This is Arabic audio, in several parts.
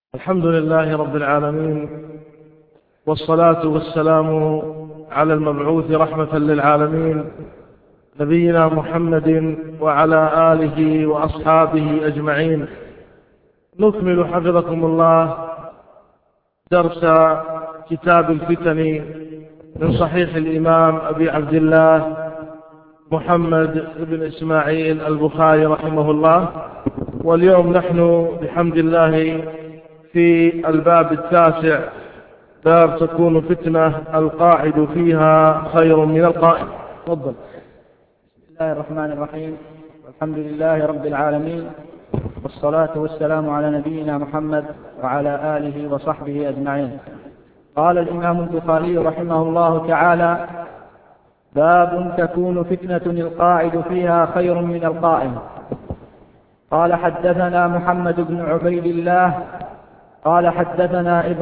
الحمد لله رب العالمين، والصلاة والسلام على المبعوث رحمة للعالمين نبينا محمد وعلى آله وأصحابه أجمعين. نكمل حفظكم الله درس كتاب الفتن من صحيح الإمام أبي عبد الله محمد بن إسماعيل البخاري رحمه الله. واليوم نحن بحمد الله في الباب التاسع، باب تكون فتنة القاعد فيها خير من القائم. تفضل. بسم الله الرحمن الرحيم، والحمد لله رب العالمين، والصلاة والسلام على نبينا محمد وعلى آله وصحبه أجمعين. قال الإمام البخاري رحمه الله تعالى: باب تكون فتنة القاعد فيها خير من القائم. قال: حدثنا محمد بن عبيد الله قال حدثنا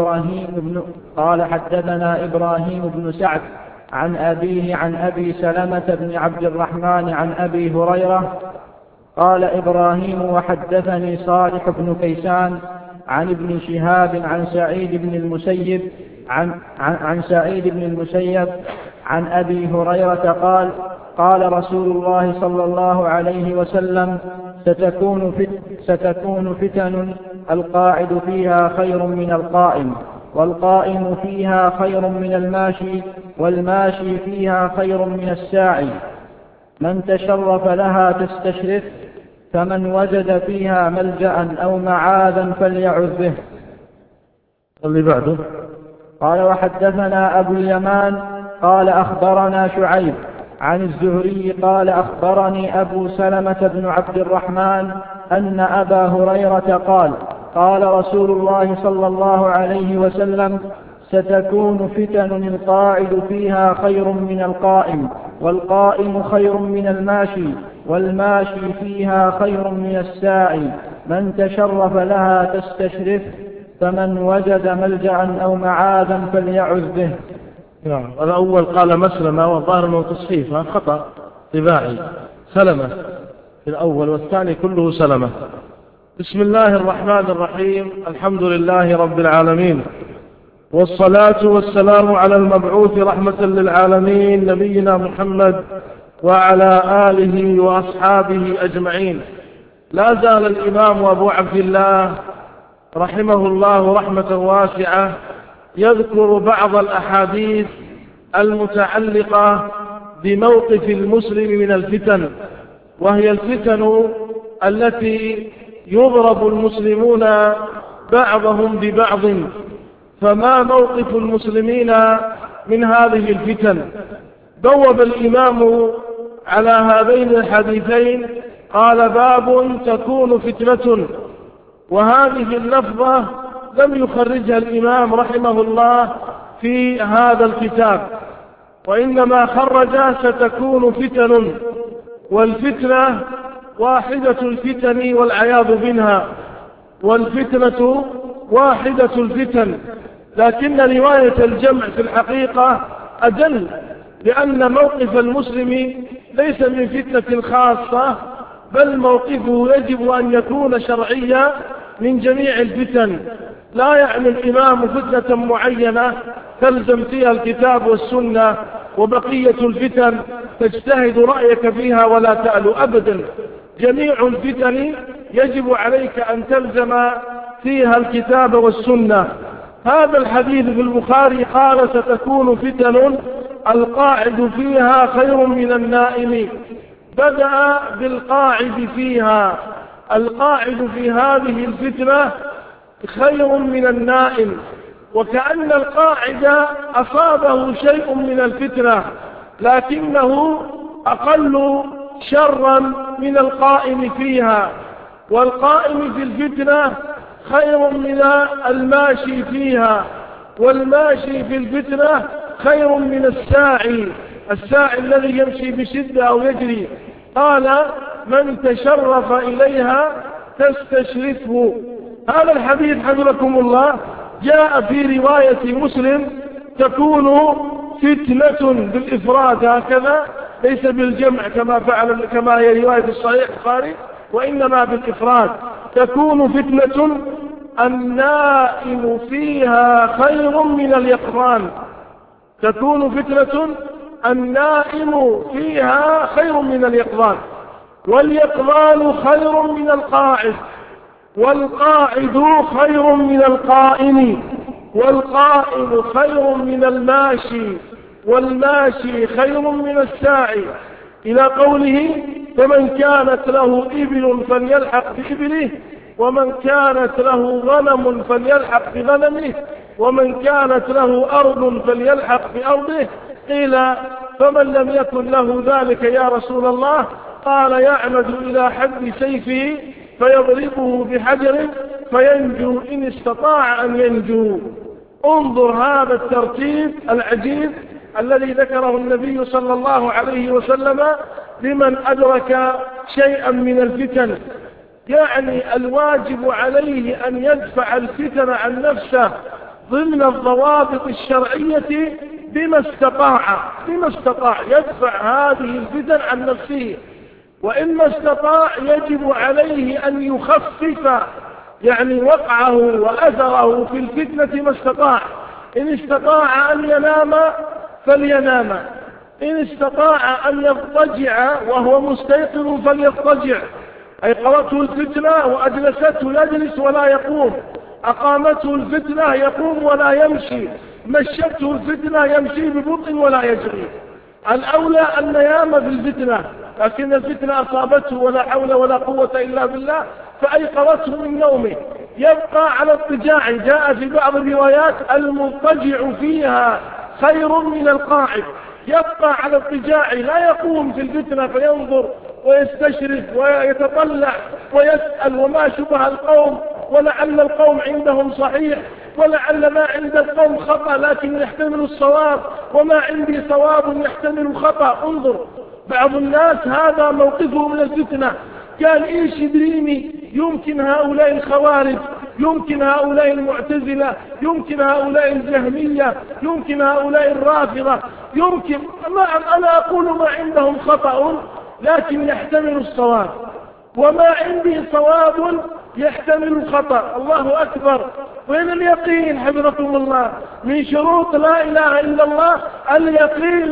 إبراهيم بن سعد عن أبيه عن أبي سلمة بن عبد الرحمن عن أبي هريرة. قال إبراهيم: وحدثني صالح بن كيسان عن ابن شهاب عن سعيد بن المسيب عن أبي هريرة قال: قال رسول الله صلى الله عليه وسلم: ستكون فتن القاعد فيها خير من القائم، والقائم فيها خير من الماشي، والماشي فيها خير من الساعي. من تشرف لها تستشرف، فمن وجد فيها ملجأ أو معاذا فليعذ به. اللي بعده. قال: وحدثنا أبو اليمان قال أخبرنا شعيب عن الزهري قال أخبرني أبو سلمة بن عبد الرحمن أن أبا هريرة قال: قال رسول الله صلى الله عليه وسلم: ستكون فتن القاعد فيها خير من القائم، والقائم خير من الماشي، والماشي فيها خير من الساعي. من تشرف لها تستشرف، فمن وجد ملجأ أو معاذا فليعذ به. نعم. الأول قال مسلمة، والظاهر أنه تصحيفها خطأ طباعي، سلمة في الأول، والثاني كله سلمة. بسم الله الرحمن الرحيم. الحمد لله رب العالمين، والصلاة والسلام على المبعوث رحمة للعالمين نبينا محمد وعلى آله وأصحابه أجمعين. لا زال الإمام أبو عبد الله رحمه الله رحمة واسعة يذكر بعض الأحاديث المتعلقة بموقف المسلم من الفتن، وهي الفتن التي يضرب المسلمون بعضهم ببعض. فما موقف المسلمين من هذه الفتن؟ بوب الإمام على هذين الحديثين، قال: باب تكون فتنة. وهذه اللفظة لم يخرجها الإمام رحمه الله في هذا الكتاب، وإنما خرج ستكون فتن، والفتنة واحدة الفتن والعياذ منها، والفتنة واحدة الفتن. لكن رواية الجمع في الحقيقة أدل، لأن موقف المسلم ليس من فتنة خاصة، بل موقفه يجب أن يكون شرعيا من جميع الفتن. لا يعني الإمام فتنة معينة تلزم فيها الكتاب والسنة، وبقية الفتن تجتهد رأيك فيها ولا تألو أبدا. جميع الفتن يجب عليك أن تلزم فيها الكتاب والسنة. هذا الحديث في البخاري قال: ستكون فتن القاعد فيها خير من النائم. بدأ بالقاعد فيها. القاعد في هذه الفتنة خير من النائم، وكأن القاعد أصابه شيء من الفتنة، لكنه أقل شرا من القائم فيها. والقائم في الفتنة خير من الماشي فيها، والماشي في الفتنة خير من الساعي الذي يمشي بشدة أو يجري. قال: من تشرف إليها تستشرفه. هذا الحديث حفظكم الله جاء في رواية مسلم: تكون فتنة بالإفراد هكذا، ليس بالجمع كما هي رواية الصحيح البخاري، وإنما بالإفراد. تكون فتنة النائم فيها خير من اليقظان. تكون فتنة النائم فيها خير من اليقظان، واليقظان خير من القاعد، والقاعد خير من القائم، والقائم خير من الماشي، والماشي خير من الساعي، إلى قوله فمن كانت له إبل فليلحق بإبله، ومن كانت له غنم فليلحق بغنمه، ومن كانت له أرض فليلحق بأرضه. قيل فمن لم يكن له ذلك يا رسول الله؟ قال يعمد إلى حد سيفه فيضربه بحجر فينجو إن استطاع أن ينجو. انظر هذا الترتيب العجيب الذي ذكره النبي صلى الله عليه وسلم لمن أدرك شيئا من الفتن. يعني الواجب عليه أن يدفع الفتن عن نفسه ضمن الضوابط الشرعية بما استطاع يدفع هذه الفتن عن نفسه، وإما استطاع يجب عليه أن يخفف يعني وقعه وأثره في الفتنة ما استطاع. إن استطاع أن ينام فلينام، إن استطاع أن يضطجع وهو مستيقظ فليضطجع. أي قرأته الفتنة وأجلسته يجلس ولا يقوم، أقامته الفتنة يقوم ولا يمشي، مشته الفتنة يمشي ببطء ولا يجري. الأولى أن ينام في الفتنة، لكن الفتنة أصابته ولا حول ولا قوة إلا بالله فأيقظته من نومه، يبقى على اضطجاع. جاء في بعض الروايات المضطجع فيها خير من القاعد، يبقى على اضطجاع لا يقوم في الفتنة فينظر ويستشرف ويتطلع ويسأل وما شبه القوم، ولعل القوم عندهم صحيح ولعل ما عند القوم خطأ لكن يحتمل الصواب، وما عندي صواب يحتمل الخطأ. انظر بعض الناس هذا موقفه من الفتنة، قال إيش يدريني، يمكن هؤلاء الخوارج، يمكن هؤلاء المعتزلة، يمكن هؤلاء الجهمية، يمكن هؤلاء الرافضة، يمكن أنا أقول ما عندهم خطأ لكن يحتمل الصواب، وما عندي صواب يحتمل الخطأ. الله أكبر. وين اليقين حفظكم الله؟ من شروط لا إله إلا الله اليقين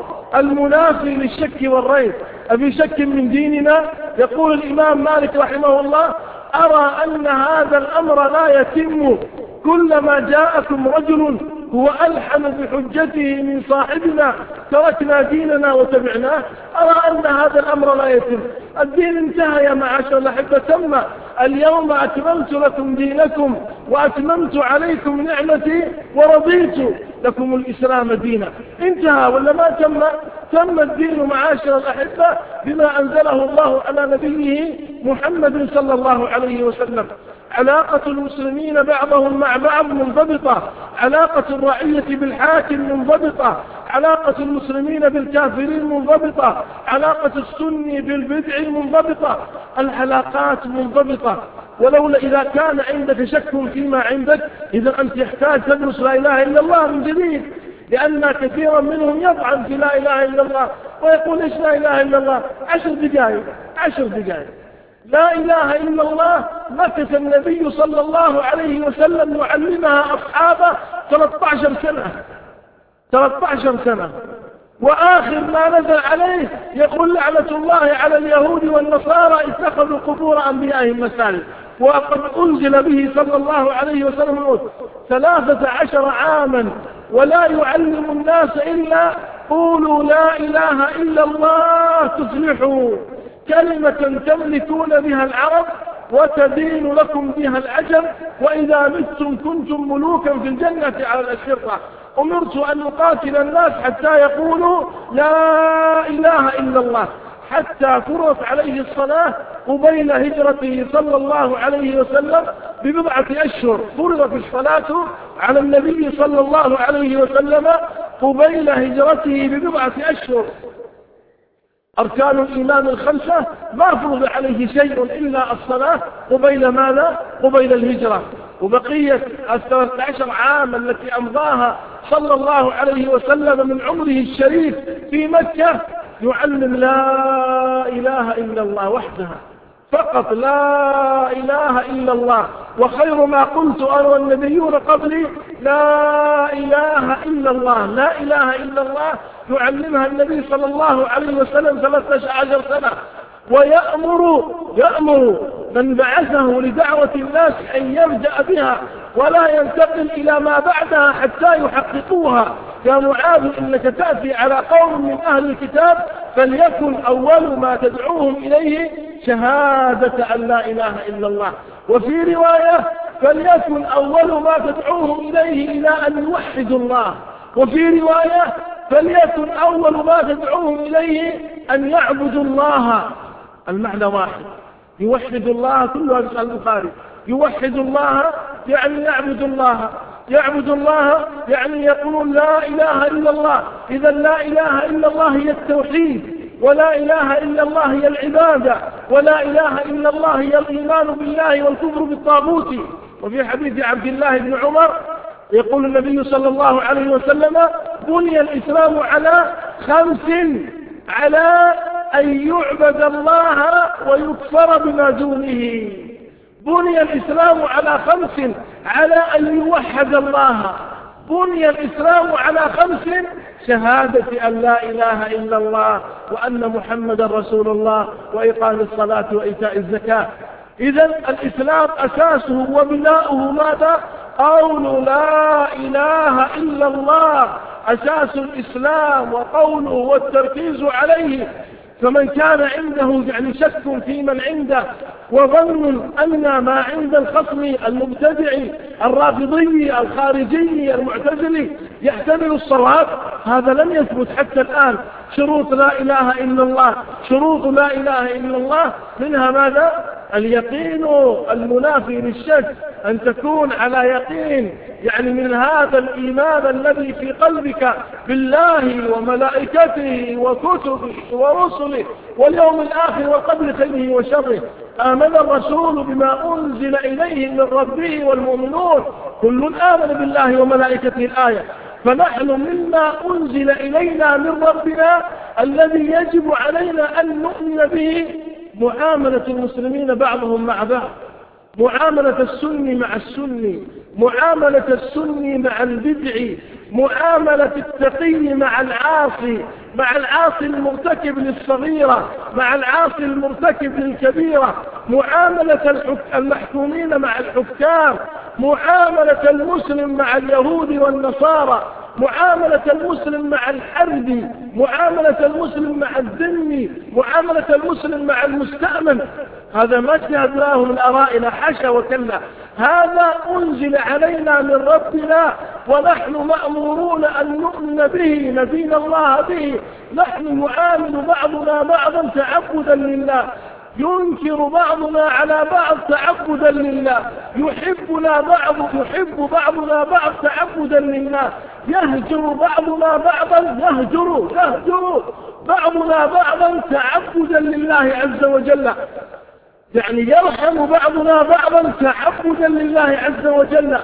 المنافي للشك والريب. أفي شك من ديننا؟ يقول الإمام مالك رحمه الله أرى أن هذا الأمر لا يتم كلما جاءكم رجل هو ألحن بحجته من صاحبنا تركنا ديننا وتبعناه. أرى أن هذا الأمر لا يتم، الدين انتهى يا معاشر الأحبة، تم. اليوم أتممت لكم دينكم وأتممت عليكم نعمتي ورضيت لكم الإسلام دينا. انتهى ولا ما تم؟ تم الدين معاشر الأحبة بما أنزله الله على نبيه محمد صلى الله عليه وسلم. علاقة المسلمين بعضهم مع بعض منضبطة، علاقة الرعية بالحاكم منضبطة، علاقة المسلمين بالكافرين منضبطة، علاقة السني بالبدع منضبطة، العلاقات منضبطة. ولولا إذا كان عندك شك فيما عندك إذا أنت يحتاج تدرس لا إله إلا الله من جديد، لأن كثيرا منهم يطعن في لا إله إلا الله ويقول إيش لا إله إلا الله؟ 10 دقائق لا إله إلا الله مكث النبي صلى الله عليه وسلم يعلمها أصحابه 13 سنة، وآخر ما نزل عليه يقول لعنة الله على اليهود والنصارى اتخذوا قبور أنبيائهم مساجد، وقد أنزل به صلى الله عليه وسلم 13 عاما ولا يعلم الناس إلا قولوا لا إله إلا الله تفلحوا، كلمة تملكون بها العرب وتدين لكم بها العجم، وإذا متم كنتم ملوكا في الجنة على الأشرطة. أمرت أن أقاتل الناس حتى يقولوا لا إله إلا الله، حتى فرضت عليه الصلاة قبيل هجرته صلى الله عليه وسلم ببضعة أشهر. فرضت الصلاة على النبي صلى الله عليه وسلم قبيل هجرته ببضعة أشهر. أركان الإيمان 5 ما فرض عليه شيء إلا الصلاة قبيل ماذا؟ قبيل الهجرة. وبقية 13 عاما التي أمضاها صلى الله عليه وسلم من عمره الشريف في مكة يعلم لا إله إلا الله وحدها. فقط لا إله إلا الله. وخير ما قلت أنا والنبيون قبلي لا إله إلا الله. لا إله إلا الله يعلمها النبي صلى الله عليه وسلم 13 سنة، ويأمر من بعثه لدعوة الناس أن يبدأ بها ولا ينتقل إلى ما بعدها حتى يحققوها. يا معاذ إنك تأتي على قوم من أهل الكتاب فليكن أول ما تدعوهم إليه شهادة أن لا إله إلا الله. وفي رواية فليكن أول ما تدعوهم إليه إلى أن يوحدوا الله. وفي رواية فليكن أول ما تدعوهم إليه أن يعبدوا الله. المعنى واحد، يوحد الله، كلها في البخاري. يوحد الله يعني يعبد الله، يعبد الله يعني يقول لا إله إلا الله. إذا لا إله إلا الله هي التوحيد، ولا إله إلا الله هي العبادة، ولا إله إلا الله هي الإيمان بالله والكفر بالطاغوت. وفي حديث عبد الله بن عمر يقول النبي صلى الله عليه وسلم بني الإسلام على 5: على أن يعبد الله ويكفر بما دونه. بني الإسلام على 5: على أن يوحد الله. بني الإسلام على 5: شهادة أن لا إله إلا الله وأن محمدا رسول الله وإقام الصلاة وإيتاء الزكاة. إذن الإسلام أساسه وبناؤه ماذا؟ قول لا إله إلا الله أساس الإسلام وقوله والتركيز عليه. فمن كان عنده شك في من عنده وظن أن ما عند الخصم المبتدع الرافضي الخارجي المعتزلي يحتمل الصواب، هذا لم يثبت حتى الآن. شروط لا إله إلا الله، شروط لا إله إلا الله منها ماذا؟ اليقين المنافي للشك، أن تكون على يقين من هذا الإيمان الذي في قلبك بالله وملائكته وكتبه ورسله واليوم الآخر والقدر خيره وشره. آمن الرسول بما أنزل إليه من ربه والمؤمنون كل آمن بالله وملائكته الآية. فنحن مما أنزل إلينا من ربنا الذي يجب علينا أن نؤمن به معاملة المسلمين بعضهم مع بعض، معاملة السني مع السني، معاملة السني مع البدعي، معاملة التقي مع العاصي، مع العاصي المرتكب للصغيرة، مع العاصي المرتكب للكبيرة، معاملة المحكومين مع الحكام، معاملة المسلم مع اليهود والنصارى، معاملة المسلم مع الحربي، معاملة المسلم مع الذمي، معاملة المسلم مع المستأمن. هذا ما اجتهدناه من آرائنا، حاشا وكلا، هذا أنزل علينا من ربنا ونحن مأمورون أن نؤمن به، ندين الله به. نحن نعامل بعضنا بعضا تعبدا لله، ينكر بعضنا على بعض تعبدا لله، يحب بعضنا بعض تعبدا لله، يهجر بعضنا بعضا بعضنا بعضا تعبدا لله عز وجل. يرحم بعضنا بعضا تعبدا لله عز وجل،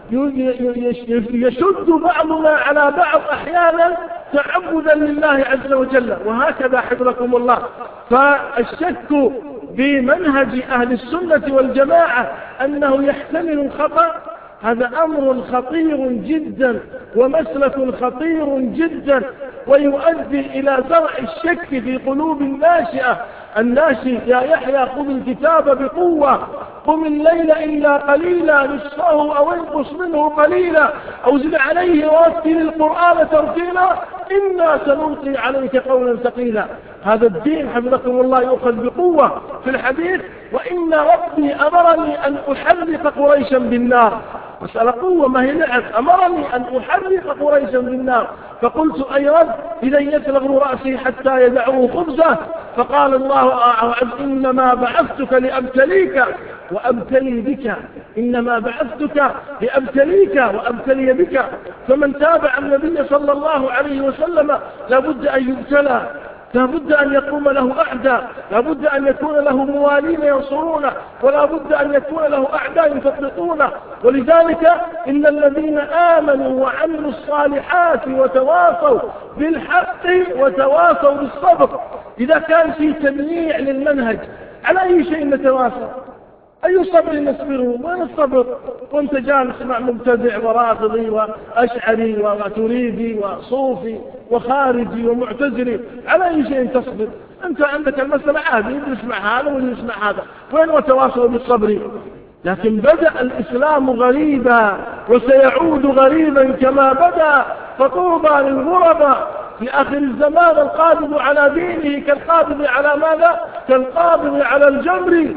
يشد بعضنا على بعض أحيانا تعبدا لله عز وجل. وهكذا حفظكم الله. فالشك بمنهج أهل السنة والجماعة أنه يحتمل الخطأ هذا أمر خطير جدا ومسلك خطير جدا، ويؤدي إلى زرع الشك في قلوب الناشئ. يا يحيى خذ الكتاب بقوة، قم الليل إلا قليلا، نصفه أو انقص منه قليلا أو زد عليه ورتل القرآن ترتيلا إنا سنلقي عليك قولا ثقيلا. هذا الدين حفظكم الله يؤخذ بقوة. في الحديث وإن ربي أمرني أن أحرق قريشا بالنار، مسألة قوة ما هي لعب، أمرني أن أحرق قريشا بالنار. فقلت أي رب إذا يسلغ رأسي حتى يدعوه خبزه؟ فقال الله إنما بعثتك لأبتليك وأبتلي بك، إنما بعثتك لأبتليك وأبتلي بك. فمن تابع النبي صلى الله عليه وسلم لابد أن يبتلى، لابد أن يقوم له أعداء، لابد أن يكون له موالين ينصرونه، ولا بد أن يكون له أعداء يفرقونه. ولذلك إن الذين آمنوا وعملوا الصالحات وتواصوا بالحق وتواصوا بالصبر، إذا كان في تمييع للمنهج على أي شيء نتواصل؟ أي صبر نصبره؟ وين الصبر وانت جالس مع مبتدع ورافضي وأشعري وماتريدي وصوفي وخارجي ومعتزلي؟ على أي شيء تصبر؟ أنت عندك المسألة عادي، يجلس مع هذا ويجلس مع هذا، وين وتواصل بالصبر؟ لكن بدأ الإسلام غريبا وسيعود غريبا كما بدأ، فطوبى للغرباء في آخر الزمان. القابض على دينه كالقابض على ماذا؟ كالقابض على الجمر.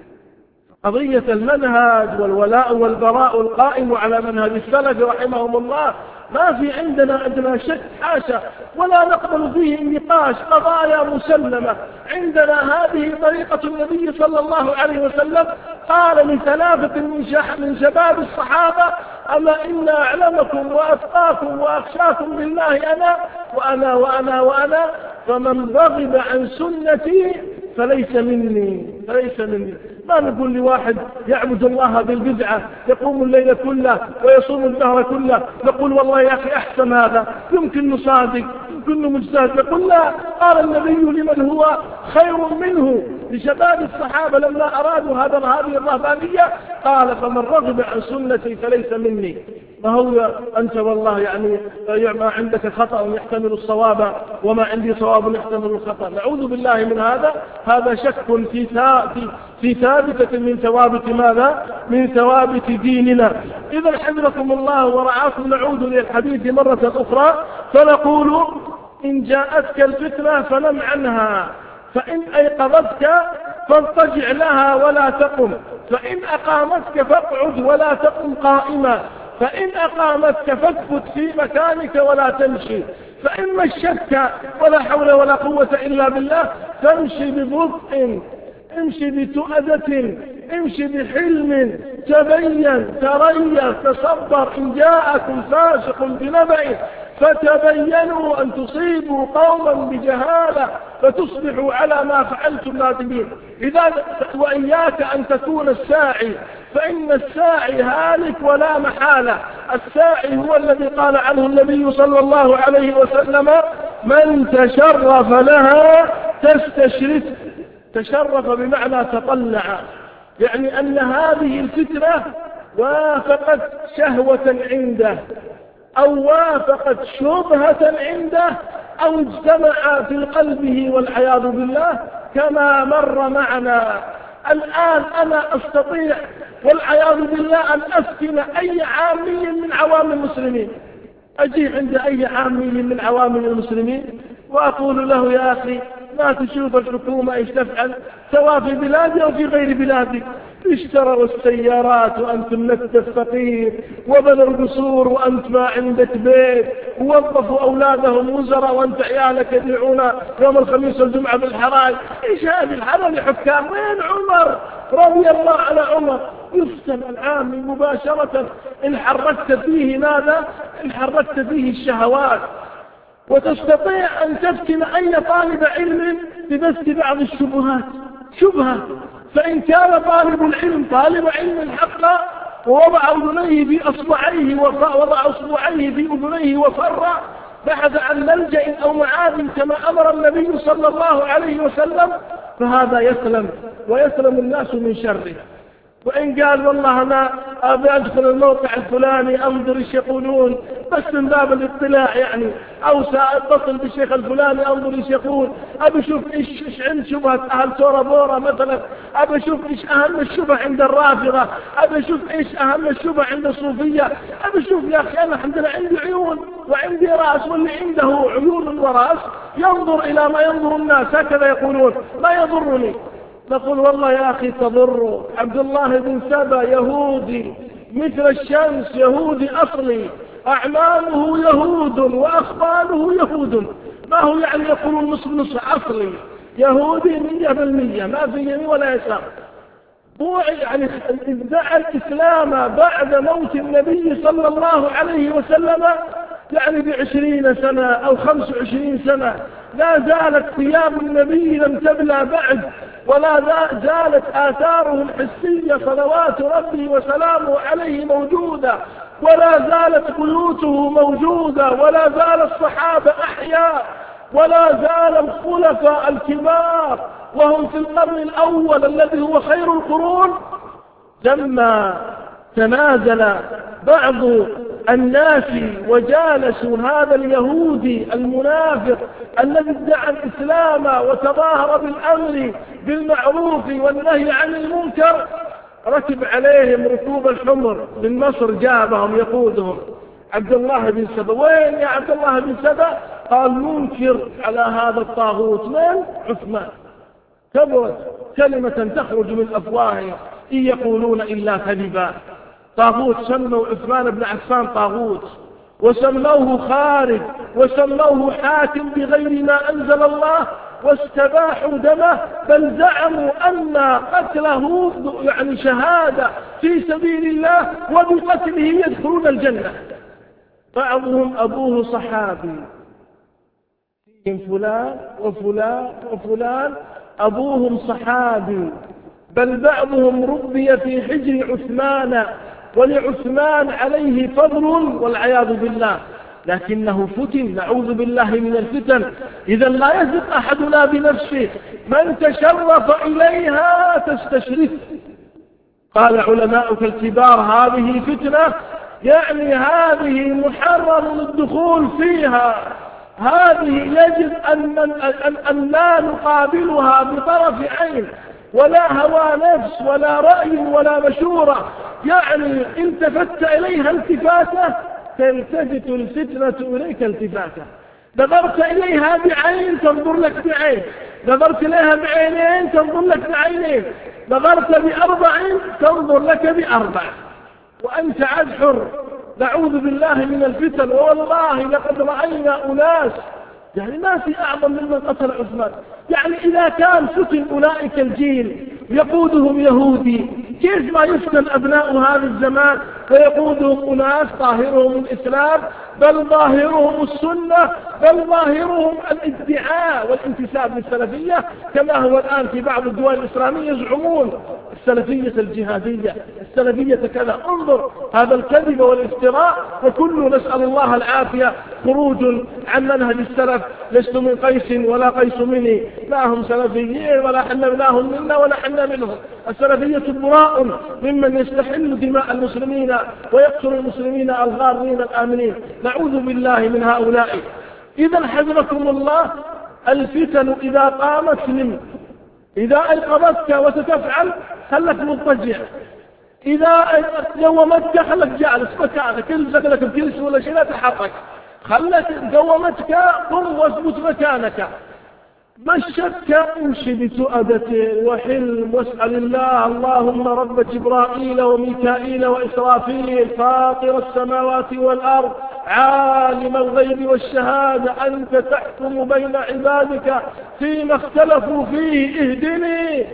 قضية المنهج والولاء والبراء القائم على منهج السلف رحمهم الله ما في عندنا أدنى شك، حاشا، ولا نقبل فيه النقاش، قضايا مسلمة عندنا. هذه طريقة النبي صلى الله عليه وسلم. قال لثلاثة من شباب الصحابة: أما إن أعلمكم وأتقاكم وأخشاكم بالله أنا وأنا وأنا وأنا، فمن رغب عن سنتي فليس مني. ما نقول لواحد يعبد الله بالبدعة، يقوم الليل كله ويصوم الدهر كله، نقول والله يا أخي أحسن هذا، يمكن نصادق، يمكن مجتهد. نقول لا، قال النبي لمن هو خير منه، لشباب الصحابة لما أرادوا هذه الرهبانية، قال: فمن رغب عن سنتي فليس مني. ما هو أنت والله يعني ما عندك خطأ يحتمل الصواب وما عندي صواب يحتمل الخطأ. نعوذ بالله من هذا. هذا شك في ثابتة من ثوابت ماذا؟ من ثوابت ديننا. إذا حفظكم الله ورعاكم، نعود للحديث مرة أخرى فنقول: إن جاءتك الفتنة فنم عنها، فإن أيقظتك فاضطجع لها ولا تقم، فإن أقامتك فاقعد ولا تقم قائما، فإن أقامتك فاثبت في مكانك ولا تمشي، فإن مشتك ولا حول ولا قوة إلا بالله فامشي ببطء، امشي بتؤدة، امشي بحلم، تبين، تريث، تصبر. إن جاءكم فاسق بنبأ فتبينوا أن تصيبوا قوما بجهالة فتصبحوا على ما فعلتم نادمين. إذا وإياك أن تكون الساعي، فإن الساعي هالك ولا محالة. الساعي هو الذي قال عنه النبي صلى الله عليه وسلم: من تشرف لها تستشرف. تشرف بمعنى تطلع، يعني أن هذه الفتنة وافقت شهوة عنده، أو وافقت شبهة عنده، أو اجتمع في قلبه والعياذ بالله كما مر معنا. الآن أنا أستطيع والعياذ بالله أن أفتن أي عامي من عوام المسلمين، أجي عند أي عامي من عوام المسلمين وأقول له: يا أخي ما تشوف الحكومة إيش تفعل، سواء في بلادي أو في غير بلادي؟ اشتروا السيارات وأنتم لست الفقير، وبنوا القصور وأنت ما عندك بيت، ووظفوا أولادهم وزراء وأنت عيالك يدعون يوم الخميس والجمعة بالحراج. إيش هذه الحرام حكام؟ وين عمر رضي الله على عمر؟ يفتن العامي مباشرة إن حركت فيه ماذا؟ إن حركت فيه الشهوات. وتستطيع أن تفتن أي طالب علم ببث بعض الشبهات، شبهة. فإن كان طالب العلم طالب علم حقا ووضع أذنيه في أصبعيه في أذنيه وفر، بحث عن ملجأ أو معاد كما أمر النبي صلى الله عليه وسلم، فهذا يسلم ويسلم الناس من شره. وإن قال: والله أنا أبي أدخل الموقع الفلاني أنظر إيش يقولون بس من باب الاطلاع يعني، أو سأتصل بالشيخ الفلاني أنظر إيش يقول، أبي أشوف إيش عند شبهة أهل سورة بورا مثلا، أبي أشوف إيش أهم الشبهة عند الرافضة، أبي أشوف إيش أهم الشبهة عند الصوفية، أبي أشوف يا أخي أنا الحمد لله عندي عيون وعندي رأس، واللي عنده عيون ورأس ينظر إلى ما ينظر الناس، هكذا يقولون، ما يضرني. نقول: والله يا أخي تضر. عبد الله بن سبا يهودي مثل الشمس، يهودي أصلي، أعمامه يهود وأخباله يهود، ما هو يعني يقولون نصف أصلي، يهودي 100%، ما في يمين ولا يسار. هو يعني ادعى الإسلام بعد موت النبي صلى الله عليه وسلم يعني ب20 سنة أو 25 سنة، لا زالت ثياب النبي لم تبلى بعد، ولا زالت آثاره الحسية صلوات ربي وسلامه عليه موجودة، ولا زالت بيوته موجودة، ولا زال الصحابة أحياء، ولا زال الخلفاء الكبار وهم في القرن الأول الذي هو خير القرون. لما تنازل بعض الناس وجالسوا هذا اليهودي المنافق الذي ادعى الإسلام وتظاهر بالأمر بالمعروف والنهي عن المنكر، ركب عليهم ركوب الحمر من مصر، جابهم يقودهم عبد الله بن سبأ. وين يا عبد الله بن سبأ؟ قال منكر على هذا الطاغوت. من؟ عثمان. كبرت كلمة تخرج من أفواههم إن يقولون إلا كذبا. طاغوت. سموا عثمان بن عفان طاغوت، وسموه خارج، وسموه حاكم بغير ما أنزل الله، واستباحوا دمه، بل زعموا أن قتله يعني شهادة في سبيل الله، وبقتله يدخلون الجنة. بعضهم أبوه صحابي، فلان وفلان وفلان أبوهم صحابي، بل بعضهم ربي في حجر عثمان، ولعثمان عليه فضل والعياذ بالله، لكنه فتن، نعوذ بالله من الفتن. إذا لا يثق أحدنا بنفسه، من تشرف إليها تستشرف. قال علماؤك الكبار هذه فتنة، يعني هذه محرم الدخول فيها، هذه يجب أن لا نقابلها بطرف عين، ولا هوى نفس ولا رأي ولا مشورة. يعني التفت إليها التفاتة تلتفت الفتنة إليك التفاتة. نظرت إليها بعين تنظر لك بعين، نظرت إليها بعينين تنظر لك بعينين، نظرت بأربع تنظر لك بأربع، وأنت عاد حر. نعوذ بالله من الفتن. والله لقد رأينا أناس يعني ما في أعظم ممن قتل عثمان. يعني إذا كان فتن أولئك الجيل يقودهم يهودي، كيف ما يفتن أبناء هذا الزمان ويقودهم أناس ظاهرهم الإسلام، بل ظاهرهم السنة، بل ظاهرهم الادعاء والانتساب للسلفية، كما هو الآن في بعض الدول الإسلامية يزعمون السلفية الجهادية، السلفية كذا. انظر هذا الكذب والافتراء، وكل نسأل الله العافية خروج عن منهج السلف. لست من قيس ولا قيس مني، لا هم سلفيين ولا حنا منا ولا حنا منهم. السلفية براء ممن يستحل دماء المسلمين ويقتل المسلمين الغارين الآمنين، نعوذ بالله من هؤلاء. إذا حذركم الله، الفتن إذا قامت منك، إذا أيقظتك وستفعل خلك مضطجع، إذا قومتك خلك جالس مكانك، البس لك بجلس ولا شيء لا تحرك، خلك قومتك قم واثبت مكانك. مشتك امشي بتؤدة وحلم واسأل الله. اللهم رب جبرائيل وميكائيل وإسرافيل فاطر السماوات والأرض عالم الغيب والشهادة، أنت تحكم بين عبادك فيما اختلفوا فيه، اهدني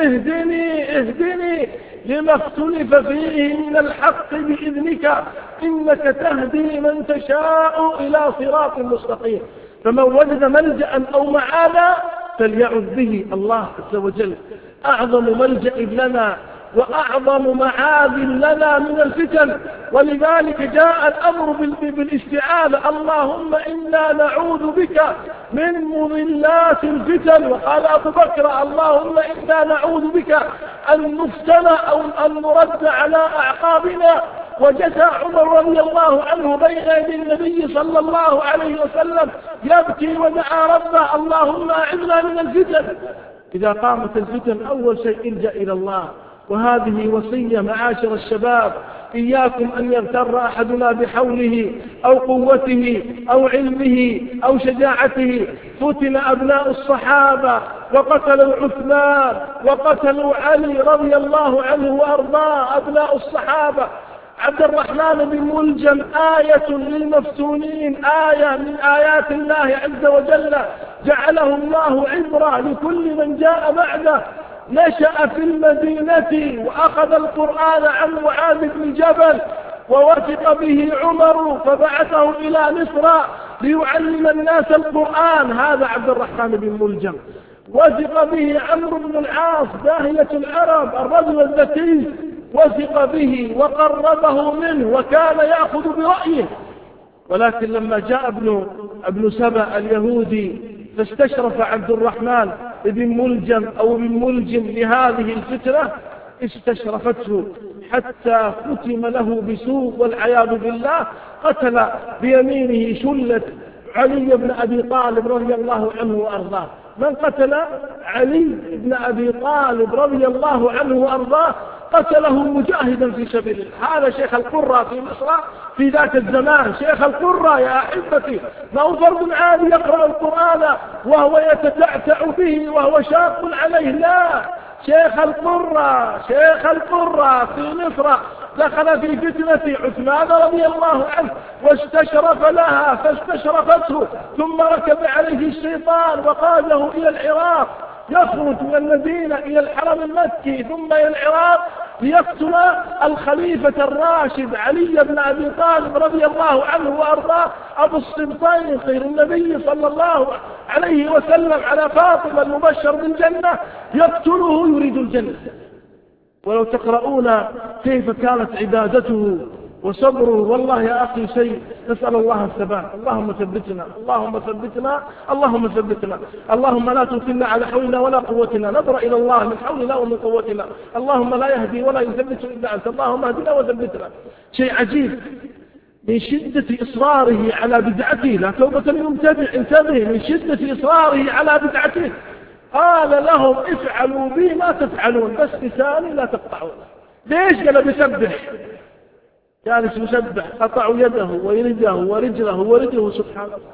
اهدني اهدني لما اختلف فيه من الحق بإذنك، إنك تهدي من تشاء إلى صراط مستقيم. فمن وجد ملجأ أو معاذا فليعذ به الله عز وجل. أعظم ملجأ لنا وأعظم معاذ لنا من الفتن، ولذلك جاء الأمر بالاستعاذة. اللهم إنا نعوذ بك من مضلات الفتن. وقال أبو بكر اللهم إنا نعوذ بك أن نفتن أو أن نرد على أعقابنا. وجثى عمر رضي الله عنه بين يدي النبي صلى الله عليه وسلم يبكي ودعا ربه اللهم أعذنا من الفتن. إذا قامت الفتن أول شيء الجأ إلى الله. وهذه وصية معاشر الشباب، إياكم أن يغتر أحدنا بحوله أو قوته أو علمه أو شجاعته. فتن أبناء الصحابة وقتلوا عثمان وقتلوا علي رضي الله عنه وأرضاه. أبناء الصحابة عبد الرحمن بن ملجم آية للمفتونين، آية من آيات الله عز وجل، جعله الله عبرة لكل من جاء بعده. نشأ في المدينة وأخذ القرآن عن معاذ بن جبل، ووثق به عمر فبعثه إلى مصر ليعلم الناس القرآن. هذا عبد الرحمن بن ملجم. وثق به عمرو بن العاص داهية العرب الرجل الذكي، وثق به وقربه منه وكان يأخذ برأيه. ولكن لما جاء ابن سبأ اليهودي فاستشرف عبد الرحمن بن ملجم أو بن ملجم لهذه الفتنة استشرفته حتى ختم له بسوء والعياذ بالله. قتل بيمينه شلة علي بن أبي طالب رضي الله عنه وأرضاه. من قتل علي بن أبي طالب رضي الله عنه وأرضاه؟ قتله مجاهدا في سبيل الله. هذا شيخ القرى في مصر في ذاك الزمان. شيخ القرى يا أحبتي ما هو فرد عادي يقرأ القرآن وهو يتتعتع به وهو شاق عليه، لا، شيخ القرى في مصر دخل في فتنة عثمان رضي الله عنه واستشرف لها فاستشرفته، ثم ركب عليه الشيطان وقاده إلى العراق، يخرج من المدينة إلى الحرم المكي ثم إلى العراق ليقتل الخليفة الراشد علي بن أبي طالب رضي الله عنه وأرضاه أبو السبطين خير النبي صلى الله عليه وسلم على فاطمة المبشر بالجنة، يقتله يريد الجنة. ولو تقرؤون كيف كانت عبادته وصبره، والله يا أخي شيء، نسأل الله الثبات. اللهم ثبتنا، اللهم ثبتنا، اللهم ثبتنا، اللهم لا توكلنا على حولنا ولا قوتنا، نظر إلى الله من حولنا ومن قوتنا، اللهم لا يهدي ولا يثبت إلا أنت، اللهم اهدنا وثبتنا. شيء عجيب من شدة إصراره على بدعته، لا توبة المبتدع، انتبه، من شدة إصراره على بدعته قال لهم افعلوا بي ما تفعلون بس لساني لا تقطعون. ليش؟ قال بيسبح، جالس يسبح، قطعوا يده ويده ورجله ورجله، سبحان الله.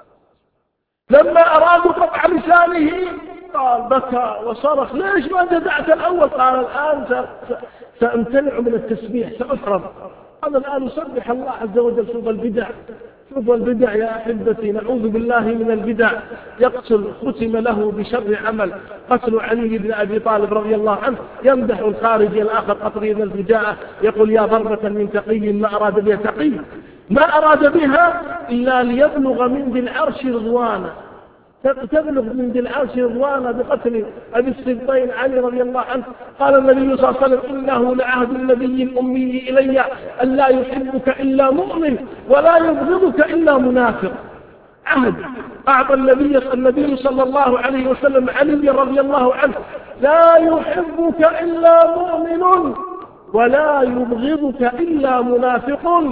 لما أرادوا قطع لسانه قال بكى وصرخ، ليش ما دعت الأول؟ قال الآن سأمتنع من التسبيح، سأفرض، أنا الآن أسبح الله عز وجل. شوف البدع، شوف البدع يا أحبتي، نعوذ بالله من البدع. يقتل، ختم له بشر عمل، قتل علي بن أبي طالب رضي الله عنه. يمدح الخارجي الآخر قطري بن الفجاءة، يقول يا ضربة من تقي ما أراد بها تقي، ما أراد بها إلا ليبلغ من ذي العرش رضوانا، تبلغ من ذي العرش رضوانا بقتل أبي السبطين علي رضي الله عنه. قال النبي صلى الله عليه وسلم إنه لعهد النبي الأمي إلي أن لا يحبك إلا مؤمن ولا يبغضك إلا منافق. عهد أعطى النبي صلى الله عليه وسلم علي رضي الله عنه، لا يحبك إلا مؤمن ولا يبغضك إلا منافق.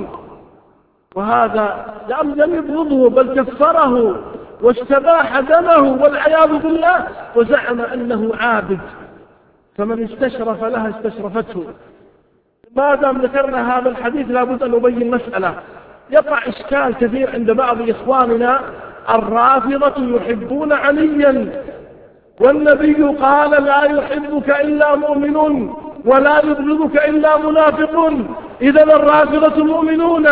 وهذا لم يبغضه بل كفره واستباح دمه والعياذ بالله، وزعم أنه عابد، فمن استشرف لها استشرفته. ما دام ذكرنا هذا الحديث لابد أن نبين مسألة. يقع إشكال كثير عند بعض إخواننا، الرافضة يحبون عليا والنبي قال لا يحبك إلا مؤمن ولا يبغضك إلا منافق، إذا الرافضة مؤمنون.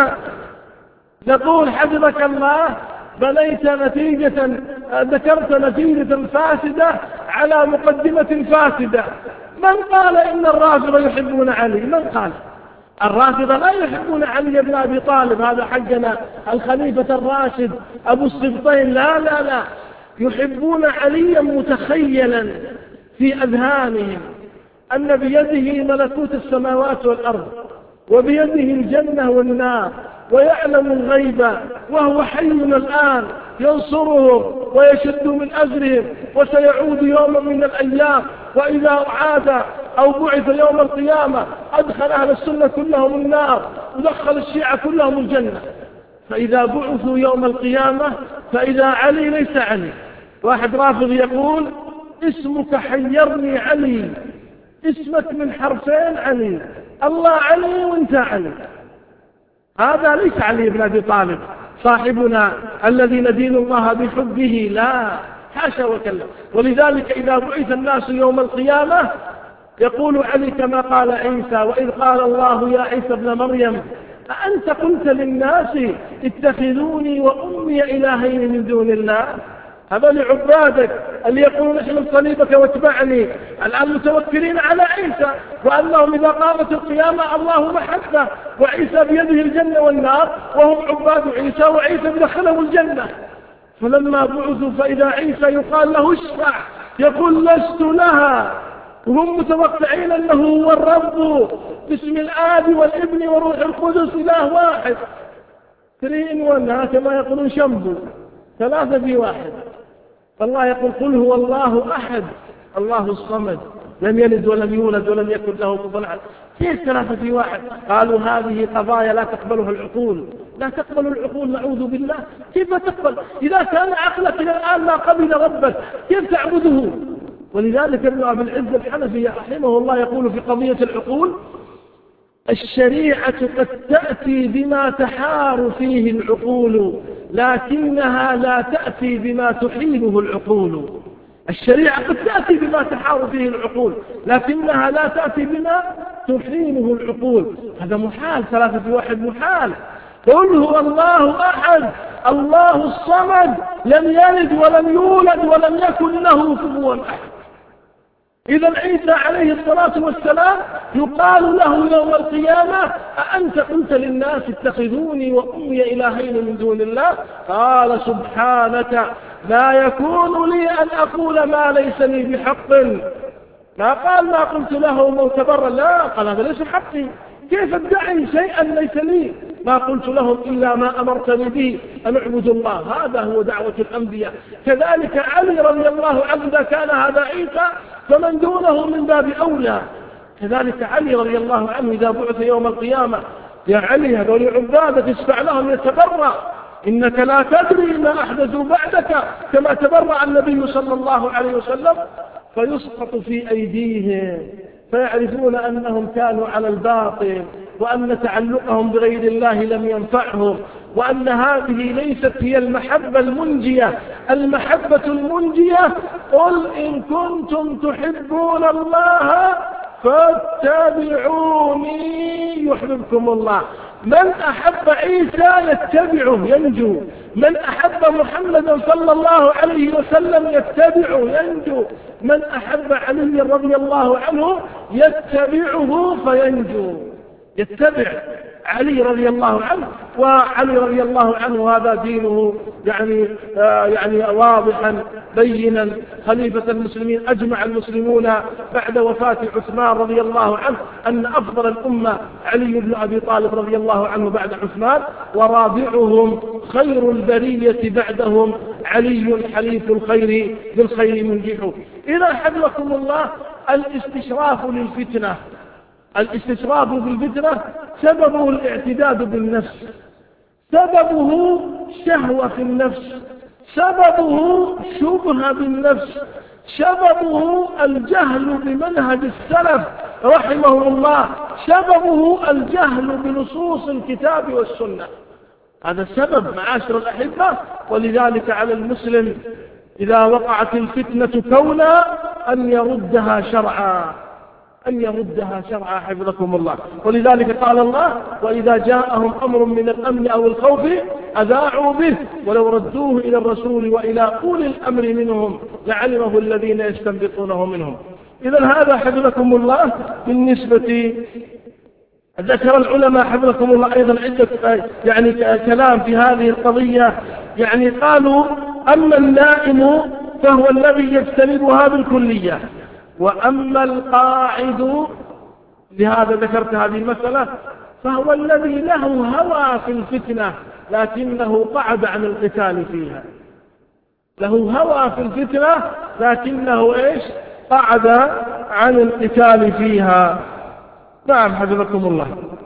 نقول حفظك الله بنيت نتيجة، ذكرت نتيجة فاسدة على مقدمة فاسدة. من قال إن الرافضة يحبون علي؟ من قال؟ الرافضة لا يحبون علي بن أبي طالب، هذا حقنا الخليفة الراشد أبو السبطين، لا لا لا، يحبون عليا متخيلا في أذهانهم أن بيده ملكوت السماوات والأرض وبيده الجنة والنار، ويعلم الغيب وهو حي الآن ينصرهم ويشد من أجرهم، وسيعود يوم من الأيام وإذا عاد أو بعث يوم القيامة أدخل أهل السنة كلهم النار ودخل الشيعة كلهم الجنة. فإذا بعثوا يوم القيامة فإذا علي ليس علي. واحد رافض يقول اسمك حيرني علي، اسمك من حرفين علي، الله علي وانت علي. هذا ليس علي بن أبي طالب صاحبنا الذي ندين الله بحبه، لا، حاشا وكلا. ولذلك إذا بعث الناس يوم القيامة يقول علي كما قال عيسى، وإذ قال الله يا عيسى ابن مريم أأنت قلت للناس اتخذوني وأمي إلهين من دون الله؟ هذا لعبادك اللي يقولون احمل صليبك واتبعني، الآن متوكلين على عيسى، وأنهم إذا قامت القيامة الله محبه وعيسى بيده الجنة والنار، وهم عباد عيسى وعيسى بدخلهم الجنة. فلما بعثوا فإذا عيسى يقال له اشفع، يقول لست لها، وهم متوقعين أنه هو الرب باسم الآب والابن والروح القدس إله واحد، 3 in 1، كما يقولون شمبو، 3 في 1. فالله يقول قل هو الله أحد الله الصمد لم يلد ولم يولد ولم يكن له كفوا أحد. كيف 3 في 1؟ قالوا هذه قضايا لا تقبلها العقول، لا تقبل العقول، نعوذ بالله. كيف تقبل إذا كان عقلك إلى الآن ما قبل ربك كيف تعبده؟ ولذلك ابن أبي العز الحنفي رحمه الله يقول في قضية العقول: الشريعة قد تأتي بما تحار فيه العقول لكنها لا تأتي بما تحيله العقول. الشريعة قد تأتي بما تحار فيه العقول لكنها لا تأتي بما تحيله العقول. هذا محال، 3 في 1 محال. قل هو الله أحد الله الصمد لم يلد ولم يولد ولم يكن له كفوا أحد. إذا عيسى عليه الصلاة والسلام يقال له يوم القيامة: أأنت قلت للناس اتخذوني وأمي إلهين من دون الله؟ قال: سبحانك لا يكون لي أن أقول ما ليس لي بحق. ما قال ما قلت له معتبرا، لا، قال هذا ليس حقي، كيف ادعي شيئا ليس لي؟ ما قلت لهم إلا ما أمرتني به أن اعبدوا الله. هذا هو دعوة الأنبياء. كذلك علي رضي الله عنه إذا كان هذا عيسى فمن دونه من باب أولى. كذلك علي رضي الله عنه إذا بعث يوم القيامة: يا علي هذول عبادة تشفع لهم يتبرأ، إنك لا تدري ما أحدثوا بعدك، كما تبرأ النبي صلى الله عليه وسلم، فيسقط في أيديهم فيعرفون أنهم كانوا على الباطل وأن تعلقهم بغير الله لم ينفعهم، وأن هذه ليست هي المحبة المنجية. المحبة المنجية: قل إن كنتم تحبون الله فاتبعوني يحببكم الله. من أحب عيسى يتبعه ينجو، من أحب محمدا صلى الله عليه وسلم يتبعه ينجو، من أحب علي رضي الله عنه يتبعه فينجو. يتبع علي رضي الله عنه، وعلي رضي الله عنه هذا دينه يعني واضحا بينا. خليفة المسلمين أجمع المسلمون بعد وفاة عثمان رضي الله عنه أن أفضل الأمة علي بن أبي طالب رضي الله عنه بعد عثمان، ورابعهم خير البرية بعدهم علي حليف الخير بالخير منجح. إذا حفظكم الله الاستشراف للفتنة، الاستشراف بالفتنة سببه الاعتداد بالنفس، سببه شهوة في النفس، سببه شبهة بالنفس، سببه الجهل بمنهج السلف رحمه الله، سببه الجهل بنصوص الكتاب والسنة. هذا السبب معاشر الأحبة. ولذلك على المسلم إذا وقعت الفتنة كونا أن يردها شرعا، أن يردها شرعا حفظكم الله. ولذلك قال الله: وإذا جاءهم أمر من الأمن أو الخوف أذاعوا به ولو ردوه إلى الرسول وإلى أولي الأمر منهم لعلمه الذين يستنبطونه منهم. إذا هذا حفظكم الله بالنسبة. ذكر العلماء حفظكم الله أيضا عدة كلام في هذه القضية. قالوا: أما النائم فهو الذي يجتنبها بالكلية، وأما القاعد، لهذا ذكرت هذه المسألة، فهو الذي له هوى في الفتنة لكنه قعد عن القتال فيها. له هوى في الفتنة لكنه قعد عن القتال فيها. نعم حفظكم الله.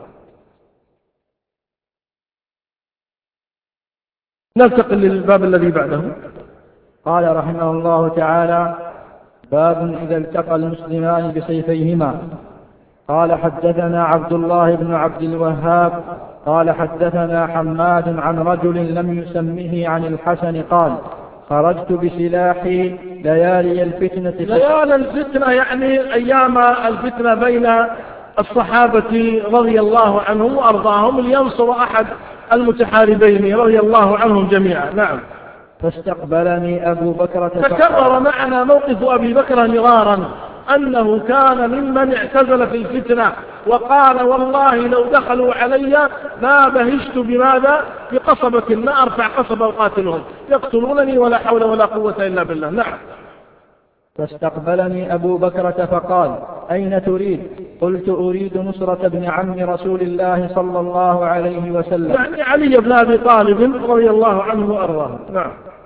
ننتقل للباب الذي بعده. قال رحمه الله تعالى: باب إذا التقى المسلمان بسيفيهما. قال: حدثنا عبد الله بن عبد الوهاب قال: حدثنا حماد عن رجل لم يسمه عن الحسن قال: خرجت بسلاحي ليالي الفتنة. ليالي الفتنة أيام الفتنة بين الصحابة رضي الله عنهم وأرضاهم لينصر أحد المتحاربين رضي الله عنهم جميعا. نعم. فاستقبلني أبو بكر. تكرر معنا موقف أبي بكر مرارا أنه كان ممن اعتزل في الفتنة وقال: والله لو دخلوا علي ما بهشت بماذا؟ بقصبة، ما أرفع قصبة وقاتلهم يقتلونني ولا حول ولا قوة إلا بالله. نعم. فاستقبلني أبو بكر فقال: أين تريد؟ قلت: أريد نصرة ابن عم رسول الله صلى الله عليه وسلم، علي بن أبي طالب رضي الله عنه وأرضاه. نعم.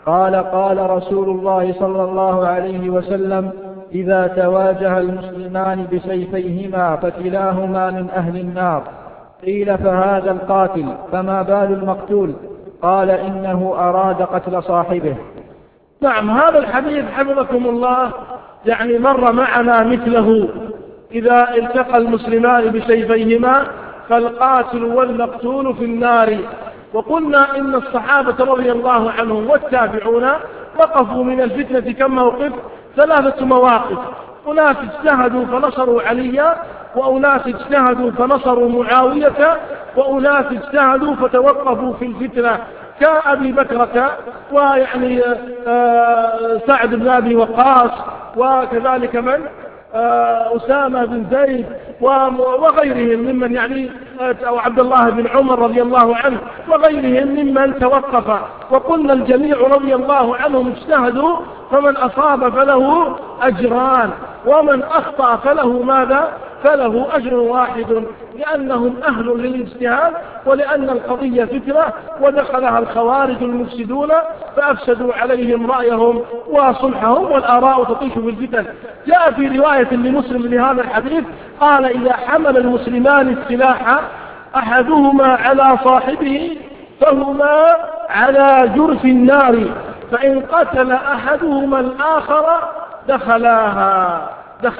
قال: قال رسول الله صلى الله عليه وسلم: إذا تواجه المسلمان بسيفيهما فكلاهما من أهل النار. قيل: فهذا القاتل، فما بال المقتول؟ قال: إنه أراد قتل صاحبه. نعم، هذا الحديث حفظكم الله يعني مر معنا مثله: إذا التقى المسلمان بسيفيهما فالقاتل والمقتول في النار. وقلنا إن الصحابة رضي الله عنهم والتابعون وقفوا من الفتنة كم موقف؟ 3 مواقف. أناس اجتهدوا فنصروا عليا، وأناس اجتهدوا فنصروا معاوية، وأناس اجتهدوا فتوقفوا في الفتنة كأبي بكرة ويعني سعد بن أبي وقاص، وكذلك من أسامة بن زيد وغيرهم ممن يعني، أو عبد الله بن عمر رضي الله عنه وغيرهم ممن توقف. وقلنا الجميع رضي الله عنهم اجتهدوا، فمن أصاب فله أجران، ومن أخطأ فله ماذا؟ فله أجر واحد، لأنهم أهل للاجتهاد، ولأن القضية فتنة ودخلها الخوارج المفسدون فأفسدوا عليهم رأيهم وصلحهم، والآراء تطيش في الفتن. جاء في رواية لمسلم لهذا الحديث قال: إذا حمل المسلمان السلاح أحدهما على صاحبه فهما على جرف النار، فإن قتل أحدهما الآخر دخلاها.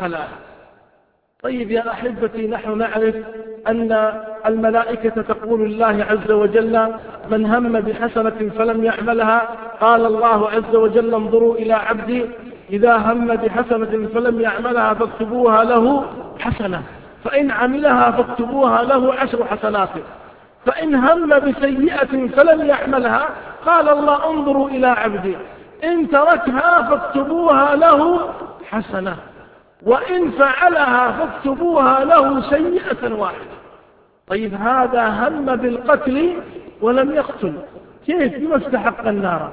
طيب يا أحبتي، نحن نعرف أن الملائكة تقول لله عز وجل: من هم بحسنة فلم يعملها، قال الله عز وجل: انظروا إلى عبدي إذا هم بحسنة فلم يعملها فاكتبوها له حسنة، فإن عملها فاكتبوها له 10 حسنات، فإن هم بسيئة فلم يعملها قال الله: انظروا إلى عبدي إن تركها فاكتبوها له حسنة، وإن فعلها فاكتبوها له سيئة واحدة. طيب هذا هم بالقتل ولم يقتل، كيف بما استحق النار؟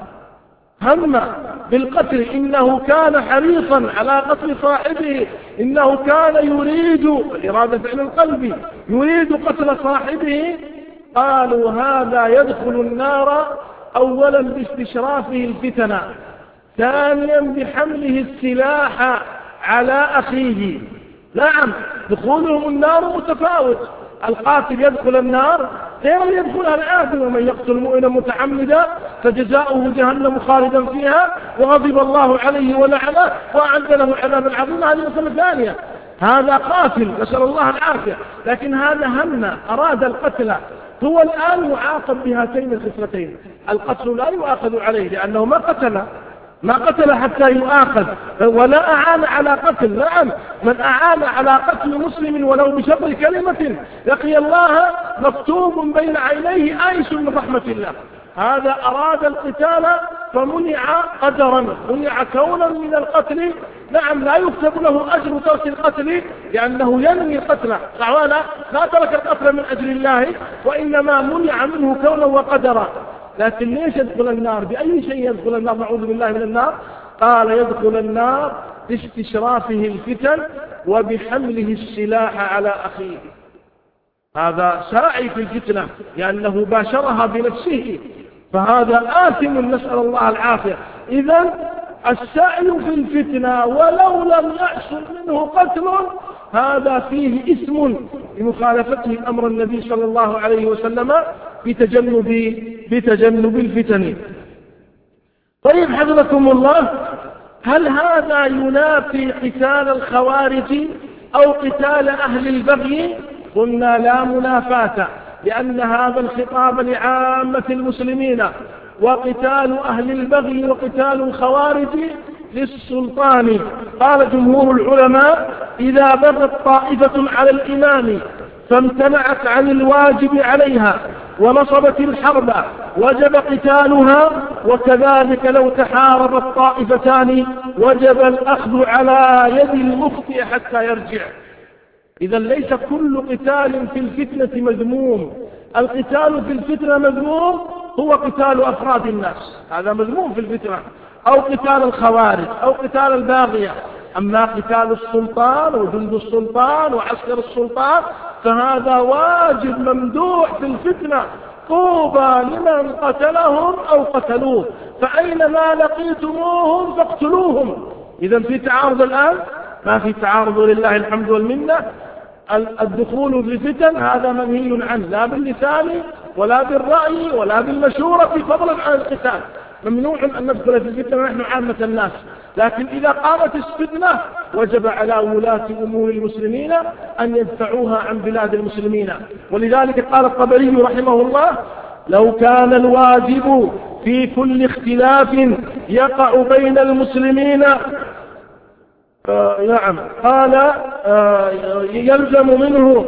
هم بالقتل، إنه كان حريصا على قتل صاحبه، إنه كان يريد، الإرادة فعل القلب، يريد قتل صاحبه. قالوا هذا يدخل النار أولا باستشرافه الفتنة، ثانيا بحمله السلاح على أخيه. نعم، دخولهم النار متفاوت، القاتل يدخل النار غير أن يدخلها الآثم، ومن يقتل مؤمنا متعمدا فجزاؤه جهنم خالدا فيها وغضب الله عليه ولعنه وأعد له عذابا عظيما. هذه مسألة ثانية، هذا قاتل نسأل الله العافية، لكن هذا هم أراد القتل، هو الآن يعاقب بهاتين الخصلتين. القتل لا يؤاخذ عليه لأنه ما قتل حتى يؤاخذ، ولا أعان على قتل. نعم، من أعان على قتل مسلم ولو بشطر كلمة لقي الله مكتوب بين عينيه آيس من رحمة الله. هذا أراد القتال فمنع قدرا، منع كونا من القتل. نعم، لا يكتب له أجر ترك القتل لأنه ينوي القتل، لا ترك القتل من أجل الله، وإنما منع منه كونا وقدرا. لكن ليش يدخل النار؟ بأي شيء يدخل النار؟ نعوذ بالله من النار. قال: يدخل النار باستشرافه الفتن وبحمله السلاح على أخيه. هذا ساعي في الفتنة لأنه باشرها بنفسه، فهذا آثم نسأل الله العافية. إذن السعي في الفتنة ولو لم يحصل منه قتل هذا فيه اسم لمخالفته أمر النبي صلى الله عليه وسلم بتجنب الفتن. طيب حفظكم الله، هل هذا ينافي قتال الخوارج أو قتال أهل البغي؟ قلنا لا منافاة، لأن هذا الخطاب لعامة المسلمين، وقتال أهل البغي وقتال الخوارج للسلطان. قال جمهور العلماء: إذا بغت طائفة على الإمام فامتنعت عن الواجب عليها ونصبت الحرب وجب قتالها، وكذلك لو تحاربت طائفتان وجب الأخذ على يد المخطئ حتى يرجع. إذا ليس كل قتال في الفتنة مذموم، القتال في الفتنة مذموم هو قتال أفراد الناس، هذا مذموم في الفتنة، أو قتال الخوارج أو قتال الباغية. أما قتال السلطان وجند السلطان وعسكر السلطان فهذا واجب ممدوح في الفتنة، طوبى لمن قتلهم أو قتلوه، فأينما لقيتموهم فاقتلوهم. إذا في تعارض الآن؟ ما في تعارض، لله الحمد والمنة. الدخول في الفتن هذا منهي عنه، لا باللسان ولا بالرأي ولا بالمشورة، فضلا عن القتال. ممنوع أن ندخل في الفتنة ونحن عامة الناس، لكن إذا قامت الفتنة وجب على ولاة أمور المسلمين أن يدفعوها عن بلاد المسلمين. ولذلك قال الطبري رحمه الله: لو كان الواجب في كل اختلاف يقع بين المسلمين نعم قال يلزم منه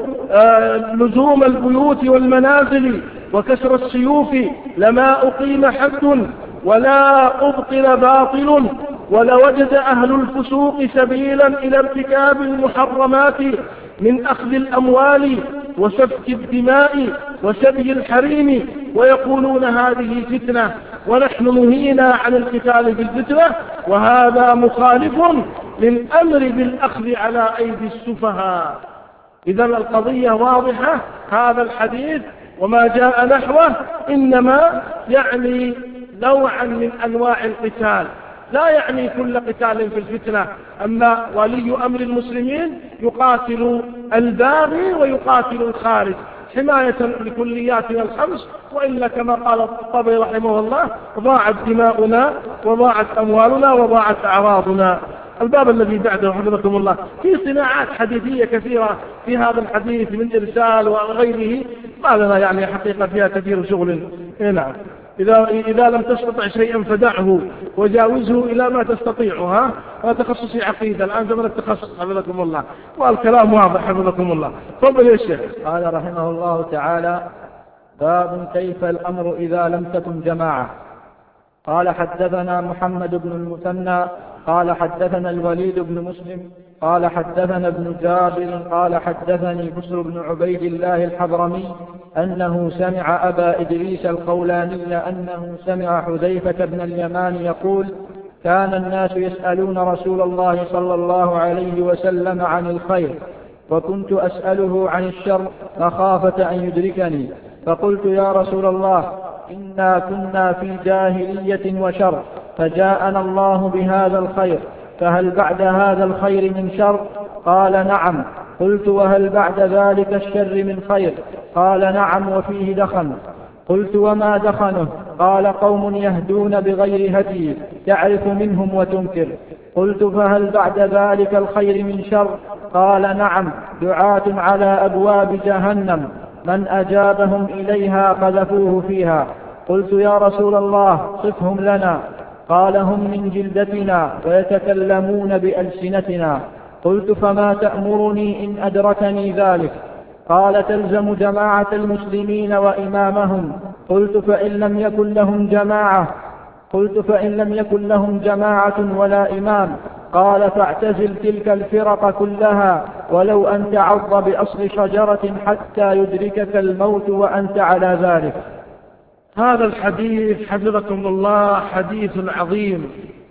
لزوم البيوت والمنازل وكسر السيوف لما أقيم حد ولا أبطل باطل، ولوجد أهل الفسوق سبيلا إلى ارتكاب المحرمات من أخذ الأموال وسفك الدماء وسبي الحريم، ويقولون هذه فتنة ونحن نهينا عن القتال بالفتنة، وهذا مخالف للأمر بالأخذ على أيدي السفهاء. إذا القضية واضحة. هذا الحديث وما جاء نحوه إنما يعني نوعا من أنواع القتال، لا يعني كل قتال في الفتنة. أما ولي أمر المسلمين يقاتل الباغي ويقاتل الخارج حماية لكلياتنا الخمس، وإلا كما قال الطبري رحمه الله: ضاعت دماؤنا وضاعت أموالنا وضاعت أعراضنا. الباب الذي بعده حفظكم الله في صناعات حديثية كثيرة في هذا الحديث من إرسال وغيره، ما لنا يعني حقيقة فيها كثير شغل. نعم، إذا لم تستطع شيئا فدعه وجاوزه إلى ما تستطيعها. هذا تخصصي عقيدة، الآن زمن التخصص حفظكم الله، والكلام واضح حفظكم الله. تفضل يا شيخ. قال رحمه الله تعالى: باب كيف الأمر إذا لم تكن جماعة. قال: حدثنا محمد بن المثنى قال حدثنا الوليد بن مسلم قال حدثنا ابن جابر قال حدثني بسر بن عبيد الله الحضرمي أنه سمع أبا إدريس القولاني أنه سمع حذيفة بن اليمان يقول: كان الناس يسألون رسول الله صلى الله عليه وسلم عن الخير، وكنت أسأله عن الشر مخافة أن يدركني، فقلت: يا رسول الله، إنا كنا في جاهلية وشر، فجاءنا الله بهذا الخير، فهل بعد هذا الخير من شر؟ قال: نعم. قلت: وهل بعد ذلك الشر من خير؟ قال: نعم، وفيه دخن. قلت: وما دخنه؟ قال: قوم يهدون بغير هدي، تعرف منهم وتنكر. قلت: فهل بعد ذلك الخير من شر؟ قال: نعم، دعاة على أبواب جهنم، من أجابهم إليها قذفوه فيها. قلت: يا رسول الله، صفهم لنا. قال: هم من جلدتنا ويتكلمون بألسنتنا. قلت: فما تأمرني إن أدركني ذلك؟ قال: تلزم جماعة المسلمين وإمامهم. قلت: فإن لم يكن لهم جماعة ولا إمام؟ قال: فاعتزل تلك الفرق كلها، ولو أن تعض بأصل شجرة حتى يدركك الموت وأنت على ذلك. هذا الحديث حفظكم الله حديث عظيم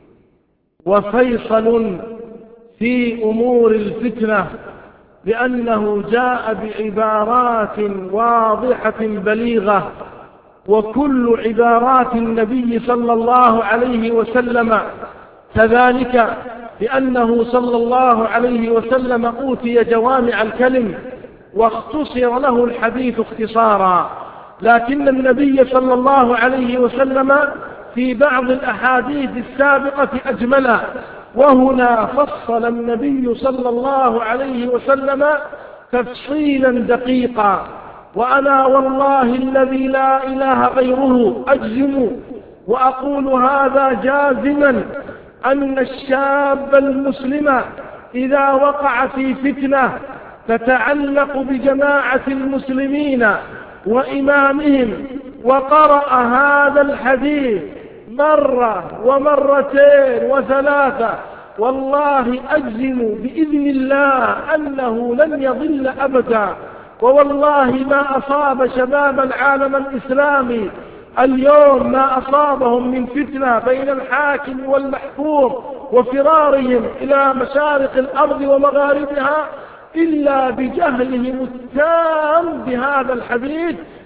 وفيصل في أمور الفتنة، لأنه جاء بعبارات واضحة بليغة، وكل عبارات النبي صلى الله عليه وسلم كذلك، لأنه صلى الله عليه وسلم أوتي جوامع الكلم واختصر له الحديث اختصارا. لكن النبي صلى الله عليه وسلم في بعض الأحاديث السابقة أجمل، وهنا فصل النبي صلى الله عليه وسلم تفصيلا دقيقا. وأنا والله الذي لا إله غيره أجزم وأقول هذا جازما أن الشاب المسلم إذا وقع في فتنة تتعلق بجماعة المسلمين وإمامهم وقرأ هذا الحديث مرة ومرتين وثلاثة، والله أجزم بإذن الله أنه لن يضل أبدا. ووالله ما أصاب شباب العالم الإسلامي اليوم ما أصابهم من فتنة بين الحاكم والمحكوم وفرارهم إلى مشارق الأرض ومغاربها إلا بجهلهم التام بهذا الحديث،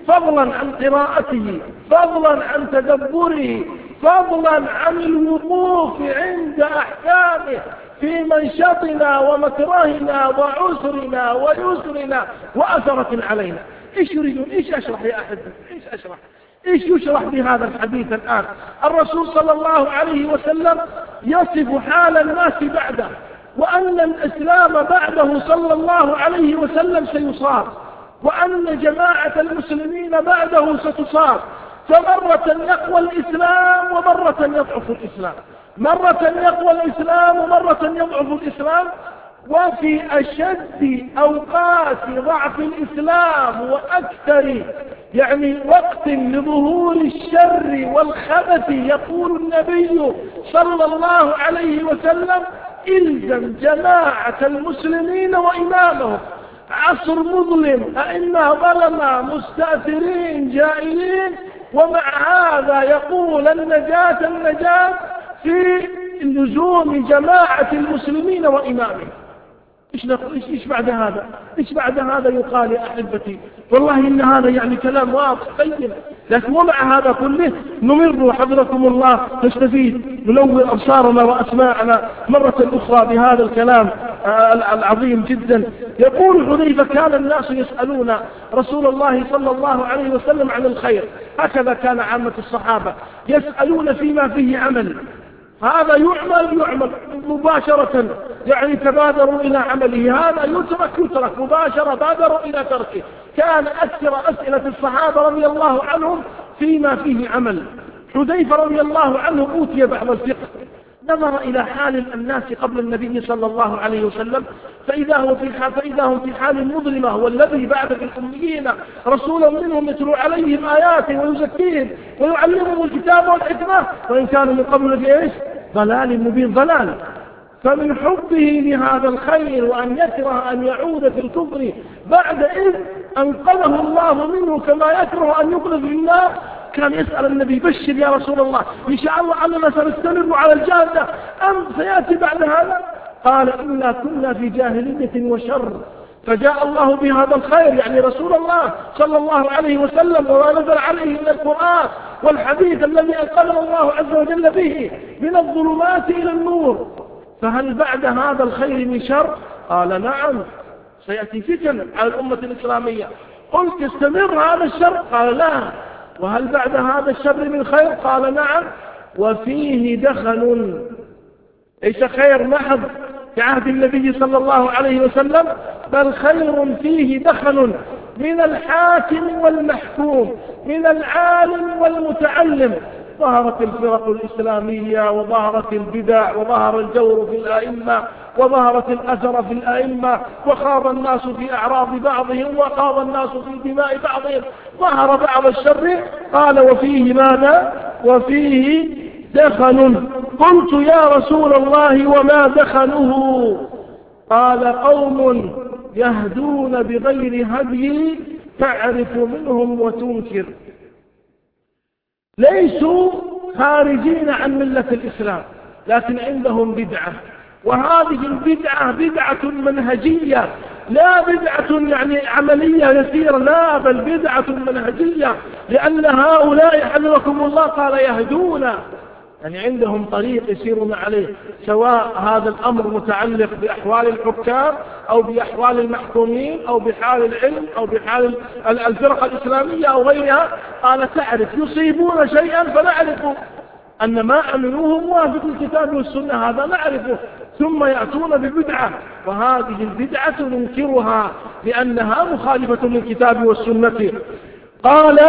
فضلا عن قراءته، فضلا عن تدبره، فضلا عن الوقوف عند أحكامه في منشطنا ومكرهنا وعسرنا ويسرنا وأثرة علينا. إيش يريدون؟ إيش أشرح يا أحد؟ إيش أشرح؟ إيش يشرح بهذا الحديث الآن؟ الرسول صلى الله عليه وسلم يصف حال الناس بعده، وأن الإسلام بعده صلى الله عليه وسلم سيصار، وأن جماعة المسلمين بعده ستصار، فمرة يقوى الإسلام ومرة يضعف الإسلام، مرة يقوى الإسلام ومرة يضعف الإسلام. وفي أشد أوقات ضعف الإسلام وأكثر وقت لظهور الشر والخبث يقول النبي صلى الله عليه وسلم: إلزم جماعة المسلمين وإمامهم. عصر مظلم، أئمة ظلمة مستأثرين جائلين، ومع هذا يقول النجاة في لزوم جماعة المسلمين وإمامهم. إيش بعد هذا؟ إيش بعد هذا يقال يا أحبتي؟ والله إن هذا كلام واضح بين، لكن ومع هذا كله نمر حفظكم الله نستفيد، ننور أبصارنا وأسماعنا مرة أخرى بهذا الكلام العظيم جدا. يقول حذيفة: كان الناس يسألون رسول الله صلى الله عليه وسلم عن الخير، هكذا كان عامة الصحابة يسألون فيما فيه عمل، هذا يعمل مباشرة، تبادروا إلى عمله، هذا يترك مباشرة، بادروا إلى تركه. كان أكثر أسئلة الصحابة رضي الله عنهم فيما فيه عمل. حذيفة رضي الله عنه أوتي بعض الفقه، نظر إلى حال الناس قبل النبي صلى الله عليه وسلم، فإذا هم في حال مظلمة، والذي بعد الأميين رسولا منهم يتلو عليهم آياته ويزكيهم ويعلمهم الكتاب والحكمة، وإن كانوا من قبل في إيش؟ ضلال مبين، ضلال. فمن حبه لهذا الخير وأن يكره أن يعود في الكفر بعد إذ أنقذه الله منه، كما يكره أن يقذف في النار، كان يسأل النبي: بشر يا رسول الله، إن شاء الله أننا سنستمر على الجادة أم سيأتي بعد هذا؟ قال: إنا كنا في جاهلية وشر، فجاء الله بهذا الخير، رسول الله صلى الله عليه وسلم، وما نزل عليه من القرآن والحديث الذي أنقذنا الله عز وجل به من الظلمات إلى النور، فهل بعد هذا الخير من شر؟ قال: نعم، سيأتي فتن على الأمة الإسلامية. قلت: يستمر هذا الشر؟ قال: لا. وهل بعد هذا الشر من خير؟ قال: نعم، وفيه دخل. ليس خير محض في عهد النبي صلى الله عليه وسلم، بل خير فيه دخل من الحاكم والمحكوم، من العالم والمتعلم. ظهرت الفرق الإسلامية، وظهرت البدع، وظهر الجور في الأئمة، وظهرت الأثر في الأئمة، وخاض الناس في أعراض بعضهم، وخاض الناس في دماء بعضهم، ظهر بعض الشر. قال: وفيه ماذا؟ وفيه دخل. قلت: يا رسول الله وما دخله؟ قال: قوم يهدون بغير هدي تعرف منهم وتنكر. ليسوا خارجين عن ملة الإسلام، لكن عندهم بدعة، وهذه البدعة بدعة منهجية، لا بدعة عملية يسيرة، لا، بل بدعة منهجية، لأن هؤلاء حفظكم الله قال يهدون، عندهم طريق يسيرون عليه، سواء هذا الأمر متعلق بأحوال الحكام أو بأحوال المحكومين أو بحال العلم أو بحال الفرقة الإسلامية أو غيرها. قال: تعرف يصيبون شيئا فنعرف أن ما عملوه موافق الكتاب والسنة، هذا نعرفه، ثم يأتون ببدعة، وهذه البدعة ننكرها لأنها مخالفة للكتاب والسنة. قال: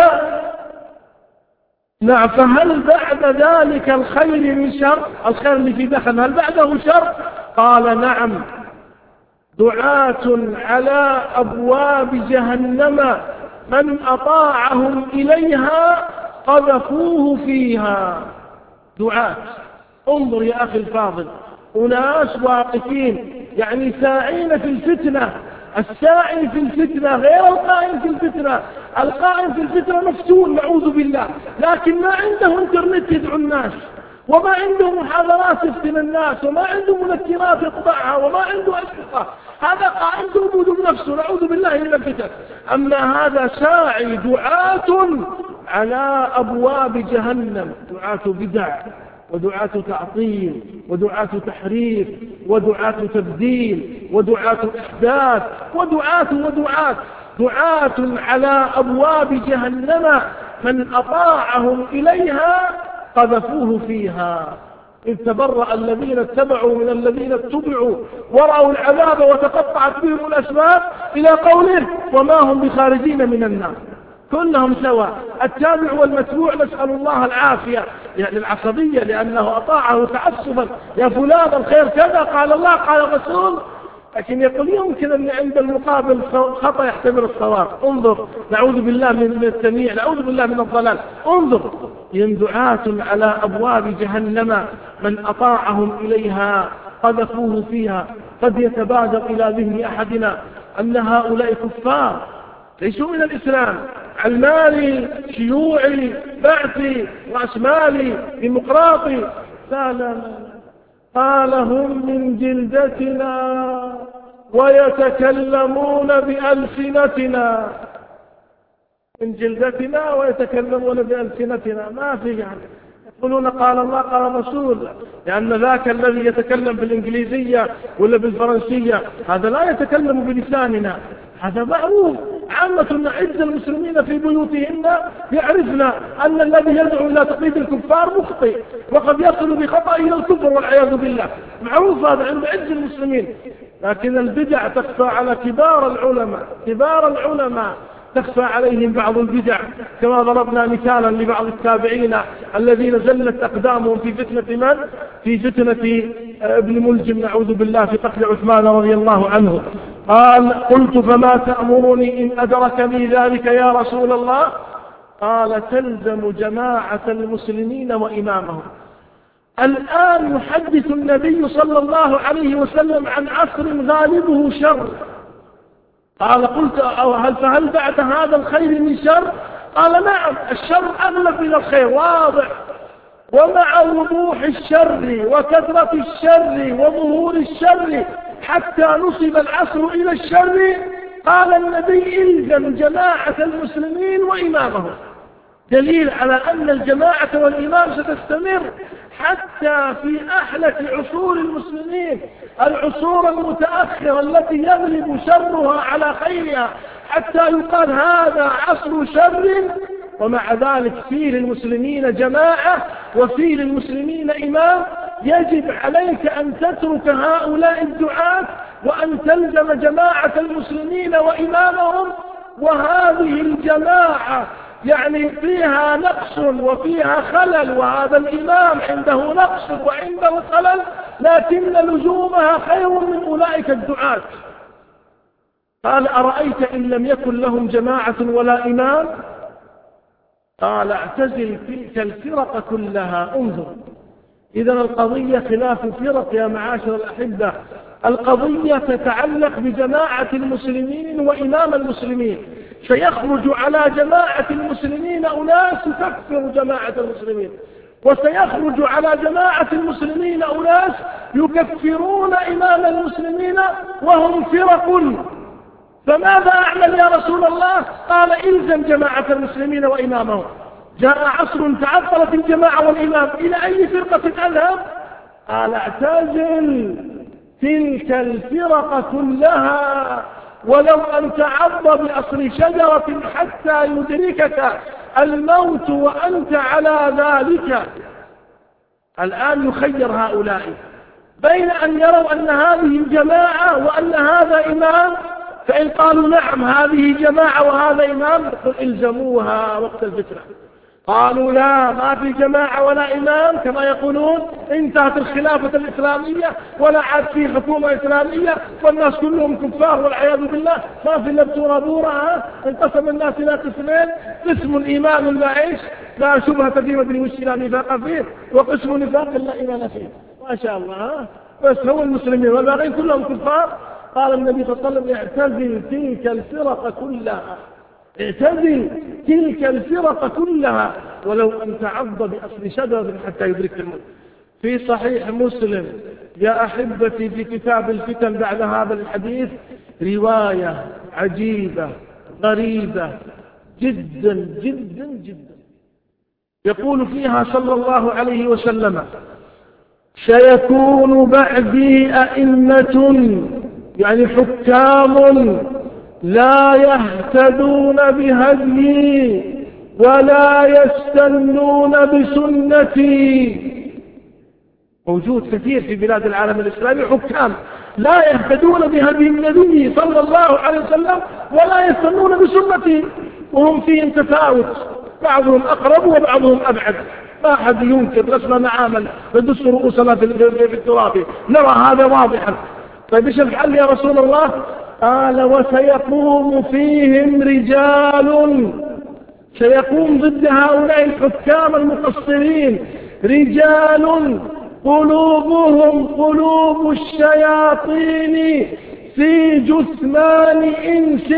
نعم، فهل بعد ذلك الخير من شر؟ الخير اللي في دخل هل بعده شر؟ قال: نعم، دعاة على أبواب جهنم من أطاعهم إليها قذفوه فيها. دعاة، انظر يا أخي الفاضل، أناس واقفين ساعين في الفتنة. الساعي في الفتنة غير القائم في الفتنة. القائم في الفتنة مفتون نعوذ بالله، لكن ما عنده انترنت يدعو الناس، وما عنده محاضرات يفتن الناس، وما عنده مذكرات يطبعها، وما عنده أشرطة. هذا عنده وجود بنفسه، نعوذ بالله من الفتن. أما هذا ساعي دعاة على أبواب جهنم، دعاة بدع ودعاة تعطيل ودعاة تحريف ودعاة تبديل ودعاة إحداث دعاة على أبواب جهنم، من أطاعهم إليها قذفوه فيها. إذ تبرأ الذين اتبعوا من الذين اتبعوا ورأوا العذاب وتقطعت بهم الأسباب، إلى قوله وما هم بخارجين من النار. كلهم سواء، التابع والمتبوع، نسأل الله العافية، يعني العصبية لأنه أطاعه تعصبا، يا فلان الخير كذا، قال الله قال الرسول، لكن يقول يمكن أن عند المقابل خطأ يحتمل الصواب. انظر، نعوذ بالله من التمييع، نعوذ بالله من الضلال. انظر، دعاة على أبواب جهنم، من أطاعهم إليها قذفوه فيها. قد يتبادر إلى ذهن أحدنا أن هؤلاء كفار ليسوا من الإسلام، علماني، شيوعي، بعثي، رأسمالي، ديمقراطي. لا، قال هم من جلدتنا ويتكلمون بألسنتنا، من جلدتنا ويتكلمون بألسنتنا. ما في يعني يقولون قال الله قال الرسول، لأن ذاك الذي يتكلم بالإنجليزية ولا بالفرنسية هذا لا يتكلم بلساننا، هذا معروف. عامة عز المسلمين في بيوتهن يعرفن أن الذي يدعو إلى تقليد الكفار مخطئ، وقد يصل بخطأ إلى الكفر والعياذ بالله، معروف هذا عند عز المسلمين. لكن البدع تخفى على كبار العلماء تخفى عليهم بعض البدع، كما ضربنا مثالا لبعض التابعين الذين زلت أقدامهم في فتنة من؟ في فتنة ابن ملجم نعوذ بالله، في قتل عثمان رضي الله عنه. قال قلت فما تأمرني إن أدركني ذلك يا رسول الله؟ قال تلزم جماعة المسلمين وإمامهم. الآن يحدث النبي صلى الله عليه وسلم عن عصر غالبه شر. قال قلت فهل بعد هذا الخير من شر؟ قال نعم، الشر أغلب من الخير واضح. ومع وضوح الشر وكثرة الشر وظهور الشر حتى نصب العصر إلى الشر، قال النبي إلزم جماعة المسلمين وإمامهم. دليل على أن الجماعة والإمام ستستمر حتى في أحلك عصور المسلمين، العصور المتأخرة التي يغلب شرها على خيرها، حتى يقال هذا عصر شر. ومع ذلك فيه للمسلمين جماعة وفيه للمسلمين إمام. يجب عليك أن تترك هؤلاء الدعاة وأن تلزم جماعة المسلمين وإمامهم. وهذه الجماعة يعني فيها نقص وفيها خلل، وهذا الإمام عنده نقص وعنده خلل، لكن لزومها خير من أولئك الدعاة. قال أرأيت إن لم يكن لهم جماعة ولا إمام؟ قال اعتزل تلك الفرق كلها. انظر، إذن القضية خلاف فرق يا معاشر الأحبة، القضية تتعلق بجماعة المسلمين وإمام المسلمين. سيخرج على جماعة المسلمين أناس تكفر جماعة المسلمين، وسيخرج على جماعة المسلمين أناس يكفرون إمام المسلمين وهم فرق. فماذا أعمل يا رسول الله؟ قال إلزم جماعة المسلمين وإمامهم. جاء عصر تعطلت الجماعة والإمام، إلى أي فرقة أذهب؟ قال اعتزل تلك الفرق كلها ولو أن تعض بأصل شجرة حتى يدركك الموت وأنت على ذلك. الآن يخير هؤلاء بين أن يروا أن هذه جماعة وأن هذا إمام، فإن قالوا نعم هذه جماعة وهذا إمام إلزموها وقت الفتنة. قالوا لا، ما في جماعة ولا إمام كما يقولون، انتهت الخلافة الإسلامية ولا عاد في حكومة إسلامية والناس كلهم كفار والعياذ بالله، ما في إلا بتورة بورة. انقسم الناس إلى قسمين، قسم إيمان لا إيش لا شبهة في مدري وش لا نفاق فيه، وقسم نفاق لا إيمان فيه. ما شاء الله، بس هو المسلمين والباقين كلهم كفار. قال النبي صلى الله عليه وسلم اعتزل تلك الفرق كلها، اعتزل تلك الفرق كلها ولو أن تعض بأصل شجرة حتى يدرك الموت. في صحيح مسلم يا أحبتي في كتاب الفتن بعد هذا الحديث رواية عجيبة غريبة جدا جدا جدا، يقول فيها صلى الله عليه وسلم: سيكون بعدي أئمة، يعني حكام، لا يهتدون بهدي ولا يستنون بسنتي. موجود كثير في بلاد العالم الإسلامي حكام لا يهتدون بهدي النبي صلى الله عليه وسلم ولا يستنون بسنته، وهم فيهم تفاوت، بعضهم أقرب وبعضهم أبعد، ما أحد ينكر، لسنا نعامل ندس رؤوسنا في التراب، نرى هذا واضحا. طيب ايش الحل يا رسول الله؟ قال: وسيقوم فيهم رجال، سيقوم ضد هؤلاء الحكام المقصرين رجال قلوبهم قلوب الشياطين في جثمان إنس.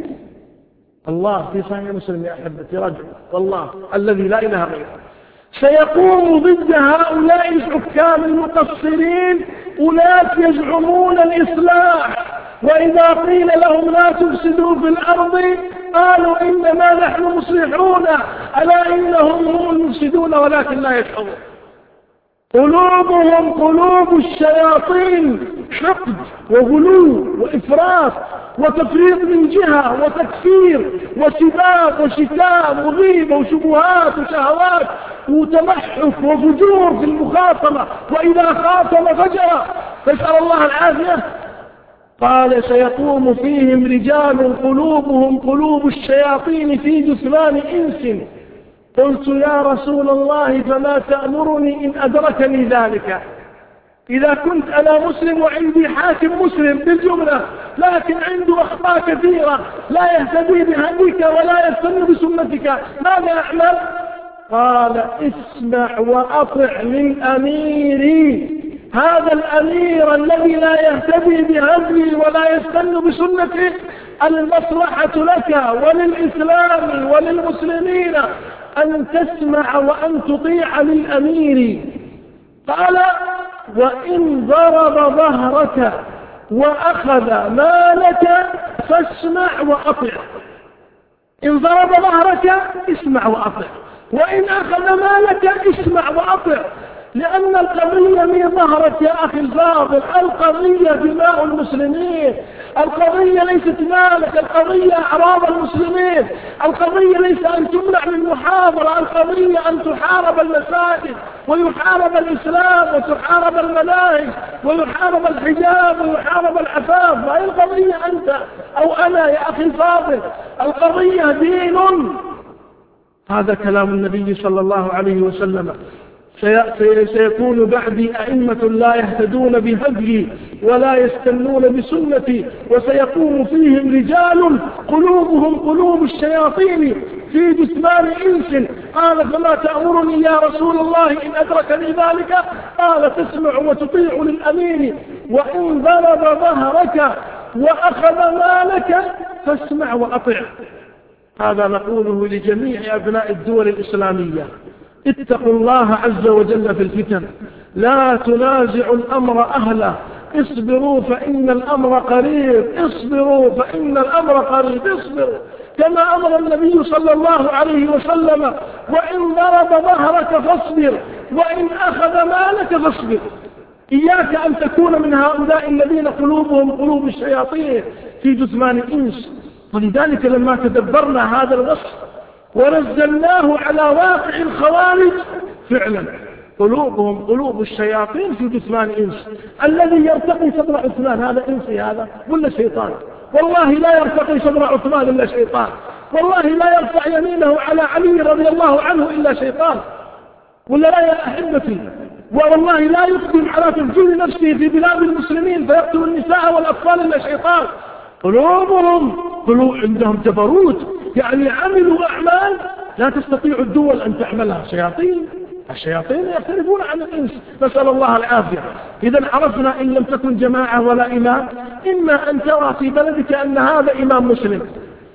الله في صحيح مسلم يا أحبتي رجل والله الذي لا إله غيره، سيقوم ضد هؤلاء الحكام المقصرين أناس يزعمون الإصلاح، وإذا قيل لهم لا تفسدوا في الأرض قالوا إنما نحن مصلحون، ألا إنهم هم المفسدون ولكن لا يشعرون. قلوبهم قلوب الشياطين، حقد وغلو وإفراط وتفريط من جهة وتكفير وسباب وشتام وغيبة وشبهات وشهوات وتمحك وفجور في المخاصمة، وإذا خاصم فجر، فاسأل الله العافية. قال: سيقوم فيهم رجال قلوبهم قلوب الشياطين في جثمان إنس. قلت: يا رسول الله فما تأمرني إن أدركني ذلك؟ إذا كنت أنا مسلم وعندي حاكم مسلم بالجملة لكن عنده أخطاء كثيرة لا يهتدي بهديك ولا يستن بسنتك، ماذا أعمل؟ قال: اسمع وأطع للأمير، هذا الأمير الذي لا يهتدي بهدي ولا يستن بسنته المصلحة لك وللإسلام وللمسلمين أن تسمع وأن تطيع للأمير. قال: وإن ضرب ظهرك وأخذ مالك فاسمع وأطع. إن ضرب ظهرك اسمع وأطع، وإن أخذ مالك اسمع وأطع، لأن القضية من ظهرت يا أخي الفاضل، القضية دماء المسلمين، القضية ليست مالك، القضية أعراض المسلمين، القضية ليس أن تمنع من محاضرة، القضية أن تحارب المساجد ويحارب الإسلام وتحارب المناهج ويحارب الحجاب ويحارب العفاف. ما هي القضية أنت أو أنا يا أخي الفاضل؟ القضية دين. هذا كلام النبي صلى الله عليه وسلم: سيكون بعدي أئمة لا يهتدون بهدي ولا يستنون بسنتي، وسيقوم فيهم رجال قلوبهم قلوب الشياطين في جثمان إنس. قال: فما تأمرني يا رسول الله إن أدركني ذلك؟ قال: تسمع وتطيع للأمير، وإن ضرب ظهرك وأخذ مالك فاسمع وأطع. هذا نقوله لجميع أبناء الدول الإسلامية: اتقوا الله عز وجل في الفتن، لا تنازعوا الأمر أهله، اصبروا فإن الأمر قريب، اصبروا فإن الأمر قريب، اصبروا كما أمر النبي صلى الله عليه وسلم: وإن ضرب ظهرك فاصبر، وإن أخذ مالك فاصبر. إياك أن تكون من هؤلاء الذين قلوبهم قلوب الشياطين في جثمان إنس. ولذلك لما تدبرنا هذا الوصف ونزلناه على واقع الخوارج فعلا قلوبهم قلوب الشياطين في جثمان إنس. الذي يرتقي صدر عثمان هذا إنسي هذا ولا شيطان؟ والله لا يرتقي صدر عثمان إلا شيطان، والله لا يرفع يمينه على علي رضي الله عنه إلا شيطان، ولا لا يا أحبتي؟ والله لا يقدم على تفجير نفسه في بلاد المسلمين فيقتل النساء والأطفال إلا شيطان. قلوبهم قلوب عندهم جبروت، يعني عملوا أعمال لا تستطيع الدول أن تعملها. الشياطين يختلفون عن الإنس، نسأل الله العافية. إذا عرفنا إن لم تكن جماعة ولا إمام، إما أن ترى في بلدك أن هذا إمام مسلم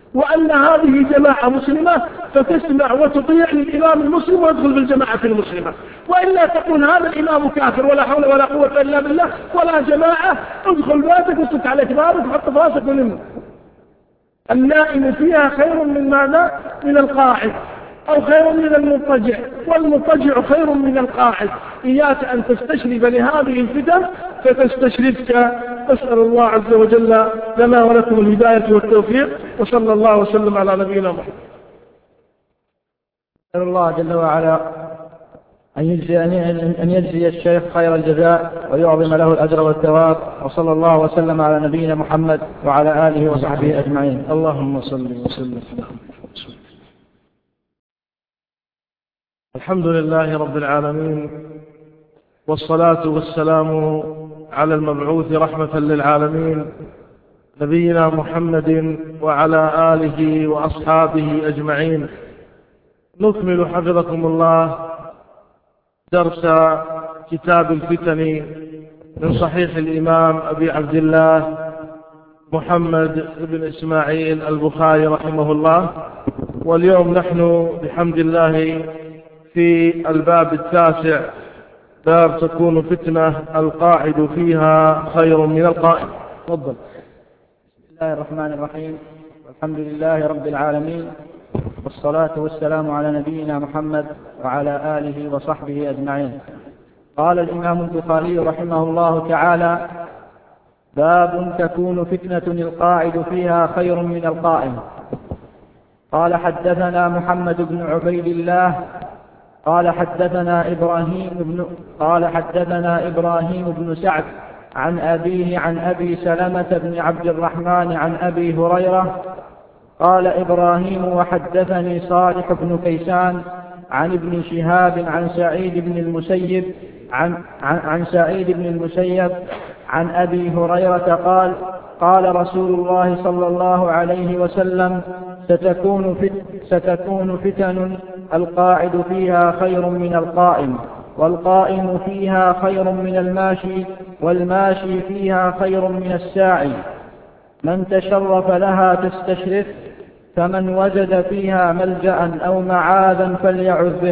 وأن هذه جماعة مسلمة فتسمع وتطيع للإمام المسلم ويدخل بالجماعة المسلمة، وإلا تقول هذا الإمام كافر ولا حول ولا قوة إلا بالله ولا جماعة، ادخل بيتك وسك على كبارك وحط فراسك ونم. النائم فيها خير من ماذا؟ من القاعد، أو خير من المضطجع، والمضطجع خير من القاعد. إياك أن تستشرف لهذه الفتن فتستشرفك. أسأل الله عز وجل لنا ولكم الهداية والتوفيق، وصلى الله وسلم على نبينا محمد. أسأل الله جل وعلا أن يجزي الشيخ خير الجزاء ويعظم له الأجر والثواب، وصلى الله وسلم على نبينا محمد وعلى آله وصحبه أجمعين. اللهم صل وسلم. الحمد لله رب العالمين، والصلاة والسلام على المبعوث رحمة للعالمين نبينا محمد وعلى آله وأصحابه أجمعين. نكمل حفظكم الله درس كتاب الفتن من صحيح الإمام أبي عبد الله محمد بن إسماعيل البخاري رحمه الله. واليوم نحن بحمد الله في الباب التاسع، باب تكون فتنة القاعد فيها خير من القائم. تفضل. بسم الله الرحمن الرحيم، والحمد لله رب العالمين، والصلاة والسلام على نبينا محمد وعلى آله وصحبه أجمعين. قال الإمام البخاري رحمه الله تعالى: باب تكون فتنة القاعد فيها خير من القائم. قال حدثنا محمد بن عبيد الله قال حدثنا إبراهيم بن سعد عن أبيه عن أبي سلمة بن عبد الرحمن عن أبي هريرة قال إبراهيم: وحدثني صالح بن كيسان عن ابن شهاب عن سعيد بن المسيب عن أبي هريرة قال: قال رسول الله صلى الله عليه وسلم: ستكون فتن القاعد فيها خير من القائم، والقائم فيها خير من الماشي، والماشي فيها خير من الساعي. من تشرف لها تستشرف، فمن وجد فيها ملجأ أو معاذا فليعذ به.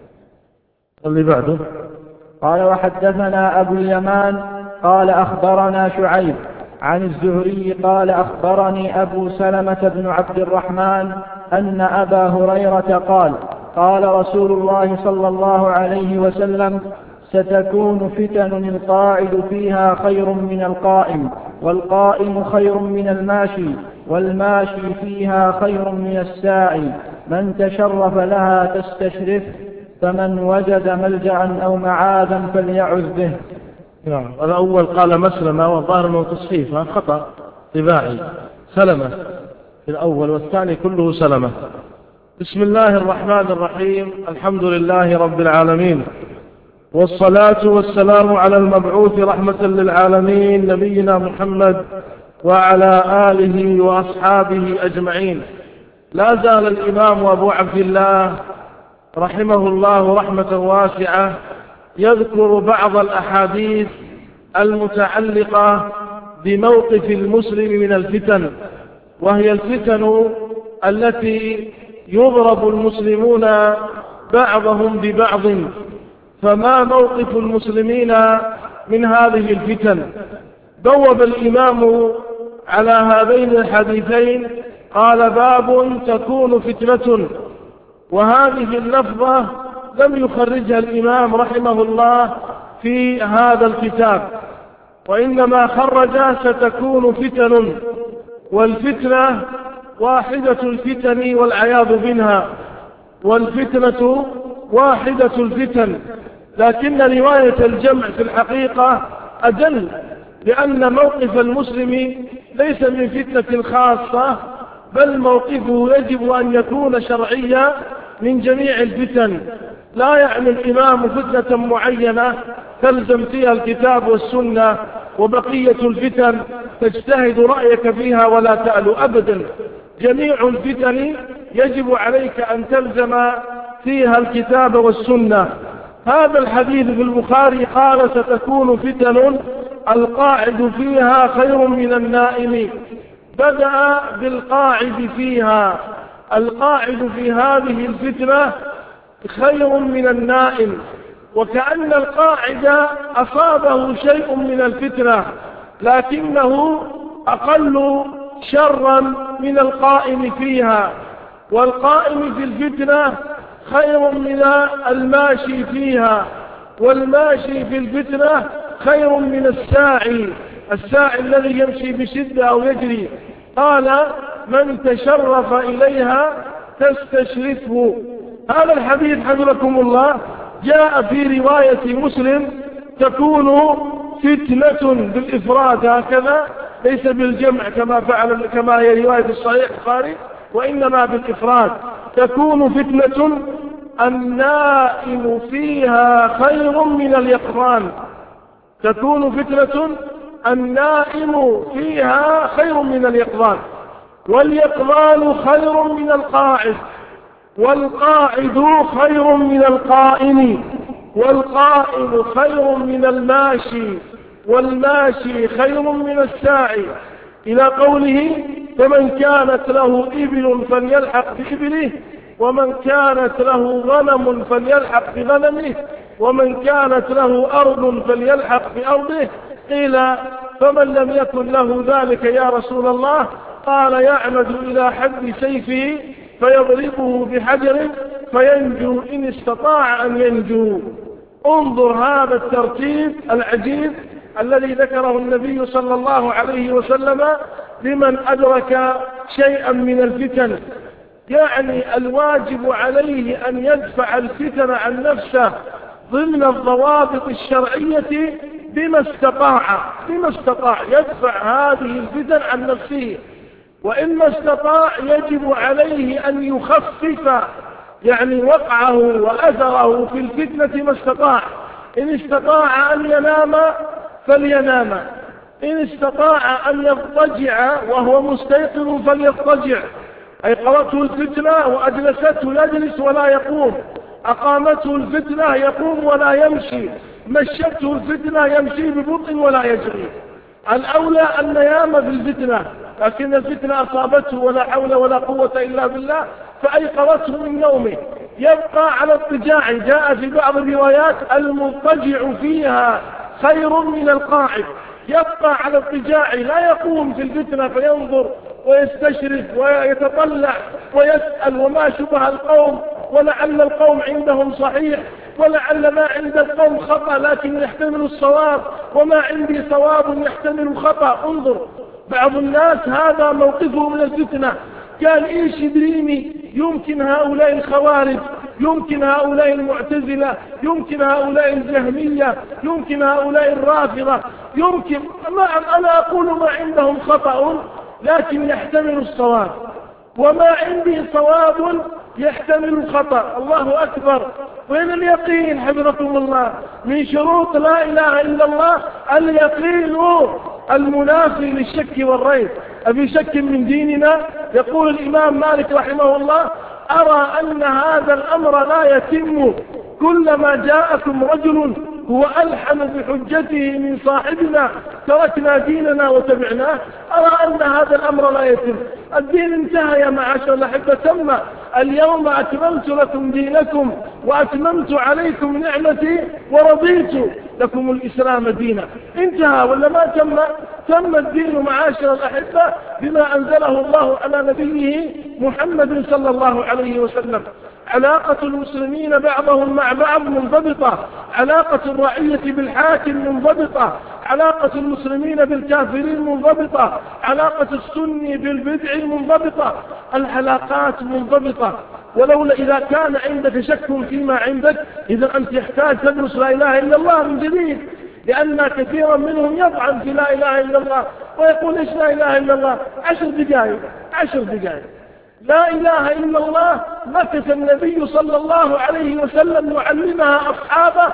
اللي بعده. قال: وحدثنا أبو اليمان قال أخبرنا شعيب عن الزهري قال أخبرني أبو سلمة بن عبد الرحمن أن أبا هريرة قال: قال رسول الله صلى الله عليه وسلم: ستكون فتن القاعد فيها خير من القائم، والقائم خير من الماشي، والماشي فيها خير من الساعي. من تشرف لها تستشرف، فمن وجد ملجأ أو معاذا فليعذ به. نعم. الأول قال مسلمة، والظاهر أنه تصحيفها خطأ طباعي، سلمة في الأول، والثاني كله سلمة. بسم الله الرحمن الرحيم. الحمد لله رب العالمين، والصلاة والسلام على المبعوث رحمة للعالمين نبينا محمد وعلى آله وأصحابه أجمعين. لا زال الإمام أبو عبد الله رحمه الله رحمة واسعة يذكر بعض الأحاديث المتعلقة بموقف المسلم من الفتن، وهي الفتن التي يضرب المسلمون بعضهم ببعض. فما موقف المسلمين من هذه الفتن؟ بوب الإمام على هذين الحديثين، قال: باب تكون فتنة. وهذه اللفظة لم يخرجها الإمام رحمه الله في هذا الكتاب، وإنما خرج ستكون فتن. والفتنة واحدة الفتن والعياذ منها، والفتنة واحدة الفتن، لكن رواية الجمع في الحقيقة أدل، لأن موقف المسلم ليس من فتنة خاصة، بل موقفه يجب أن يكون شرعيا من جميع الفتن. لا يعني الإمام فتنة معينة تلزم فيها الكتاب والسنة، وبقية الفتن تجتهد رأيك فيها ولا تألو أبدا. جميع الفتن يجب عليك أن تلزم فيها الكتاب والسنة. هذا الحديث في البخاري قال: ستكون فتن القاعد فيها خير من النائم. بدأ بالقاعد فيها. القاعد في هذه الفتنة خير من النائم، وكأن القاعد أصابه شيء من الفتنة لكنه أقل شرا من القائم فيها. والقائم في الفتنة خير من الماشي فيها، والماشي في الفتنة خير من الساعي الذي يمشي بشدة أو يجري. قال: من تشرف إليها تستشرفه. هذا الحديث حفظكم الله جاء في رواية مسلم: تكون فتنة بالإفراد هكذا، ليس بالجمع كما هي رواية الصحيح البخاري، وإنما بالإفراد. تكون فتنة النائم فيها خير من اليقظان. تكون فتنة النائم فيها خير من اليقظان، واليقظان خير من القاعد، والقاعد خير من القائم، والقائم خير من الماشي، والماشي خير من الساعي، إلى قوله: فمن كانت له إبل فليلحق بإبله، ومن كانت له غنم فليلحق بغنمه، ومن كانت له أرض فليلحق بأرضه. قيل: فمن لم يكن له ذلك يا رسول الله؟ قال: يعمد إلى حد سيفه فيضربه بحجر فينجو إن استطاع أن ينجو. انظر هذا الترتيب العجيب الذي ذكره النبي صلى الله عليه وسلم لمن أدرك شيئا من الفتن. يعني الواجب عليه أن يدفع الفتن عن نفسه ضمن الضوابط الشرعية بما استطاع يدفع هذه الفتن عن نفسه، وإما استطاع يجب عليه أن يخفف يعني وقعه وأثره في الفتنة ما استطاع. إن استطاع أن ينام فلينام، إن استطاع أن يضطجع وهو مستيقظ فليضطجع. أيقظته الفتنة وأجلسته يجلس ولا يقوم، أقامته الفتنة يقوم ولا يمشي، مشته الفتنة يمشي ببطء ولا يجري. الأولى أن ينام في الفتنة، لكن الفتنة أصابته ولا حول ولا قوة إلا بالله فأيقظته من نومه، يبقى على اضطجاع. جاء في بعض الروايات: المضطجع فيها خير من القاعد. يبقى على اضطجاع، لا يقوم في الفتنة فينظر ويستشرف ويتطلع ويسأل وما شبه القوم، ولعل القوم عندهم صحيح ولعل ما عند القوم خطأ لكن يحتمل الصواب، وما عندي صواب يحتمل الخطأ. انظر، بعض الناس هذا موقفه من الفتنة، قال: إيش يدريني، يمكن هؤلاء الخوارج، يمكن هؤلاء المعتزلة، يمكن هؤلاء الجهمية، يمكن هؤلاء الرافضة، يمكن أنا أقول ما عندهم خطأ لكن يحتمل الصواب، وما عندي صواب يحتمل الخطأ. الله أكبر. وين اليقين حفظكم الله؟ من شروط لا إله إلا الله اليقين المنافي للشك والريب. أبي شك من ديننا؟ يقول الإمام مالك رحمه الله: أرى أن هذا الأمر لا يتم كلما جاءكم رجل هو ألحن بحجته من صاحبنا تركنا ديننا وتبعناه. أرى أن هذا الأمر لا يتم. الدين انتهى يا معاشر الأحبة، تم. اليوم أتممت لكم دينكم وأتممت عليكم نعمتي ورضيت لكم الإسلام دينا. انتهى ولا ما تم؟ تم الدين معاشر الأحبة بما أنزله الله على نبيه محمد صلى الله عليه وسلم. علاقة المسلمين بعضهم مع بعض منضبطة، علاقة الرعية بالحاكم منضبطة، علاقة المسلمين بالكافرين منضبطة، علاقة السني بالبدع منضبطة، العلاقات منضبطة. ولولا إذا كان عندك شك فيما عندك إذا أنت يحتاج تدرس لا إله إلا الله من جديد، لأن كثيرا منهم يطعن في لا إله إلا الله ويقول: إيش لا إله إلا الله؟ 10 دقائق. لا إله إلا الله مكث النبي صلى الله عليه وسلم يعلمها أصحابه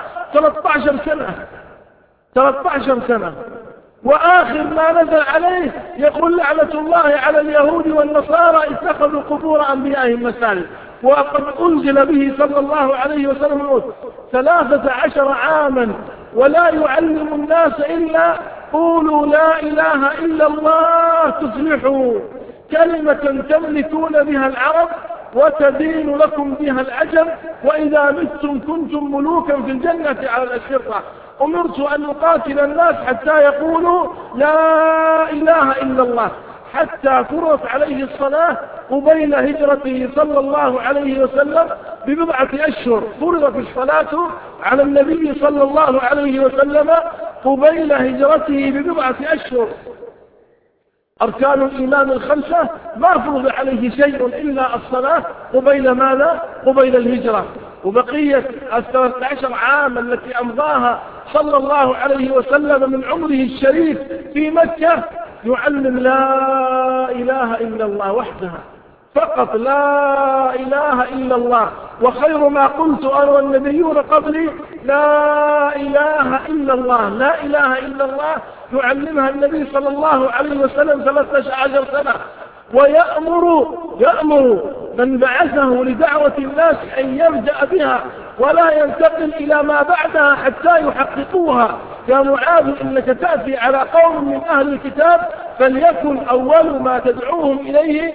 13 سنة، وآخر ما نزل عليه يقول: لعنة الله على اليهود والنصارى اتخذوا قبور أنبيائهم مساجد. وقد أنزل به صلى الله عليه وسلم 13 عاما ولا يعلم الناس إلا قولوا لا إله إلا الله تفلحوا، كلمة تملكون بها العرب وتدين لكم بها العجم، وإذا متم كنتم ملوكا في الجنة على الأشرطة. أمرت أن أقاتل الناس حتى يقولوا لا إله إلا الله، حتى فرضت عليه الصلاة قبيل هجرته صلى الله عليه وسلم ببضعة أشهر. فرضت الصلاة على النبي صلى الله عليه وسلم قبيل هجرته ببضعة أشهر. أركان الإيمان الخمسة ما فرض عليه شيء إلا الصلاة قبيل ماذا؟ قبيل الهجرة. وبقية 13 عام التي أمضاها صلى الله عليه وسلم من عمره الشريف في مكة يعلم لا إله إلا الله وحدها فقط، لا إله إلا الله. وخير ما قلت أنا والنبيون قبلي لا إله إلا الله، لا إله إلا الله يعلمها النبي صلى الله عليه وسلم 13 سنة. ويأمر من بعثه لدعوة الناس أن يبدأ بها ولا ينتقل إلى ما بعدها حتى يحققوها. يا معاذ إنك تأتي على قوم من أهل الكتاب فليكن أول ما تدعوهم إليه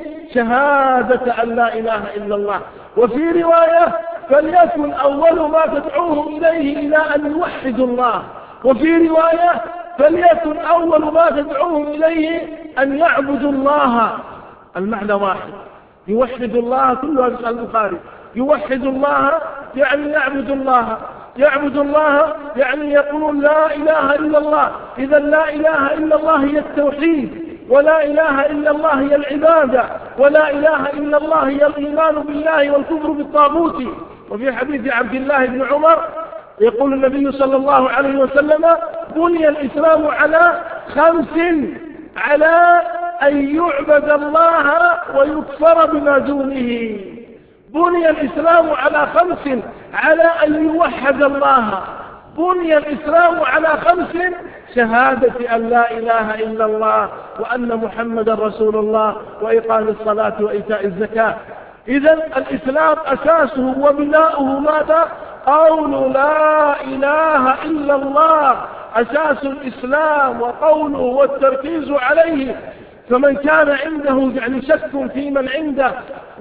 شهادة أن لا إله إلا الله. وفي رواية فليكن أول ما تدعوهم إليه إلى أن يوحدوا الله. وفي رواية فليكن أول ما تدعوهم إليه أن يعبدوا الله. المعنى واحد، يوحد الله، كلها في البخاري. يوحد الله يعني يعبد الله، يعبد الله يعني يقول لا إله إلا الله. إذا لا إله إلا الله هي التوحيد، ولا إله إلا الله هي العبادة، ولا إله إلا الله هي الإيمان بالله والكفر بالطاغوت. وفي حديث عبد الله بن عمر يقول النبي صلى الله عليه وسلم بني الإسلام على 5: على أن يعبد الله ويكفر بما دونه. بني الإسلام على 5: على أن يوحد الله. بني الإسلام على 5: شهادة أن لا إله إلا الله وأن محمد رسول الله وإقام الصلاة وإيتاء الزكاة. إذن الإسلام أساسه وبناؤه ماذا؟ قول لا إله إلا الله أساس الإسلام وقوله والتركيز عليه. فمن كان عنده يعني شك في من عنده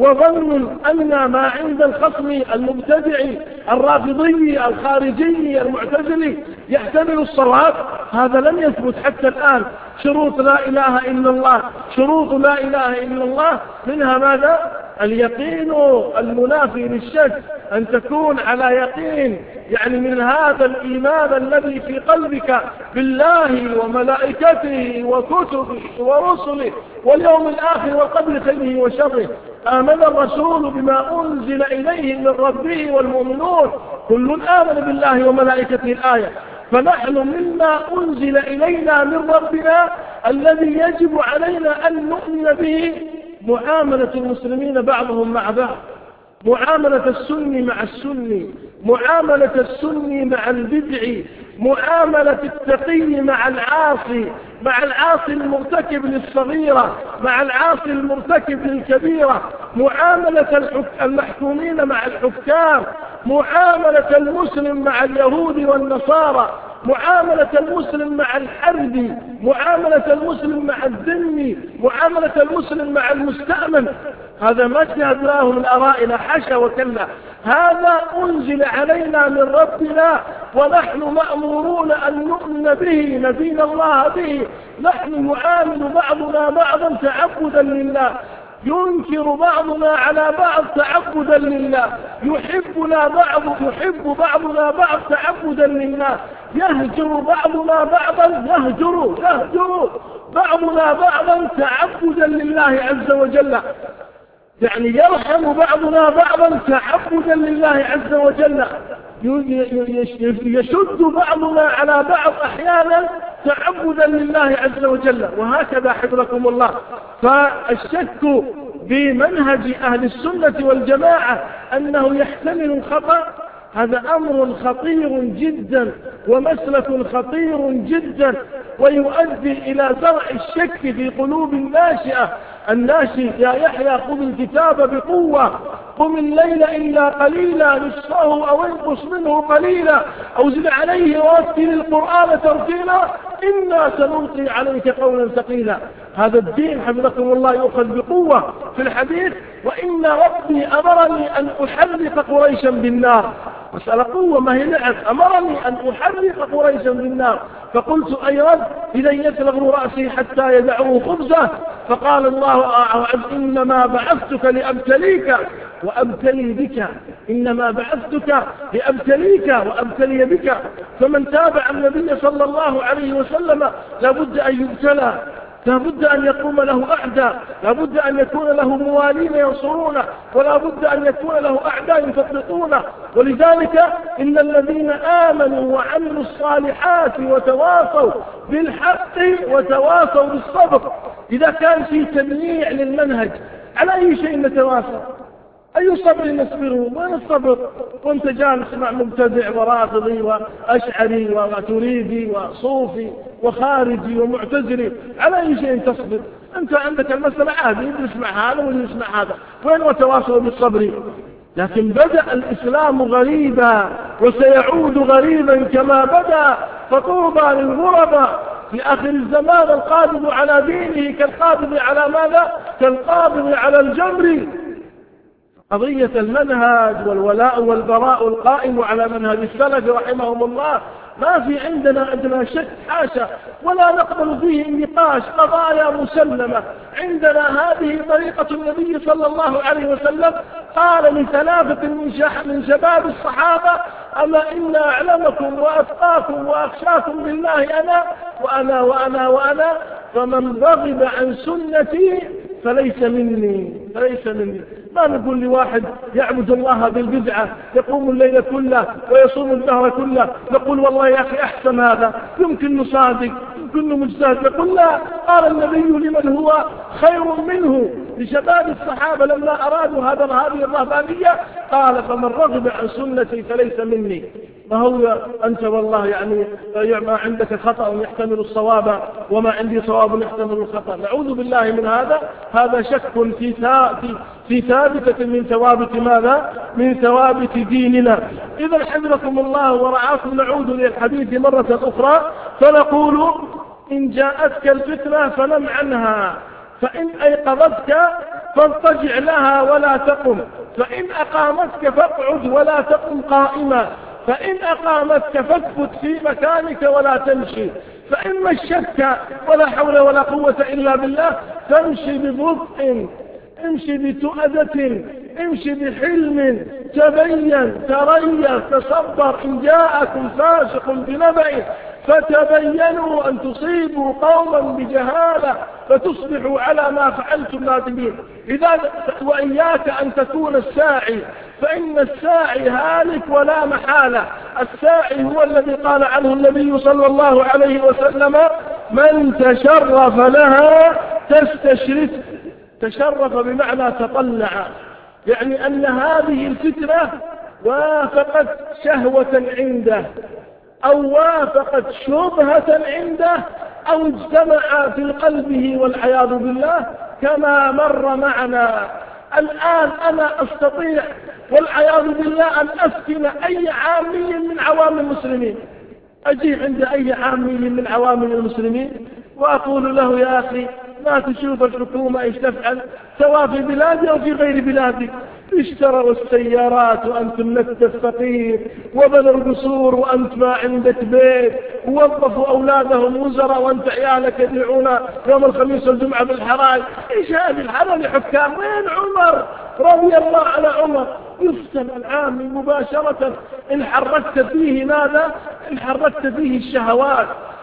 وظن أن ما عند الخصم المبتدع الرافضي الخارجي المعتزلي يحتمل الصواب، هذا لم يثبت حتى الآن. شروط لا إله إلا الله، شروط لا إله إلا الله منها ماذا؟ اليقين المنافي للشك، أن تكون على يقين يعني من هذا الإيمان الذي في قلبك بالله وملائكته وكتبه ورسله واليوم الآخر والقدر خيره وشره. آمن الرسول بما أنزل إليه من ربه والمؤمنون كل آمن بالله وملائكته الآية. فنحن مما أنزل إلينا من ربنا الذي يجب علينا أن نؤمن به معاملة المسلمين بعضهم مع بعض، معاملة السني مع السني، معاملة السني مع البدعي، معاملة التقي مع العاصي، مع العاصي المرتكب للصغيرة، مع العاصي المرتكب للكبيرة، معاملة المحكومين مع الحكام، معاملة المسلم مع اليهود والنصارى، معاملة المسلم مع الحربي، معاملة المسلم مع الذمي، معاملة المسلم مع المستأمن. هذا ما اجتهدناه من آرائنا، حاشا وكلا، هذا أنزل علينا من ربنا ونحن مأمورون أن نؤمن به ندين الله به. نحن نعامل بعضنا بعضا تعبدا لله، ينكر بعضنا على بعض تعبدا لله، يحب بعضنا بعض تعبدا لله، يهجر بعضنا بعضا يهجر بعضنا بعضا تعبدا لله عز وجل. يعني يرحم بعضنا بعضا تعبدا لله عز وجل، يشد بعضنا على بعض أحيانا تعبدا لله عز وجل. وهكذا حفظكم الله. فالشك بمنهج أهل السنة والجماعة أنه يحتمل الخطأ هذا أمر خطير جدا ومسلك خطير جدا، ويؤدي إلى زرع الشك في قلوب الناشئة. الناشئ يا يحيى خذ الكتاب بقوة، قم الليل إلا قليلا نصفه أو انقص منه قليلا أو زد عليه ورتل القرآن ترتيلا. إنا سنلقي عليك قولا ثقيلا. هذا الدين حفظكم الله يؤخذ بقوة في الحديث. وإن ربي أمرني أن أحرق قريشا بالنار. مسألة قوة ما هي لعب. أمرني أن أحرق قريشا بالنار. فقلت أي رب إذا يسلغ رأسي حتى يدعوه خبزه. فقال الله أعز إنما بعثتك لأبتليك وأبتلي بك. إنما بعثتك لأبتليك وأبتلي بك. فمن تابع النبي صلى الله عليه وسلم لابد أن يبتلى، لابد أن يقوم له أعداء، لابد أن يكون له موالين ينصرونه، ولا بد أن يكون له أعداء يفتقونه. ولذلك إن الذين آمنوا وعملوا الصالحات وتواصوا بالحق وتواصوا بالصبر. إذا كان في تمييع للمنهج على أي شيء نتواصل؟ أي صبر نصبره؟ وين الصبر وانت جالس مع مبتدع ورافضي وأشعري وماتريدي وصوفي وخارجي ومعتزلي؟ على أي شيء تصبر؟ أنت عندك المسألة عادي، يسمع هذا ويسمع هذا، وين وتواصل بالصبر؟ لكن بدأ الإسلام غريبا وسيعود غريبا كما بدأ. فطوبى للغرباء في آخر الزمان. القابض على دينه كالقابض على ماذا؟ كالقابض على الجمر. قضية المنهج والولاء والبراء القائم على منهج السلف رحمهم الله ما في عندنا أدنى شك، حاشا، ولا نقبل فيه النقاش، قضايا مسلمة عندنا. هذه طريقة النبي صلى الله عليه وسلم. قال لثلاثة من شباب الصحابة أما إن أعلمكم وأتقاكم وأخشاكم بالله أنا وأنا وأنا وأنا، فمن رغب عن سنتي فليس مني. فليس مني. ما نقول لواحد يعبد الله بالبدعة يقوم الليل كله ويصوم الدهر كله نقول والله يا أخي أحسن هذا، يمكن نصادق، يمكن مجتهد. نقول لا، قال النبي لمن هو خير منه لشباب الصحابة لما أرادوا هذه الرهبانية قال فمن رغب عن سنتي فليس مني. ما هو أنت والله يعني ما عندك خطأ يحتمل الصواب وما عندي صواب يحتمل الخطأ. نعوذ بالله من هذا. هذا شك في ثابتة من ثوابت ماذا؟ من ثوابت ديننا. إذا حفظكم الله ورعاكم نعود للحديث مرة أخرى فنقول إن جاءتك الفتنة فنم عنها، فإن أيقظتك فاضطجع لها ولا تقم، فإن أقامتك فاقعد ولا تقم قائما، فإن أقامتك فاثبت في مكانك ولا تمشي، فإن مشتك ولا حول ولا قوة إلا بالله تمشي ببطء، امشي بتؤدة، امشي بحلم، تبين، تريث، تصبر. إن جاءكم فاسق بنبأ فتبينوا أن تصيبوا قوما بجهالة فتصبحوا على ما فعلتم نادمين. إذا وإياك أن تكون الساعي، فإن الساعي هالك ولا محالة. الساعي هو الذي قال عنه النبي صلى الله عليه وسلم من تشرف لها تستشرف. تشرف بمعنى تطلع، يعني أن هذه الفتنة وافقت شهوة عنده أو وافقت شبهة عنده أو اجتمع في قلبه والعياذ بالله كما مر معنا. الآن أنا أستطيع والعياذ بالله أن أفتن أي عامي من عوام المسلمين، أجي عند أي عامي من عوام المسلمين وأقول له يا أخي ما تشوف الحكومة ايش تفعل سواء في بلادي أو في غير بلادي؟ اشتروا السيارات وأنتم لست الفقير، وبنوا القصور وأنت ما عندك بيت، ووظفوا أولادهم وزراء وأنت عيالك يبيعون يوم الخميس والجمعة بالحرائق. ايش هذه الحرائق الحكام؟ وين عمر رضي الله على عمر؟ يفتن العامي مباشرة إن حركت فيه ماذا؟ إن حركت فيه الشهوات.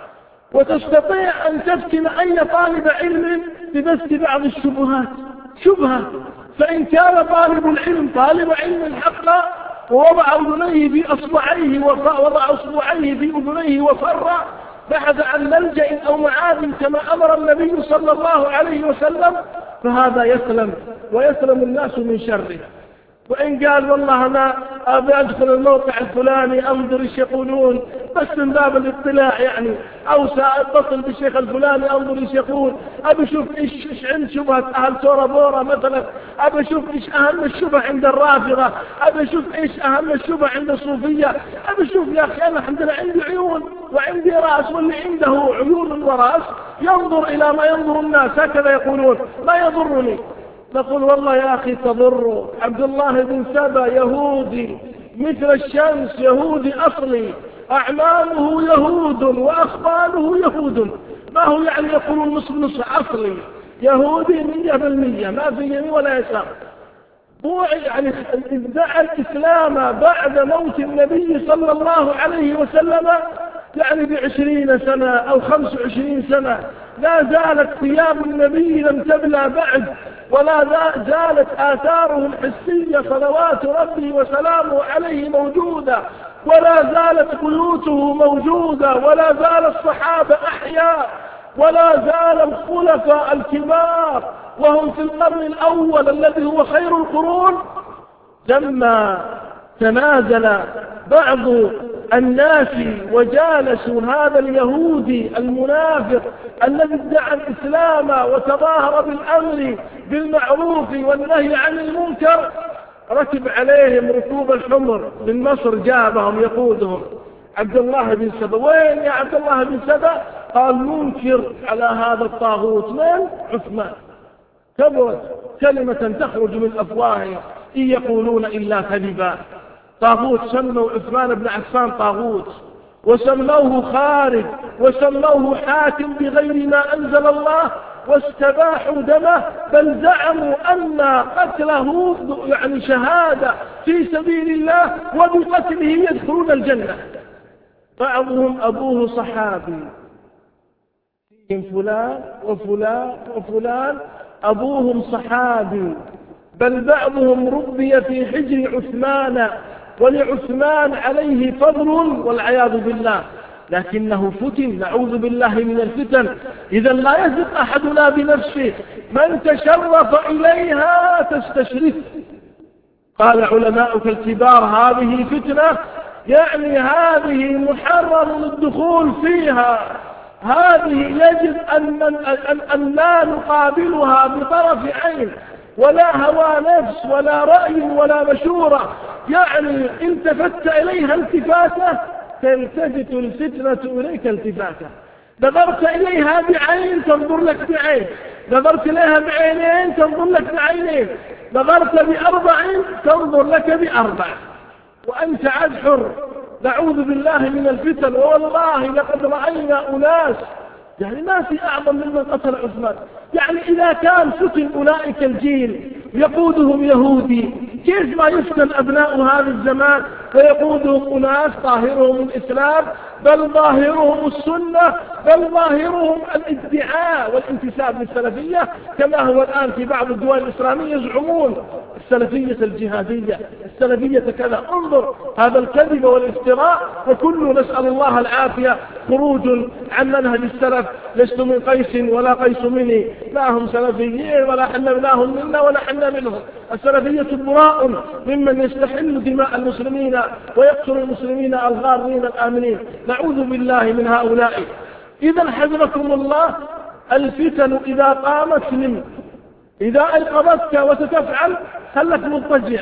وتستطيع أن تفتن أي طالب علم ببث بعض الشبهات شبهة. فإن كان طالب العلم طالب علم الحق ووضع أذنيه في أصبعيه ووضع أصبعيه في أذنيه وفر بحث عن ملجأ أو معاد كما أمر النبي صلى الله عليه وسلم، فهذا يسلم ويسلم الناس من شره. وإن قال والله أنا أبي أدخل الموقع الفلاني أنظر إيش يقولون بس من باب الاطلاع يعني، أو سأتصل بالشيخ الفلاني أنظر إيش يقول، أبي أشوف إيش عند شبهة أهل سورة بورا مثلا، أبي أشوف إيش أهم الشبهة عند الرافضة، أبي أشوف إيش أهم الشبهة عند الصوفية، أبي أشوف يا أخي أنا الحمد لله عندي عيون وعندي رأس، واللي عنده عيون ورأس ينظر إلى ما ينظر الناس، هكذا يقولون ما يضرني. نقول والله يا أخي تضر. عبد الله بن سبا يهودي مثل الشمس، يهودي أصلي، أعماله يهود وأخباله يهود، ما هو يعني يقولون نصف نصف، أصلي يهودي 100%، ما في يمين ولا يسار. هو يعني ادعى الإسلام بعد موت النبي صلى الله عليه وسلم يعني ب20 سنة أو 25 سنة، لا زالت ثياب النبي لم تبلى بعد، ولا زالت آثاره الحسية صلوات ربي وسلامه عليه موجودة، ولا زالت بيوته موجودة، ولا زال الصحابة أحياء، ولا زال الخلفاء الكبار وهم في القرن الأول الذي هو خير القرون. لما تنازل بعض الناس وجالسوا هذا اليهودي المنافق الذي ادعى الإسلام وتظاهر بالأمر بالمعروف والنهي عن المنكر، ركب عليهم ركوب الحمر من مصر، جابهم يقودهم عبد الله بن سبا. وين يا عبد الله بن سبا؟ قال منكر على هذا الطاغوت. من؟ عثمان. كبرت كلمة تخرج من أفواههم إن يقولون إلا كذبا. طاغوت، سموا عثمان بن عفان طاغوت، وسموه خارج، وسموه حاكم بغير ما أنزل الله، واستباحوا دمه، بل زعموا أن قتله يعني شهادة في سبيل الله، وبقتله يدخلون الجنة. بعضهم أبوه صحابي، فلان وفلان وفلان أبوهم صحابي، بل بعضهم ربي في حجر عثمان، ولعثمان عليه فضل والعياذ بالله، لكنه فتن، نعوذ بالله من الفتن. إذا لا يثق أحدنا بنفسه، من تشرف إليها تستشرف. قال علماؤك الكبار هذه فتنة، يعني هذه محرم الدخول فيها، هذه يجب أن لا نقابلها بطرف عين، ولا هوى نفس ولا رأي ولا مشورة. يعني التفت إليها التفاتة تلتفت الفتنة إليك التفاتة. نظرت إليها بعين تنظر لك بعين، نظرت إليها بعينين تنظر لك بعينين، نظرت بأربع تنظر لك بأربع، وأنت عاد حر. نعوذ بالله من الفتن. والله لقد رأينا أناس يعني ما في أعظم ممن قتل عثمان. يعني إذا كان فتن أولئك الجيل يقودهم يهودي، كيف ما يفتن أبناء هذا الزمان ويقودهم أناس ظاهرهم الإسلام، بل ظاهرهم السنة، بل ظاهرهم الادعاء والانتساب للسلفية، كما هو الآن في بعض الدول الإسلامية يزعمون السلفية الجهادية، السلفية كذا. انظر هذا الكذب والافتراء، وكل نسأل الله العافية خروج عن منهج السلف. لست من قيس ولا قيس مني، لا هم سلفيين ولا حنا منهم منا ولا حنا منهم. السلفية براء ممن يستحل دماء المسلمين ويقتل المسلمين الغارين الآمنين، نعوذ بالله من هؤلاء. إذا حذركم الله، الفتن إذا قامت من إذا أيقظتك وستفعل خلك مضطجع،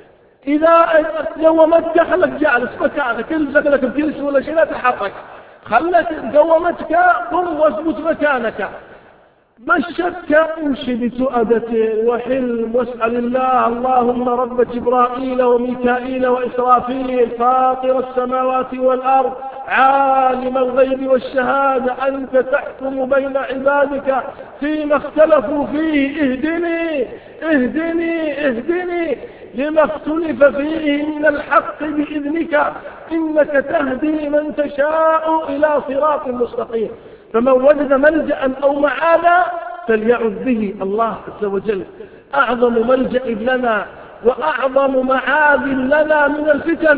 إذا قومتك خلك جالس مكانك، الزق لك بكرسي ولا شيء لا تحرك، خلك قومتك قم واثبت مكانك. ما الشك امشي بتؤدة وحلم واسأل الله. اللهم رب جبرائيل وميكائيل وإسرافيل فاطر السماوات والأرض عالم الغيب والشهادة، أنت تحكم بين عبادك فيما اختلفوا فيه، اهدني اهدني اهدني لما اختلف فيه من الحق بإذنك، إنك تهدي من تشاء إلى صراط مستقيم. فمن وجد ملجأ أو معاذا فليعذ به الله عز وجل. أعظم ملجأ لنا وأعظم معاذ لنا من الفتن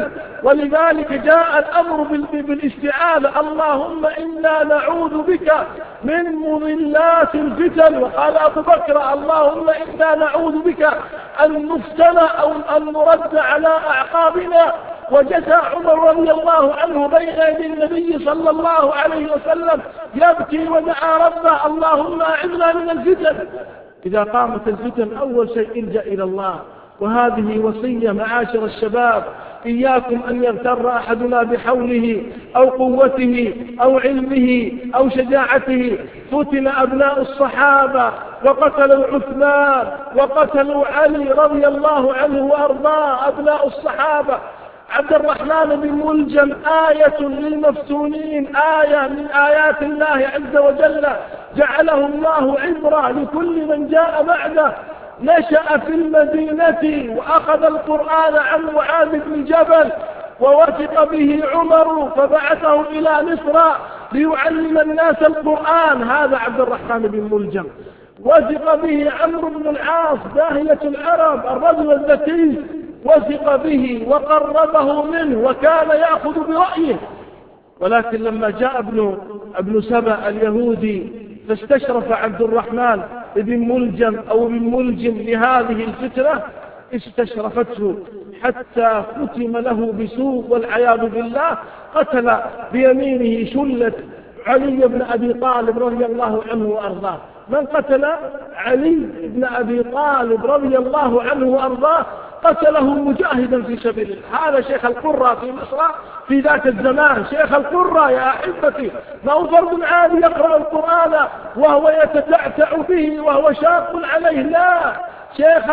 ولذلك جاء الأمر بالاستعاذة: اللهم إنا نعوذ بك من مضلات الفتن. وقال أبو بكر: اللهم إنا نعوذ بك أن نفتن أو أن نرد على أعقابنا. وجثى عمر رضي الله عنه بين يدي النبي صلى الله عليه وسلم يبكي ودعا ربه: اللهم أعذنا من الفتن. إذا قامت الفتن أول شيء الجأ إلى الله. وهذه وصية معاشر الشباب: إياكم أن يغتر أحدنا بحوله أو قوته أو علمه أو شجاعته. فتن أبناء الصحابة وقتلوا عثمان وقتلوا علي رضي الله عنه وأرضاه. أبناء الصحابة عبد الرحمن بن ملجم آية للمفتونين، آية من آيات الله عز وجل، جعله الله عبرة لكل من جاء بعده. نشأ في المدينة وأخذ القرآن عن معاذ بن جبل، ووثق به عمر فبعثه إلى مصر ليعلم الناس القرآن. هذا عبد الرحمن بن ملجم. وثق به عمرو بن العاص داهية العرب، الرجل الذكي، وثق به وقربه منه وكان يأخذ برأيه. ولكن لما جاء ابن سبأ اليهودي فاستشرف عبد الرحمن بن ملجم أو بن ملجم لهذه الفتنة، استشرفته حتى ختم له بسوء والعياذ بالله. قتل بيمينه شلة علي بن أبي طالب رضي الله عنه وأرضاه. من قتل علي بن أبي طالب رضي الله عنه وأرضاه؟ قتله مجاهدا في سبيل الله. هذا شيخ القرى في مصر في ذاك الزمان. شيخ القرى يا أحبتي ما هو فرد عادي يقرأ القرآن وهو يتتعتع به وهو شاق عليه، لا، شيخ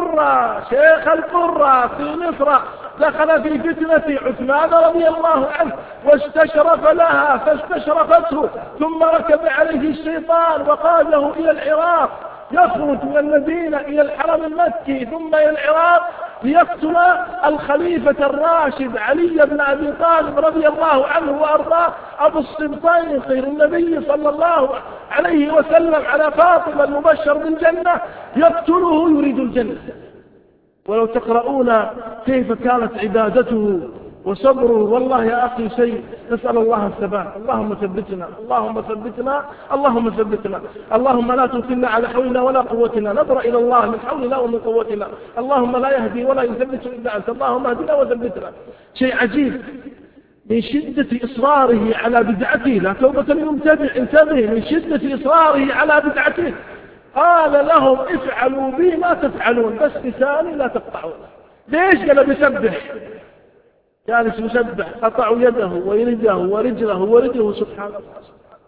القرى في مصر دخل في فتنة عثمان رضي الله عنه واستشرف لها فاستشرفته، ثم ركب عليه الشيطان وقاده إلى العراق، يخرج من المدينة إلى الحرم المكي ثم إلى العراق ليقتل الخليفة الراشد علي بن أبي طالب رضي الله عنه وأرضاه أبو السبطين خير النبي صلى الله عليه وسلم على فاطمة المبشر بالجنة، يقتله يريد الجنة. ولو تقرؤون كيف كانت عبادته وصبره، والله يا أخي شيء، نسأل الله الثبات. اللهم ثبتنا، اللهم ثبتنا، اللهم ثبتنا، اللهم لا توكلنا على حولنا ولا قوتنا، نظر إلى الله من حولنا ومن قوتنا، اللهم لا يهدي ولا يثبت إلا أنت، اللهم اهدنا وثبتنا. شيء عجيب من شدة إصراره على بدعته، لا توبة المبتدع، انتبه، من شدة إصراره على بدعته قال لهم: افعلوا بي ما تفعلون، بس لساني لا تقطعون. ليش؟ قال بيسبح، جالس يسبح، قطعوا يده ويده ورجله سبحان الله.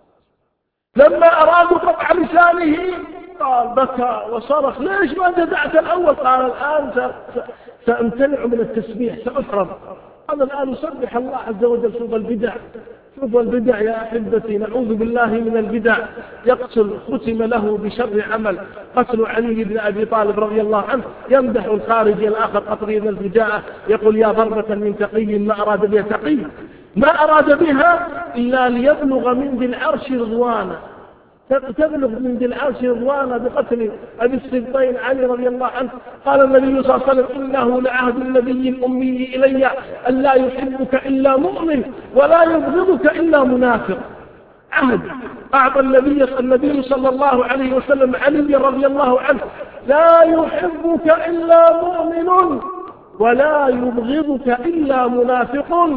لما أرادوا قطع لسانه قال بكى وصرخ: ليش ما دعت الأول؟ قال: الآن سأمتنع من التسبيح، سأفرض، أنا الآن أسبح الله عز وجل. شوف البدع يا أحبتي، نعوذ بالله من البدع. يقتل ختم له بشر عمل، قتل علي بن أبي طالب رضي الله عنه. يمدح الخارجي الآخر قطري بن الفجاءة، يقول: يا ضربة من تقي ما أراد بها تقي، ما أراد بها إلا ليبلغ من ذي العرش رضوانا، تبلغ من ذي العرش رضوانا بقتل أبي السبطين علي رضي الله عنه. قال النبي صلى الله عليه وسلم: إنه لعهد النبي الأمي إلي أن لا يحبك إلا مؤمن ولا يبغضك إلا منافق. عهد أعطى النبي صلى الله عليه وسلم علي رضي الله عنه: لا يحبك إلا مؤمن ولا يبغضك إلا منافق.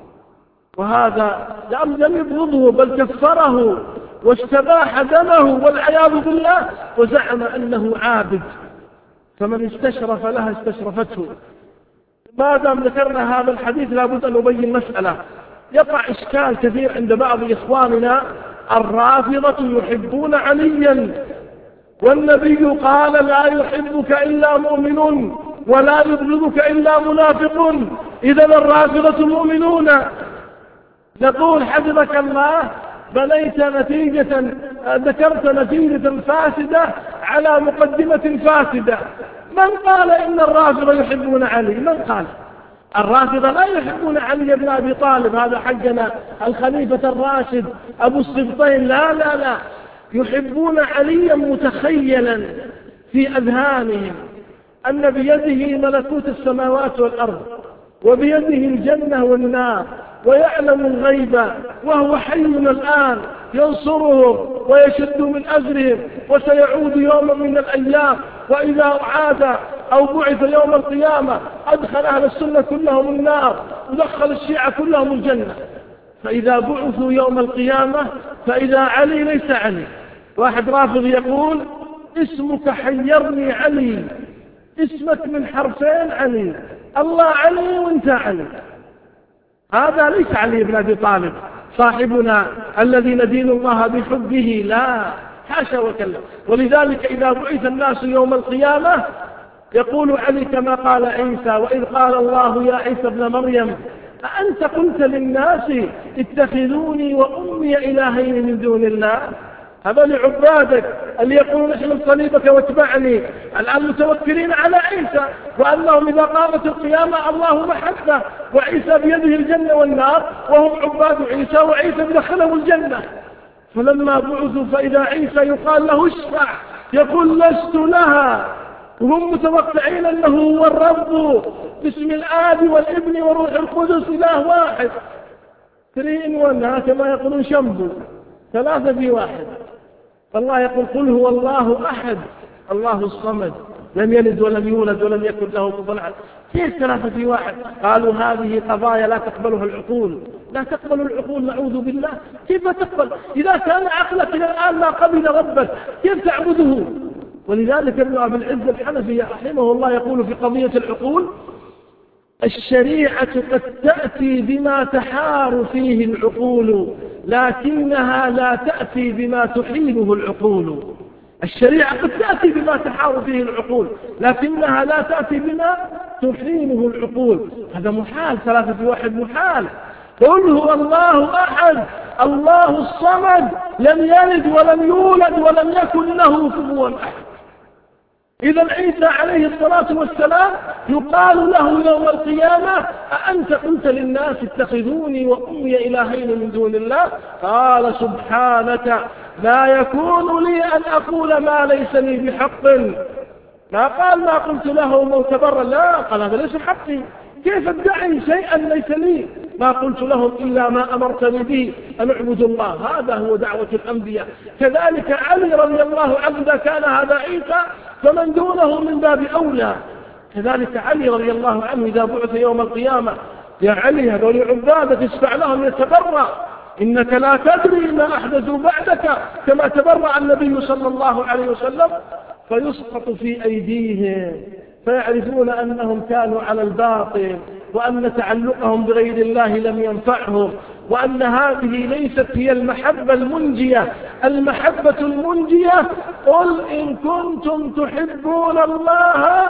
وهذا لم يبغضه بل كفره واستباح دمه والعياذ بالله، وزعم أنه عابد. فمن استشرف لها استشرفته. ما دام ذكرنا هذا الحديث لابد أن نبين مسألة. يقع إشكال كثير عند بعض إخواننا: الرافضة يحبون عليا، والنبي قال: لا يحبك إلا مؤمن ولا يبغضك إلا منافق، إذا الرافضة مؤمنون. نقول: حفظك الله، ذكرت نتيجة فاسدة على مقدمة فاسدة. من قال إن الرافضة يحبون علي؟ من قال؟ الرافضة لا يحبون علي بن أبي طالب، هذا حقنا الخليفة الراشد أبو السبطين، لا لا لا، يحبون عليا متخيلا في أذهانهم أن بيده ملكوت السماوات والأرض، وبيده الجنة والنار ويعلم الغيب وهو حي الآن ينصرهم ويشد من أزرهم، وسيعود يوم من الأيام وإذا عاد أو بعث يوم القيامة أدخل أهل السنة كلهم النار ودخل الشيعة كلهم الجنة. فإذا بعثوا يوم القيامة فإذا علي ليس علي. واحد رافض يقول اسمك حيرني علي، اسمك من حرفين علي، الله علي وانت علي. هذا ليس علي بن أبي طالب صاحبنا الذي ندين الله بحبه، لا، حاشا وكلا. ولذلك إذا بعث الناس يوم القيامة يقول علي كما قال عيسى: وإذ قال الله يا عيسى ابن مريم أأنت قلت للناس اتخذوني وأمي إلهين من دون الله؟ هذا لعبادك اللي يقولون احمل صليبك واتبعني الآن متوكلين على عيسى، وأنهم إذا قامت القيامة الله محبه وعيسى بيده الجنة والنار، وهم عباد عيسى وعيسى بدخلهم الجنة. فلما بعثوا فإذا عيسى يقال له اشفع يقول لست لها، وهم متوقعين أنه هو الرب باسم الآب والابن والروح القدس إله واحد، 3 in 1 كما يقولون شمبو، 3 في 1. فالله يقول قل هو الله أحد الله الصمد لم يلد ولم يولد ولم يكن له كفوا أحد. كيف 3 في 1؟ قالوا هذه قضايا لا تقبلها العقول، لا تقبل العقول، نعوذ بالله. كيف تقبل إذا كان عقلك إلى الآن ما قبل ربك كيف تعبده؟ ولذلك ابن أبي العز الحنفي رحمه الله يقول في قضية العقول: الشريعة قد تأتي بما تحار فيه العقول لكنها لا تأتي بما تحيله العقول. الشريعة قد تأتي بما تحار فيه العقول لكنها لا تأتي بما تحيله العقول. هذا محال، 3 في 1 محال. قل هو الله أحد الله الصمد لم يلد ولم يولد ولم يكن له كفوا أحد. إذا عيسى عليه الصلاة والسلام يقال له يوم القيامة: أأنت قلت للناس اتخذوني وأمي إلهين من دون الله؟ قال سبحانك لا يكون لي أن أقول ما ليس لي بحق. ما قال ما قلت له معتبرا، لا، قال هذا ليس حقي، كيف ادعي شيئا ليس لي؟ ما قلت لهم إلا ما أمرتني به أن اعبدوا الله. هذا هو دعوة الأنبياء. كذلك علي رضي الله عنه إذا كان هذا عيسى فمن دونه من باب أولى. كذلك علي رضي الله عنه إذا بعث يوم القيامة: يا علي هذول عبادك اشفع لهم يتبرأ، إنك لا تدري ما أحدثوا بعدك، كما تبرأ النبي صلى الله عليه وسلم. فيسقط في أيديهم فيعرفون أنهم كانوا على الباطل، وأن تعلقهم بغير الله لم ينفعهم، وأن هذه ليست هي المحبة المنجية. المحبة المنجية: قل إن كنتم تحبون الله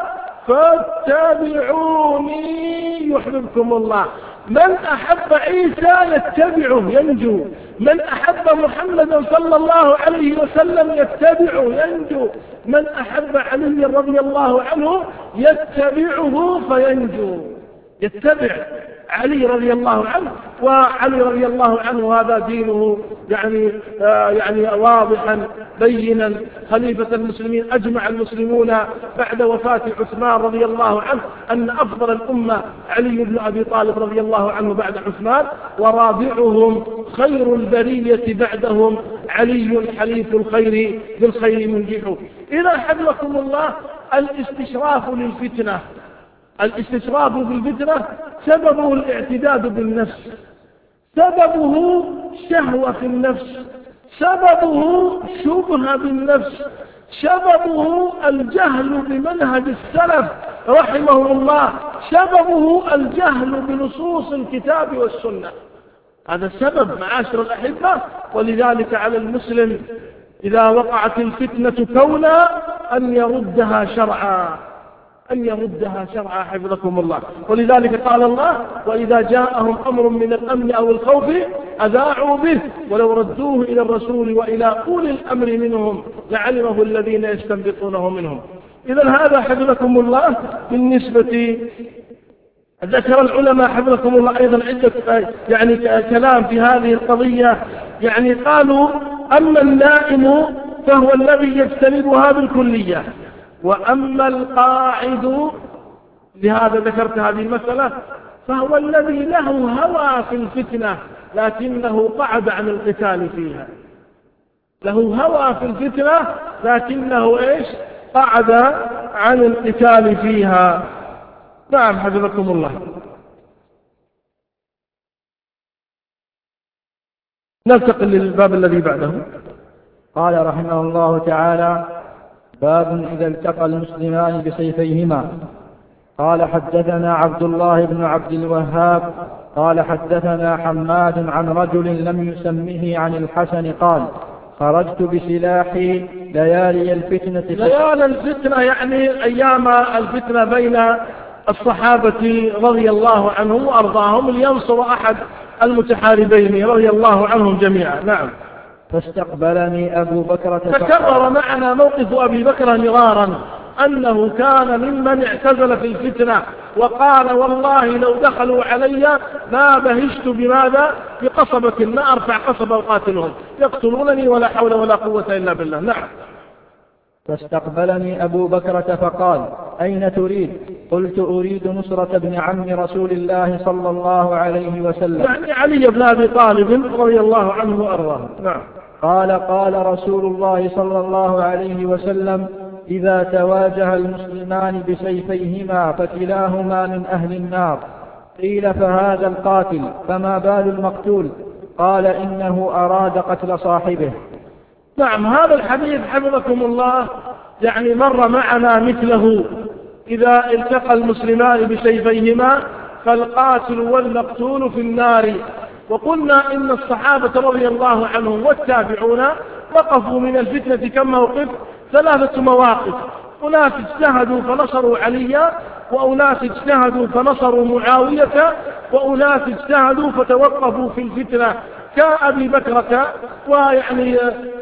فاتبعوني يحببكم الله. من أحب عيسى يتبعه ينجو، من أحب محمدا صلى الله عليه وسلم يتبعه ينجو، من أحب علي رضي الله عنه يتبعه فينجو. يتبع علي رضي الله عنه، وعلي رضي الله عنه هذا دينه يعني واضحا بينا. خليفة المسلمين أجمع المسلمون بعد وفاة عثمان رضي الله عنه أن أفضل الأمة علي بن أبي طالب رضي الله عنه بعد عثمان، ورابعهم خير البرية بعدهم علي حليف الخير بالخير منجح. إذا حفظكم الله الاستشراف للفتنة، الاستشراف بالفتنة سببه الاعتداد بالنفس، سببه شهوة في النفس، سببه شبهة بالنفس، سببه الجهل بمنهج السلف رحمه الله، سببه الجهل بنصوص الكتاب والسنة. هذا السبب معاشر الأحبة. ولذلك على المسلم إذا وقعت الفتنة كونا أن يردها شرعا، أن يردها شرعا حفظكم الله. ولذلك قال الله: وإذا جاءهم أمر من الأمن أو الخوف أذاعوا به ولو ردوه إلى الرسول وإلى أولي الأمر منهم لعلمه الذين يستنبطونه منهم. إذا هذا حفظكم الله بالنسبة. ذكر العلماء حفظكم الله أيضا عدة كلام في هذه القضية. قالوا: أما النائم فهو الذي يجتنبها بالكلية، وأما القاعد، لهذا ذكرت هذه المسألة، فهو الذي له هوى في الفتنة لكنه قعد عن القتال فيها، له هوى في الفتنة لكنه قعد عن القتال فيها. نعم حفظكم الله. ننتقل للباب الذي بعده. قال رحمه الله تعالى: باب إذا التقى المسلمان بسيفيهما. قال حدثنا عبد الله بن عبد الوهاب قال حدثنا حماد عن رجل لم يسمه عن الحسن قال: خرجت بسلاحي ليالي الفتنة. ليالي الفتنة يعني أيام الفتنة بين الصحابة رضي الله عنهم وأرضاهم لينصر أحد المتحاربين رضي الله عنهم جميعا. نعم. فاستقبلني أبو بكر. تكرر معنا موقف أبي بكر مرارا أنه كان ممن اعتزل في الفتنة وقال: والله لو دخلوا علي ما بهشت بماذا؟ بقصبة، ما أرفع قصبة وقاتلهم يقتلونني ولا حول ولا قوة إلا بالله. نعم. فاستقبلني أبو بكر فقال: أين تريد؟ قلت: أريد نصرة ابن عم رسول الله صلى الله عليه وسلم، يعني علي بن أبي طالب رضي الله عنه وأرضاه. نعم. قال رسول الله صلى الله عليه وسلم: إذا تواجه المسلمان بسيفيهما فكلاهما من أهل النار. قيل: فهذا القاتل فما بال المقتول؟ قال: إنه أراد قتل صاحبه. نعم. هذا الحديث حفظكم الله يعني مر معنا مثله: إذا التقى المسلمان بسيفيهما فالقاتل والمقتول في النار. وقلنا إن الصحابة رضي الله عنهم والتابعون وقفوا من الفتنة كم موقف؟ 3 مواقف. أناس اجتهدوا فنصروا عليا، وأناس اجتهدوا فنصروا معاوية، وأناس اجتهدوا فتوقفوا في الفتنة كأبي بكرة ويعني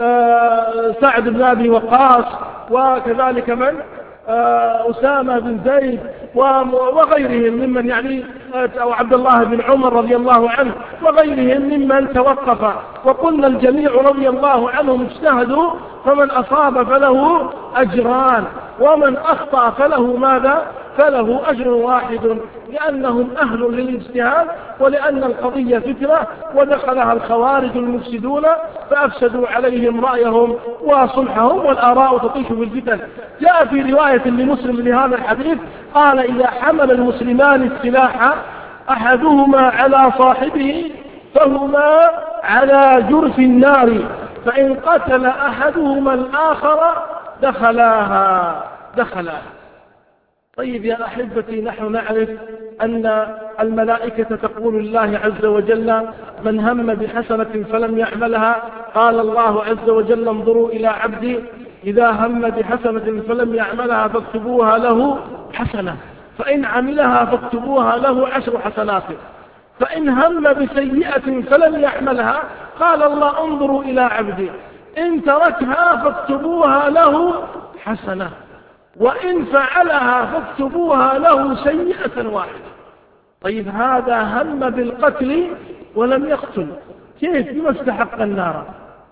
سعد بن أبي وقاص، وكذلك من أسامة بن زيد وغيرهم ممن يعني أو عبد الله بن عمر رضي الله عنه وغيرهم ممن توقف. وقلنا الجميع رضي الله عنهم اجتهدوا، فمن أصاب فله أجران ومن أخطأ فله ماذا؟ فله أجر واحد، لأنهم أهل للاجتهاد، ولأن القضية فتنة ودخلها الخوارج المفسدون فأفسدوا عليهم رأيهم وصلحهم، والآراء تطيش في الفتن. جاء في رواية لمسلم لهذا الحديث قال: إذا حمل المسلمان السلاح أحدهما على صاحبه فهما على جرف النار، فإن قتل أحدهما الآخر دخلاها. طيب يا أحبتي، نحن نعرف أن الملائكة تقول الله عز وجل: من هم بحسنة فلم يعملها، قال الله عز وجل: انظروا إلى عبدي إذا هم بحسنة فلم يعملها فاكتبوها له حسنة، فإن عملها فاكتبوها له 10 حسنات، فإن هم بسيئة فلم يعملها قال الله: انظروا إلى عبدي إن تركها فاكتبوها له حسنة، وإن فعلها فاكتبوها له سيئة واحدة. طيب هذا هم بالقتل ولم يقتل، كيف بما استحق النار؟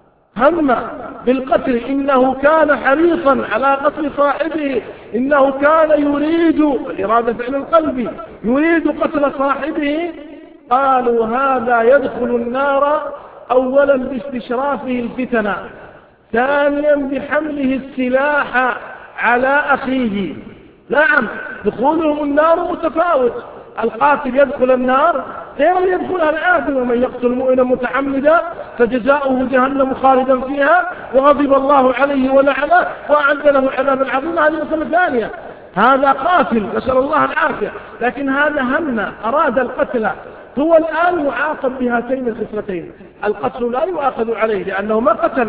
هم بالقتل، إنه كان حريصا على قتل صاحبه، إنه كان يريد إرادة فعل القلب، يريد قتل صاحبه. قالوا هذا يدخل النار أولا باستشرافه الفتنة، ثانيا بحمله السلاح على أخيه. نعم، دخولهم النار متفاوت، القاتل يدخل النار غير من يدخلها الآثم، ومن يقتل مؤمنا متعمدا فجزاؤه جهنم خالدا فيها وغضب الله عليه ولعنه وأعد له عذابا عظيما. هذه مسألة ثانية، هذا قاتل نسأل الله العافية، لكن هذا هم أراد القتل، هو الآن يعاقب بهاتين الخصلتين. القتل لا يؤاخذ عليه لأنه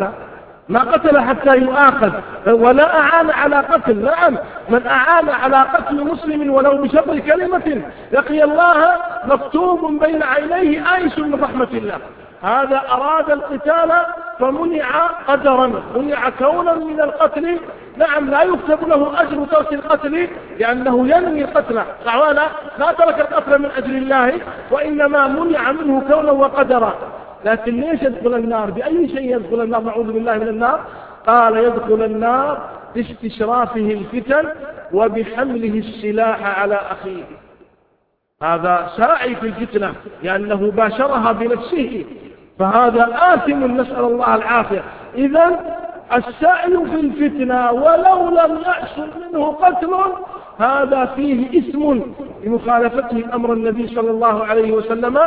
ما قتل حتى يؤاخذ، ولا أعان على قتل. نعم، من أعان على قتل مسلم ولو بشطر كلمة لقي الله مكتوب بين عينيه آيس من رحمة الله. هذا أراد القتال فمنع قدرا، منع كونا من القتل. نعم، لا يكتب له أجر ترك القتل لأنه ينوي قتله، لا ترك القتل من أجل الله، وإنما منع منه كونا وقدرا. لكن ليش يدخل النار؟ بأي شيء يدخل النار؟ نعوذ بالله من النار. قال يدخل النار باستشرافه الفتن وبحمله السلاح على أخيه. هذا ساعي في الفتنة لأنه باشرها بنفسه، فهذا آثم، نسأل الله العافية. إذن السعي في الفتنة ولو لم يحصل منه قتل هذا فيه إثم لمخالفته أمر النبي صلى الله عليه وسلم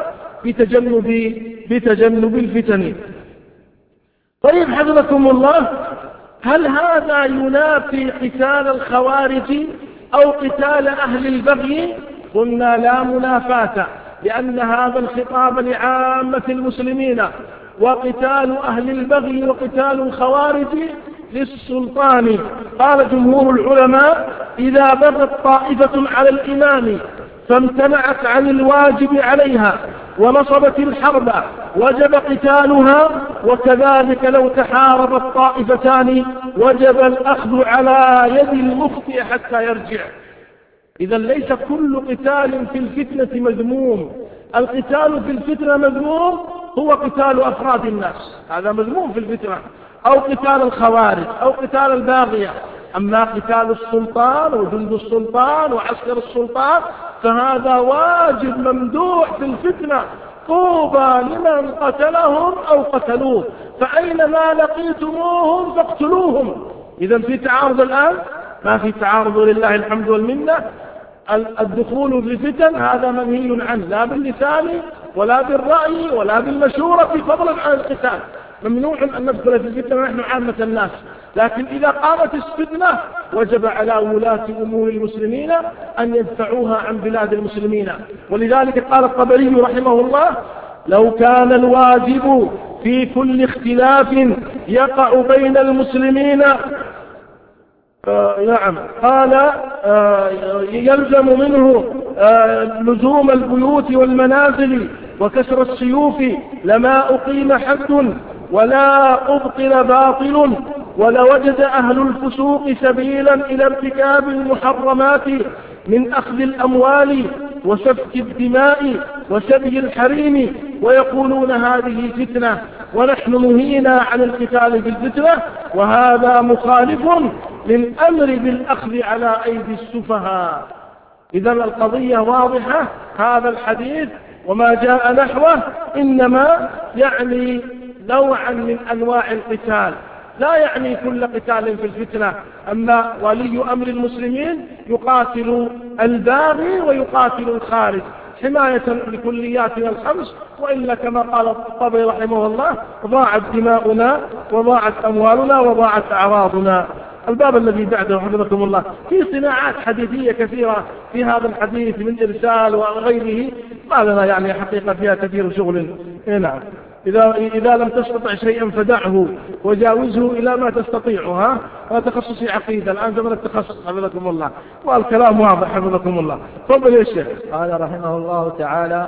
بتجنب الفتن. طيب حفظكم الله، هل هذا ينافي قتال الخوارج أو قتال أهل البغي؟ قلنا لا منافاة، لأن هذا الخطاب لعامة المسلمين، وقتال أهل البغي وقتال الخوارج للسلطان. قال جمهور العلماء: إذا بغت طائفة على الإمام فامتنعت عن الواجب عليها ونصبت الحرب وجب قتالها، وكذلك لو تحاربت طائفتان وجب الأخذ على يد المخطئ حتى يرجع. إذا ليس كل قتال في الفتنة مذموم، القتال في الفتنة مذموم هو قتال أفراد الناس، هذا مذموم في الفتنة، أو قتال الخوارج أو قتال الباغية. أما قتال السلطان وجند السلطان وعسكر السلطان فهذا واجب ممدوح في الفتنة، طوبى لمن قتلهم أو قتلوه، فأينما لقيتموهم فاقتلوهم. إذا في تعارض الآن؟ ما في تعارض ولله الحمد والمنة. الدخول في الفتن هذا منهي عنه، لا باللسان ولا بالرأي ولا بالمشورة، فضلا عن القتال. ممنوع أن ندخل في الفتنة ونحن عامة الناس، لكن إذا قامت الفتنة وجب على ولاة أمور المسلمين أن يدفعوها عن بلاد المسلمين. ولذلك قال الطبري رحمه الله: لو كان الواجب في كل اختلاف يقع بين المسلمين نعم قال يلزم منه لزوم البيوت والمنازل وكسر السيوف لما أقيم حد ولا أبطل باطل، ولوجد أهل الفسوق سبيلا إلى ارتكاب المحرمات من أخذ الأموال وسفك الدماء وسبي الحريم، ويقولون هذه فتنة ونحن نهينا عن القتال بالفتنة، وهذا مخالف للأمر بالأخذ على أيدي السفهاء. إذا القضية واضحة، هذا الحديث وما جاء نحوه إنما يعني نوعا من أنواع القتال، لا يعني كل قتال في الفتنة. أما ولي أمر المسلمين يقاتل الباغي ويقاتل الخارج حماية لكلياتنا الخمس، وإلا كما قال الطبري رحمه الله: ضاعت دماؤنا وضاعت أموالنا وضاعت أعراضنا. الباب الذي بعده حفظكم الله في صناعات حديثية كثيرة في هذا الحديث من إرسال وغيره، ما لنا يعني حقيقة فيها كثير شغل. نعم، إذا لم تستطع شيئا فدعه وجاوزه إلى ما تستطيعها. تخصصي عقيدة الآن زمن التخصص حفظكم الله، والكلام واضح حفظكم الله. تفضل يا شيخ. قال رحمه الله تعالى: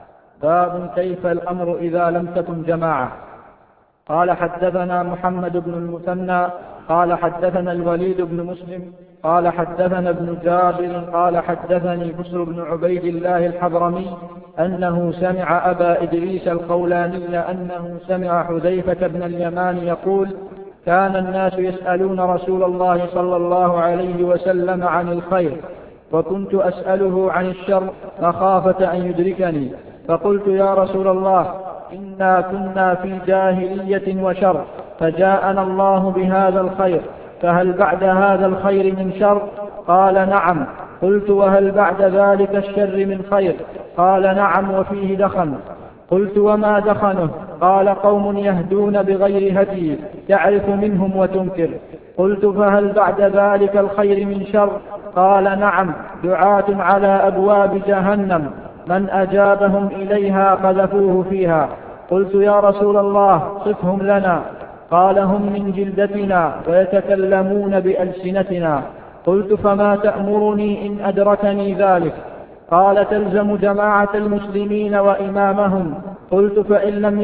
باب كيف الأمر إذا لم تكن جماعة. قال حدثنا محمد بن المثنى قال حدثنا الوليد بن مسلم قال حدثنا ابن جابر قال حدثني بسر بن عبيد الله الحضرمي أنه سمع أبا إدريس الخولاني أنه سمع حذيفة بن اليمان يقول: كان الناس يسألون رسول الله صلى الله عليه وسلم عن الخير، وكنت أسأله عن الشر مخافة أن يدركني، فقلت: يا رسول الله، إنا كنا في جاهلية وشر، فجاءنا الله بهذا الخير، فهل بعد هذا الخير من شر؟ قال: نعم. قلت: وهل بعد ذلك الشر من خير؟ قال: نعم، وفيه دخن. قلت: وما دخنه؟ قال: قوم يهدون بغير هدي، تعرف منهم وتنكر. قلت: فهل بعد ذلك الخير من شر؟ قال: نعم، دعاة على أبواب جهنم، من أجابهم إليها قذفوه فيها. قلت: يا رسول الله، صفهم لنا. قال: هم من جلدتنا ويتكلمون بألسنتنا. قلت: فما تأمرني إن أدركني ذلك؟ قال: تلزم جماعة المسلمين وإمامهم. قلت: فإن لم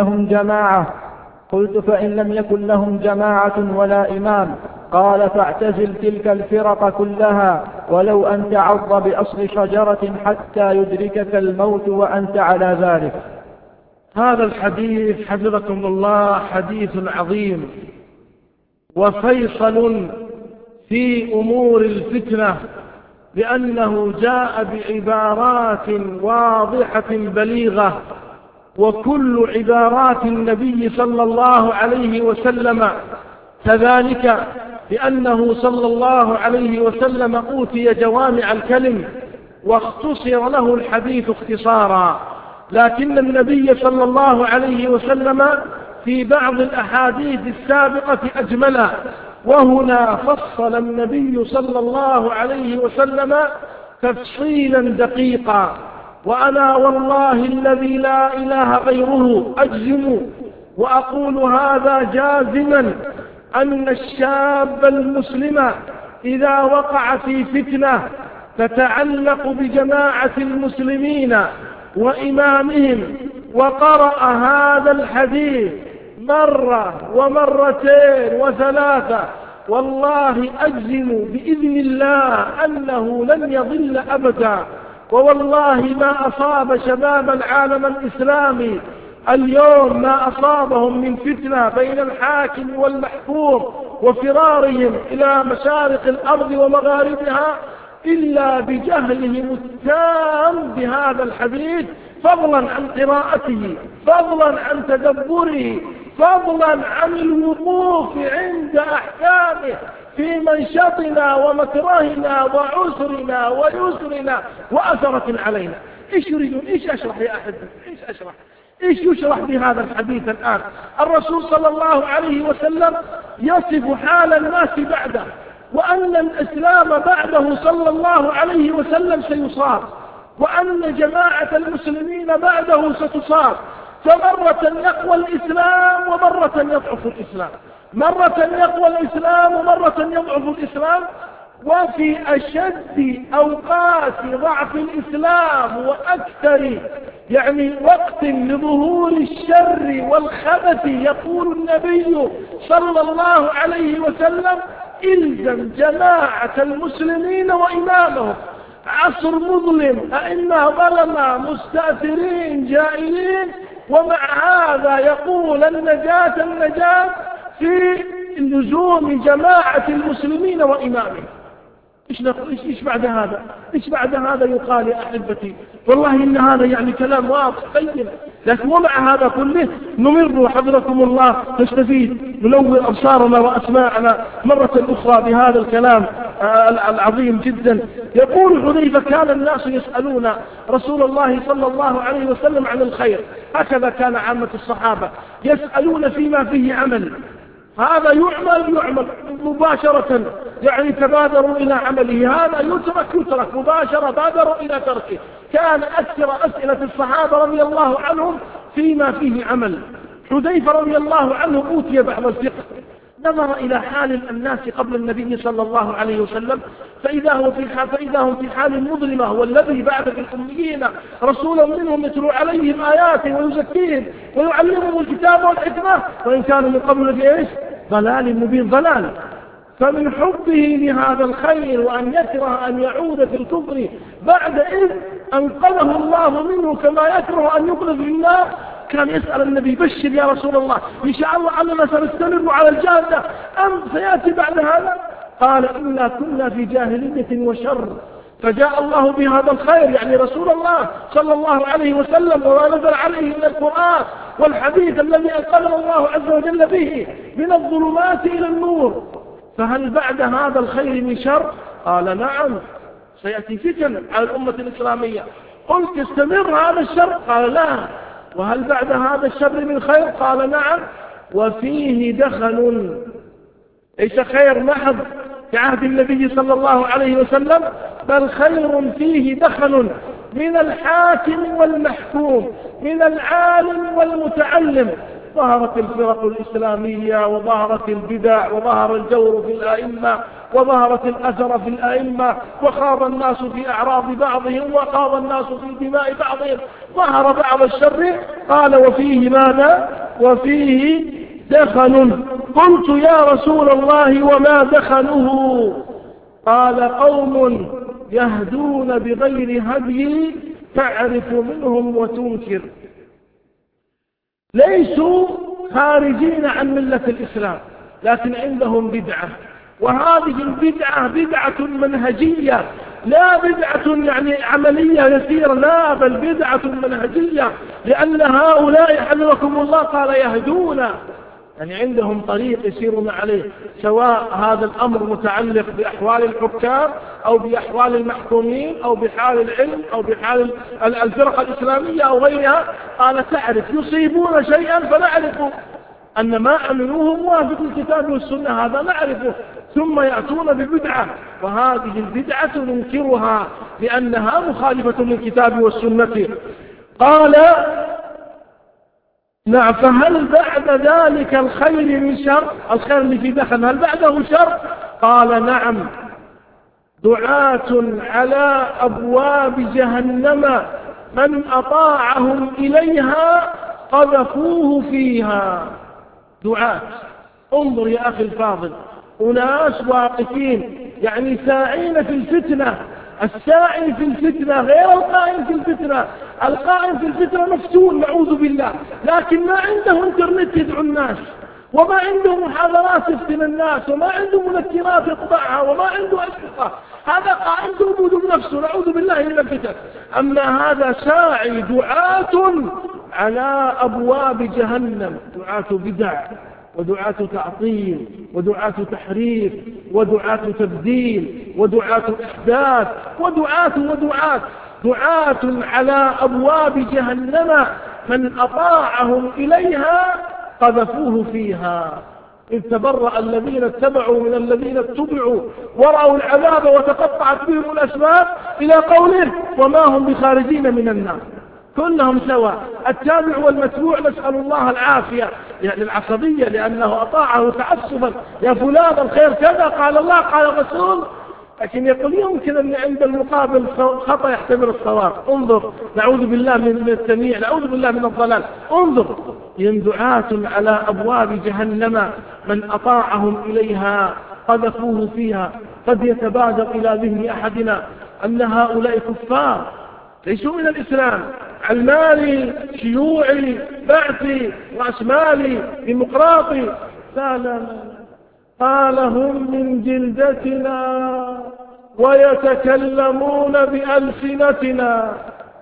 يكن لهم جماعة ولا إمام؟ قال: فاعتزل تلك الفرق كلها، ولو أن تعض بأصل شجرة حتى يدركك الموت وأنت على ذلك. هذا الحديث حفظكم الله حديث عظيم وفيصل في أمور الفتنة، لأنه جاء بعبارات واضحة بليغة، وكل عبارات النبي صلى الله عليه وسلم كذلك، لأنه صلى الله عليه وسلم أوتي جوامع الكلم واختصر له الحديث اختصارا. لكن النبي صلى الله عليه وسلم في بعض الأحاديث السابقة أجمل، وهنا فصل النبي صلى الله عليه وسلم تفصيلا دقيقا. وأنا والله الذي لا إله غيره أجزم وأقول هذا جازما أن الشاب المسلم إذا وقع في فتنة تتعلق بجماعة المسلمين وإمامهم وقرأ هذا الحديث مرة ومرتين وثلاثة، والله أجزم بإذن الله أنه لن يضل أبدا. ووالله ما أصاب شباب العالم الإسلامي اليوم ما أصابهم من فتنة بين الحاكم والمحكوم وفرارهم إلى مشارق الأرض ومغاربها إلا بجهلهم التام بهذا الحديث، فضلا عن قراءته، فضلا عن تدبره، فضلا عن الوقوف عند أحكامه في منشطنا ومكرهنا وعسرنا ويسرنا وأثرة علينا. إيش يريدون؟ إيش أشرح يا أحد؟ إيش أشرح؟ إيش يشرح بهذا الحديث الآن؟ الرسول صلى الله عليه وسلم يصف حال الناس بعده، وأن الإسلام بعده صلى الله عليه وسلم سيصار، وأن جماعة المسلمين بعده ستصار، فمرة يقوى الإسلام ومرة يضعف الإسلام، مرة يقوى الإسلام ومرة يضعف الإسلام. وفي أشد أوقات ضعف الإسلام وأكثر وقت لظهور الشر والخبث يقول النبي صلى الله عليه وسلم: إلزم جماعة المسلمين وإمامهم. عصر مظلم، أئمة ظلمة مستأثرين جائلين، ومع هذا يقول النجاة في لزوم جماعة المسلمين وإمامهم. إيش بعد هذا؟ إيش بعد هذا يقال يا أحبتي؟ والله إن هذا كلام واضح بين، لكن ومع هذا كله نمر حفظكم الله نستفيد، ننور أبصارنا وأسماعنا مرة أخرى بهذا الكلام العظيم جدا. يقول حذيفة: كان الناس يسألون رسول الله صلى الله عليه وسلم عن الخير، هكذا كان عامة الصحابة يسألون فيما فيه عمل، هذا يعمل مباشرة، تبادروا إلى عمله، هذا يترك مباشرة، بادروا إلى تركه. كان أكثر أسئلة الصحابة رضي الله عنهم فيما فيه عمل. حذيفة رضي الله عنه أوتي بعض الفقه، نظر إلى حال الناس قبل النبي صلى الله عليه وسلم، فإذا هم في حال مظلمة. هو الذي بعد في الأميين رسولا منهم يتلو عليهم آياته ويزكيهم ويعلمهم الكتاب والحكمة، وإن كانوا من قبل في ضلال مبين، ضلال. فمن حبه لهذا الخير وأن يكره أن يعود في الكفر بعد إذ أنقذه الله منه كما يكره أن يقذف في النار، كان يسأل النبي: بشر يا رسول الله، إن شاء الله أننا سنستمر على الجادة أم سيأتي بعد هذا؟ قال: إنا كنا في جاهلية وشر، فجاء الله بهذا الخير، رسول الله صلى الله عليه وسلم، وما نزل عليه من القرآن والحديث الذي أنقذنا الله عز وجل به من الظلمات إلى النور. فهل بعد هذا الخير من شر؟ قال: نعم، سيأتي فتن على الأمة الإسلامية. قلت: استمر هذا الشر؟ قال: لا. وهل بعد هذا الشر من خير؟ قال: نعم، وفيه دخل. ليس خير محض في عهد النبي صلى الله عليه وسلم، بل خير فيه دخل من الحاكم والمحكوم، من العالم والمتعلم. ظهرت الفرق الإسلامية، وظهرت البدع، وظهر الجور في الأئمة، وظهرت الأثر في الأئمة، وخاض الناس في أعراض بعضهم، وخاض الناس في دماء بعضهم، ظهر بعض الشر. قال: وفيه ماذا؟ وفيه دخل. قلت: يا رسول الله وما دخله؟ قال: قوم يهدون بغير هدي تعرف منهم وتنكر. ليسوا خارجين عن ملة الإسلام، لكن عندهم بدعة، وهذه البدعة بدعة منهجية لا بدعة يعني عملية يسيرة، لا، بل بدعة منهجية، لأن هؤلاء حفظكم الله قال يهدون، يعني عندهم طريق يسيرون عليه، سواء هذا الأمر متعلق بأحوال الحكام أو بأحوال المحكومين أو بحال العلم أو بحال الفرقة الإسلامية أو غيرها. قال تعرف يصيبون شيئا فنعرف أن ما عملوه موافق الكتاب والسنة، هذا نعرفه، ثم يأتون ببدعة، وهذه البدعة ننكرها لأنها مخالفة للكتاب والسنة. قال نعم، فهل بعد ذلك الخير من شر؟ الخير اللي في دخل هل بعده شر؟ قال نعم، دعاة على أبواب جهنم من أطاعهم إليها قذفوه فيها. دعاة، انظر يا أخي الفاضل، أناس واقفين يعني ساعين في الفتنة. الساعي في الفتنة غير القائم في الفتنة. القائم في الفتنة مفتون نعوذ بالله، لكن ما عنده انترنت يدعو الناس، وما عنده محاضرات يفتن الناس، وما عنده مذكرات يطبعها، وما عنده أشرطة. هذا قائم تعبد نفسه نعوذ بالله من الفتن. أما هذا ساعي دعاة على أبواب جهنم، دعاة بدع ودعاة تعطيل ودعاة تحريف ودعاة تبديل ودعاة إحداث دعاة على أبواب جهنم من أطاعهم إليها قذفوه فيها. إذ تبرأ الذين اتبعوا من الذين اتبعوا ورأوا العذاب وتقطعت بهم الأسباب، إلى قوله وما هم بخارجين من النار. كلهم سواء، التابع والمتبوع، نسأل الله العافية، يعني العصبية لأنه أطاعه تعصبا، يا فلان الخير كذا قال الله قال الرسول، لكن يقول يمكن أن عند المقابل خطأ يحتمل الصواب. انظر، نعوذ بالله من التمييع، نعوذ بالله من الضلال. انظر، دعاة على أبواب جهنم من أطاعهم إليها قذفوه فيها. قد يتبادر إلى ذهن أحدنا أن هؤلاء كفار ليسوا من الإسلام، علماني، شيوعي، بعثي، رأسمالي، ديمقراطي. لا، قال هم من جلدتنا ويتكلمون بألسنتنا.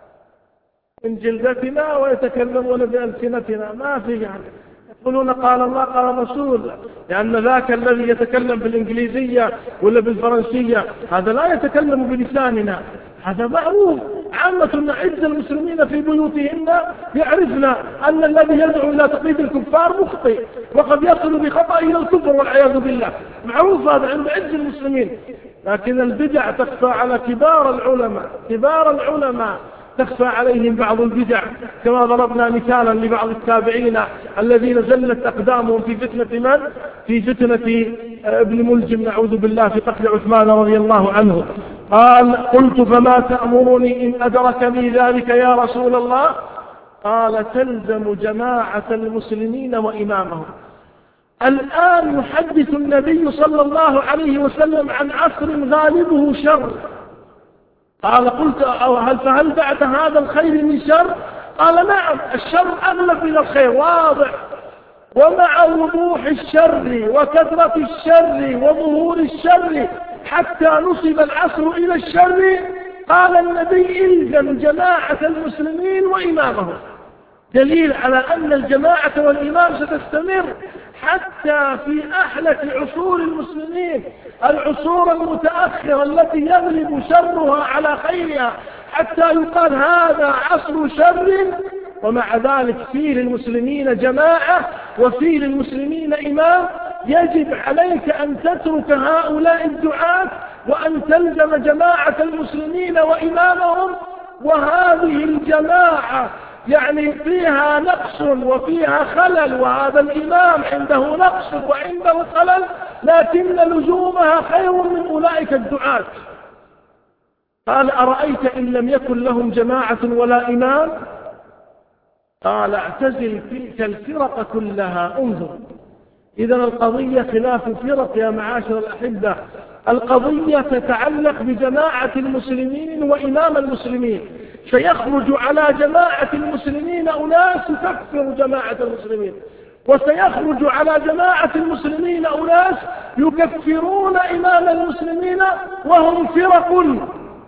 من جلدتنا ويتكلمون بألسنتنا، ما في يعني يقولون قال الله قال الرسول، لأن ذاك الذي يتكلم بالإنجليزية ولا بالفرنسية هذا لا يتكلم بلساننا، هذا معروف. عامة عز المسلمين في بيوتهن يعرفن أن الذي يدعو إلى تقليد الكفار مخطئ، وقد يصل بخطأ إلى الكفر والعياذ بالله، معروف هذا عند عز المسلمين. لكن البدع تخفى على كبار العلماء تخفى عليهم بعض البدع، كما ضربنا مثالا لبعض التابعين الذين زلت أقدامهم في فتنة من؟ في فتنة ابن ملجم نعوذ بالله، في قتل عثمان رضي الله عنه. قال قلت فما تأمرني إن أدركني ذلك يا رسول الله؟ قال تلزم جماعة المسلمين وإمامهم. الآن يحدث النبي صلى الله عليه وسلم عن عصر غالبه شر. قال قلت فهل بعد هذا الخير من شر؟ قال نعم، الشر أغلب من الخير واضح، ومع وضوح الشر وكثرة الشر وظهور الشر حتى نصب العصر إلى الشر، قال النبي إلزم جماعة المسلمين وإمامهم. دليل على أن الجماعة والإمام ستستمر حتى في أحلك عصور المسلمين، العصور المتأخرة التي يغلب شرها على خيرها، حتى يقال هذا عصر شر. ومع ذلك فيه للمسلمين جماعة وفيه للمسلمين إمام. يجب عليك أن تترك هؤلاء الدعاة وأن تلزم جماعة المسلمين وإمامهم. وهذه الجماعة يعني فيها نقص وفيها خلل، وهذا الإمام عنده نقص وعنده خلل، لكن لزومها خير من أولئك الدعاة. قال أرأيت إن لم يكن لهم جماعة ولا إمام؟ قال اعتزل تلك الفرق كلها. انظر، إذا القضية خلاف فرق يا معاشر الأحبة، القضية تتعلق بجماعة المسلمين وإمام المسلمين. سيخرج على جماعة المسلمين أناس تكفر جماعة المسلمين، وسيخرج على جماعة المسلمين أناس يكفرون إمام المسلمين، وهم فرق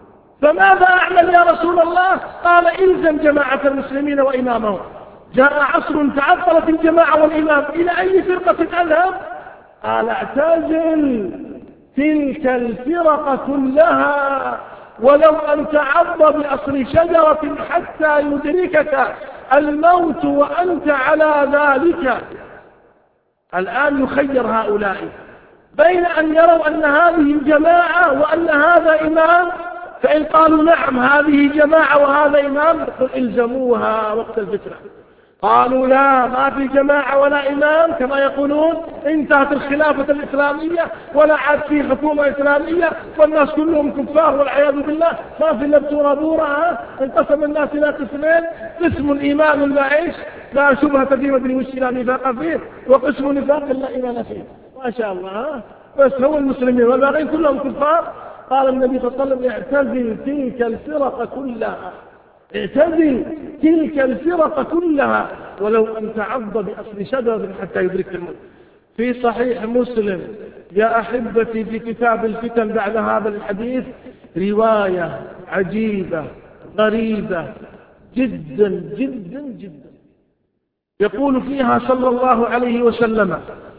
فماذا أعمل يا رسول الله؟ قال إلزم جماعة المسلمين وإمامهم. جاء عصر تعطلت الجماعة والإمام، إلى أي فرقة أذهب؟ قال اعتزل تلك الفرق كلها ولو أن تعض بأصل شجرة حتى يدركك الموت وأنت على ذلك. الآن يخير هؤلاء بين أن يروا أن هذه جماعة وأن هذا إمام، فإن قالوا نعم هذه جماعة وهذا إمام الزموها وقت الفتنة. قالوا لا، ما في جماعة ولا إمام كما يقولون، انتهت الخلافة الإسلامية ولا عاد في حكومة إسلامية والناس كلهم كفار والعياذ بالله، ما في لبتورة بورة. انقسم الناس إلى قسمين، قسم إيمان لا عيش لا شبهة في مدري وش لا نفاق فيه، وقسم نفاق لا إيمان فيه. ما شاء الله، بس هو المسلمين والباقين كلهم كفار. قال النبي صلى الله عليه وسلم اعتزل تلك الفرق كلها، اعتزل تلك الفرق كلها ولو أن تعض بأصل شجرة حتى يدرك الموت. في صحيح مسلم يا أحبتي في كتاب الفتن بعد هذا الحديث رواية عجيبة غريبة جدا جدا جدا، يقول فيها صلى الله عليه وسلم: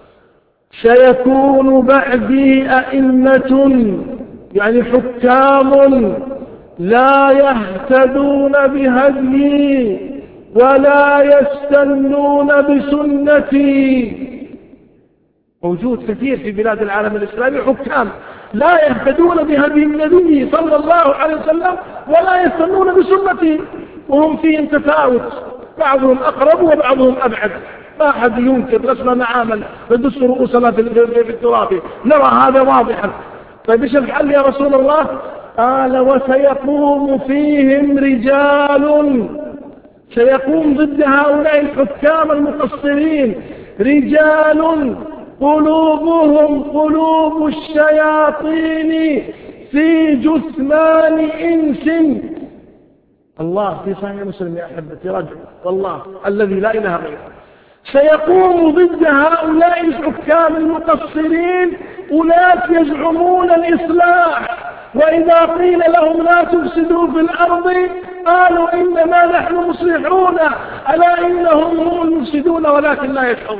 سيكون بعدي أئمة، يعني حكام، لا يهتدون بهدي ولا يستنون بسنتي. موجود كثير في بلاد العالم الإسلامي حكام لا يهتدون بهدي النبي صلى الله عليه وسلم ولا يستنون بسنته، وهم فيهم تفاوت، بعضهم أقرب وبعضهم أبعد. ما أحد ينكر، لسنا نعامل ندس رؤوسنا في التراب، نرى هذا واضحا. طيب ايش الحل يا رسول الله؟ قال: وسيقوم فيهم رجال، سيقوم ضد هؤلاء الحكام المقصرين رجال قلوبهم قلوب الشياطين في جثمان إنس. الله في صحيح مسلم يا أحبتي رجل والله الذي لا إله غيره، سيقوم ضد هؤلاء الحكام المقصرين أناس يزعمون الإصلاح، وإذا قيل لهم لا تفسدوا في الأرض قالوا إنما نحن مصلحون، ألا إنهم هم المفسدون ولكن لا يشعرون.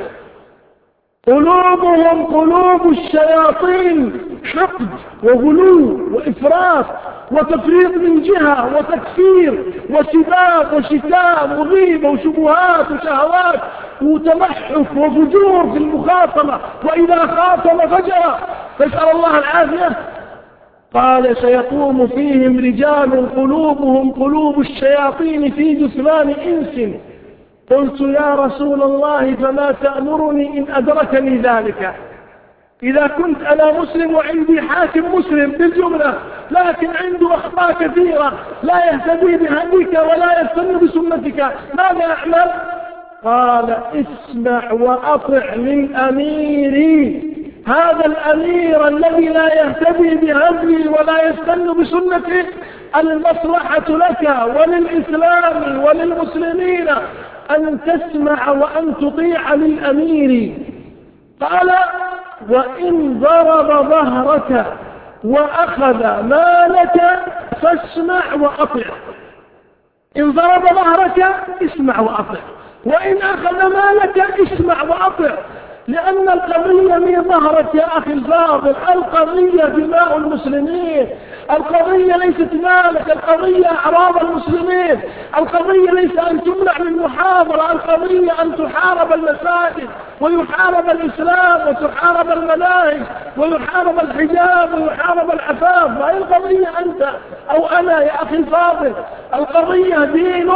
قلوبهم قلوب الشياطين، حقد وغلو وإفراط وتفريط من جهة وتكفير وسباب وشتام وغيبة وشبهات وشهوات وتمحف وفجور في المخاصمة، وإذا خاصم فجر، فاسأل الله العافية. قال: سيقوم فيهم رجال قلوبهم قلوب الشياطين في جثمان إنس. قلت: يا رسول الله فما تأمرني إن أدركني ذلك؟ إذا كنت أنا مسلم وعندي حاكم مسلم بالجملة لكن عنده أخطاء كثيرة، لا يهتدي بهديك ولا يستن بسنتك، ماذا أعمل؟ قال: اسمع وأطع من أميري، هذا الأمير الذي لا يهتدي بهدي ولا يستن بسنتي، المصلحة لك وللإسلام وللمسلمين أن تسمع وأن تطيع للأمير. قال: وإن ضرب ظهرك وأخذ مالك فاسمع وأطع. إن ضرب ظهرك اسمع وأطع، وإن أخذ مالك اسمع وأطع، لأن القضية من ظهرت يا أخي الفاضل، القضية دماء المسلمين، القضية ليست مالك، القضية أعراض المسلمين، القضية ليس أن تمنع من محاضرة، القضية أن تحارب المساجد ويحارب الإسلام وتحارب المناهج ويحارب الحجاب ويحارب العفاف. ما هي القضية أنت أو أنا يا أخي الفاضل؟ القضية دين.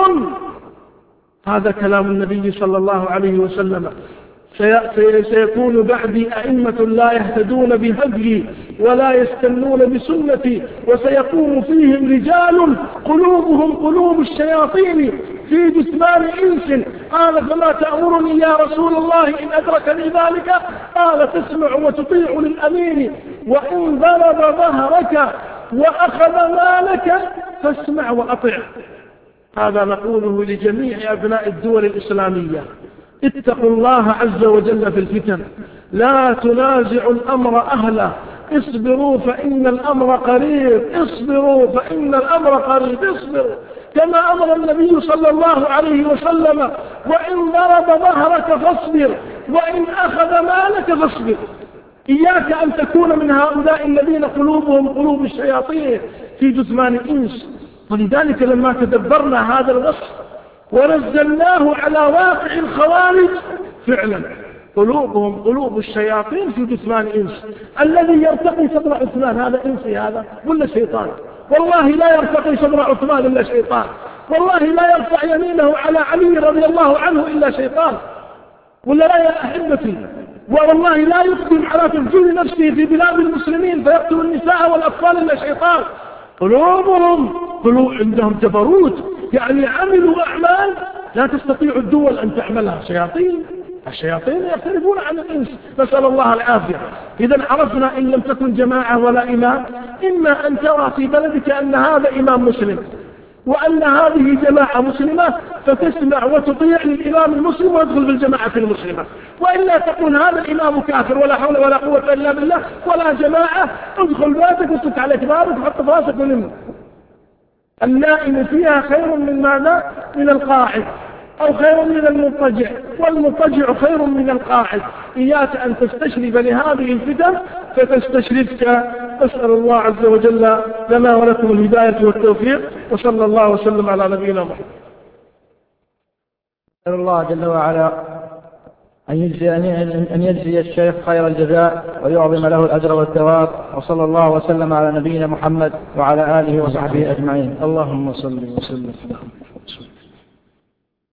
هذا كلام النبي صلى الله عليه وسلم. سيكون بعدي أئمة لا يهتدون بهدي ولا يستنون بسنتي، وسيقوم فيهم رجال قلوبهم قلوب الشياطين في جثمان إنس. قال: فما تأمرني يا رسول الله إن أدركني ذلك؟ قال: تسمع وتطيع للأمين، وإن ضرب ظهرك وأخذ مالك فاسمع وأطع. هذا نقوله لجميع أبناء الدول الإسلامية: اتقوا الله عز وجل في الفتن، لا تنازعوا الأمر أهله، اصبروا فإن الأمر قريب، اصبروا فإن الأمر قريب، اصبروا كما أمر النبي صلى الله عليه وسلم: وإن ضرب ظهرك فاصبر، وإن أخذ مالك فاصبر. إياك أن تكون من هؤلاء الذين قلوبهم قلوب الشياطين في جثمان الإنس. ولذلك لما تدبرنا هذا الوصف ونزلناه على واقع الخوارج، فعلا قلوبهم قلوب الشياطين في جثمان الإنس. الذي يرتقي صدر عثمان هذا إنسي هذا ولا شيطان؟ والله لا يرتقي صدر عثمان إلا شيطان، والله لا يرفع يمينه على علي رضي الله عنه إلا شيطان، ولا لا يا أحبتي؟ والله لا يقدم على تفجير نفسه في بلاد المسلمين فيقتل النساء والأطفال إلا شيطان. قلوبهم قلوب عندهم جبروت، يعني عملوا أعمال لا تستطيع الدول أن تعملها. الشياطين يختلفون عن الإنس، نسأل الله العافية. إذا عرفنا إن لم تكن جماعة ولا إمام، إما أن ترى في بلدك أن هذا إمام مسلم وأن هذه جماعة مسلمة فتسمع وتطيع للإمام المسلم ويدخل بالجماعة المسلمة، وإلا تقول هذا الإمام كافر ولا حول ولا قوة إلا بالله ولا جماعة، ادخل بيتك وسك عليك بابك وحط فراسك ونم. النائم فيها خير من ماذا؟ من القاعد، أو خير من المضطجع، والمضطجع خير من القاعد. إياك أن تستشرف لهذه الفتن فتستشرفك. أسأل الله عز وجل لنا ولكم الهداية والتوفيق، وصلى الله وسلم على نبينا محمد. أسأل الله جل وعلا أن يجزي الشيخ خير الجزاء ويعظم له الأجر والثواب، وصلى الله وسلم على نبينا محمد وعلى آله وصحبه أجمعين. اللهم صل وسلم.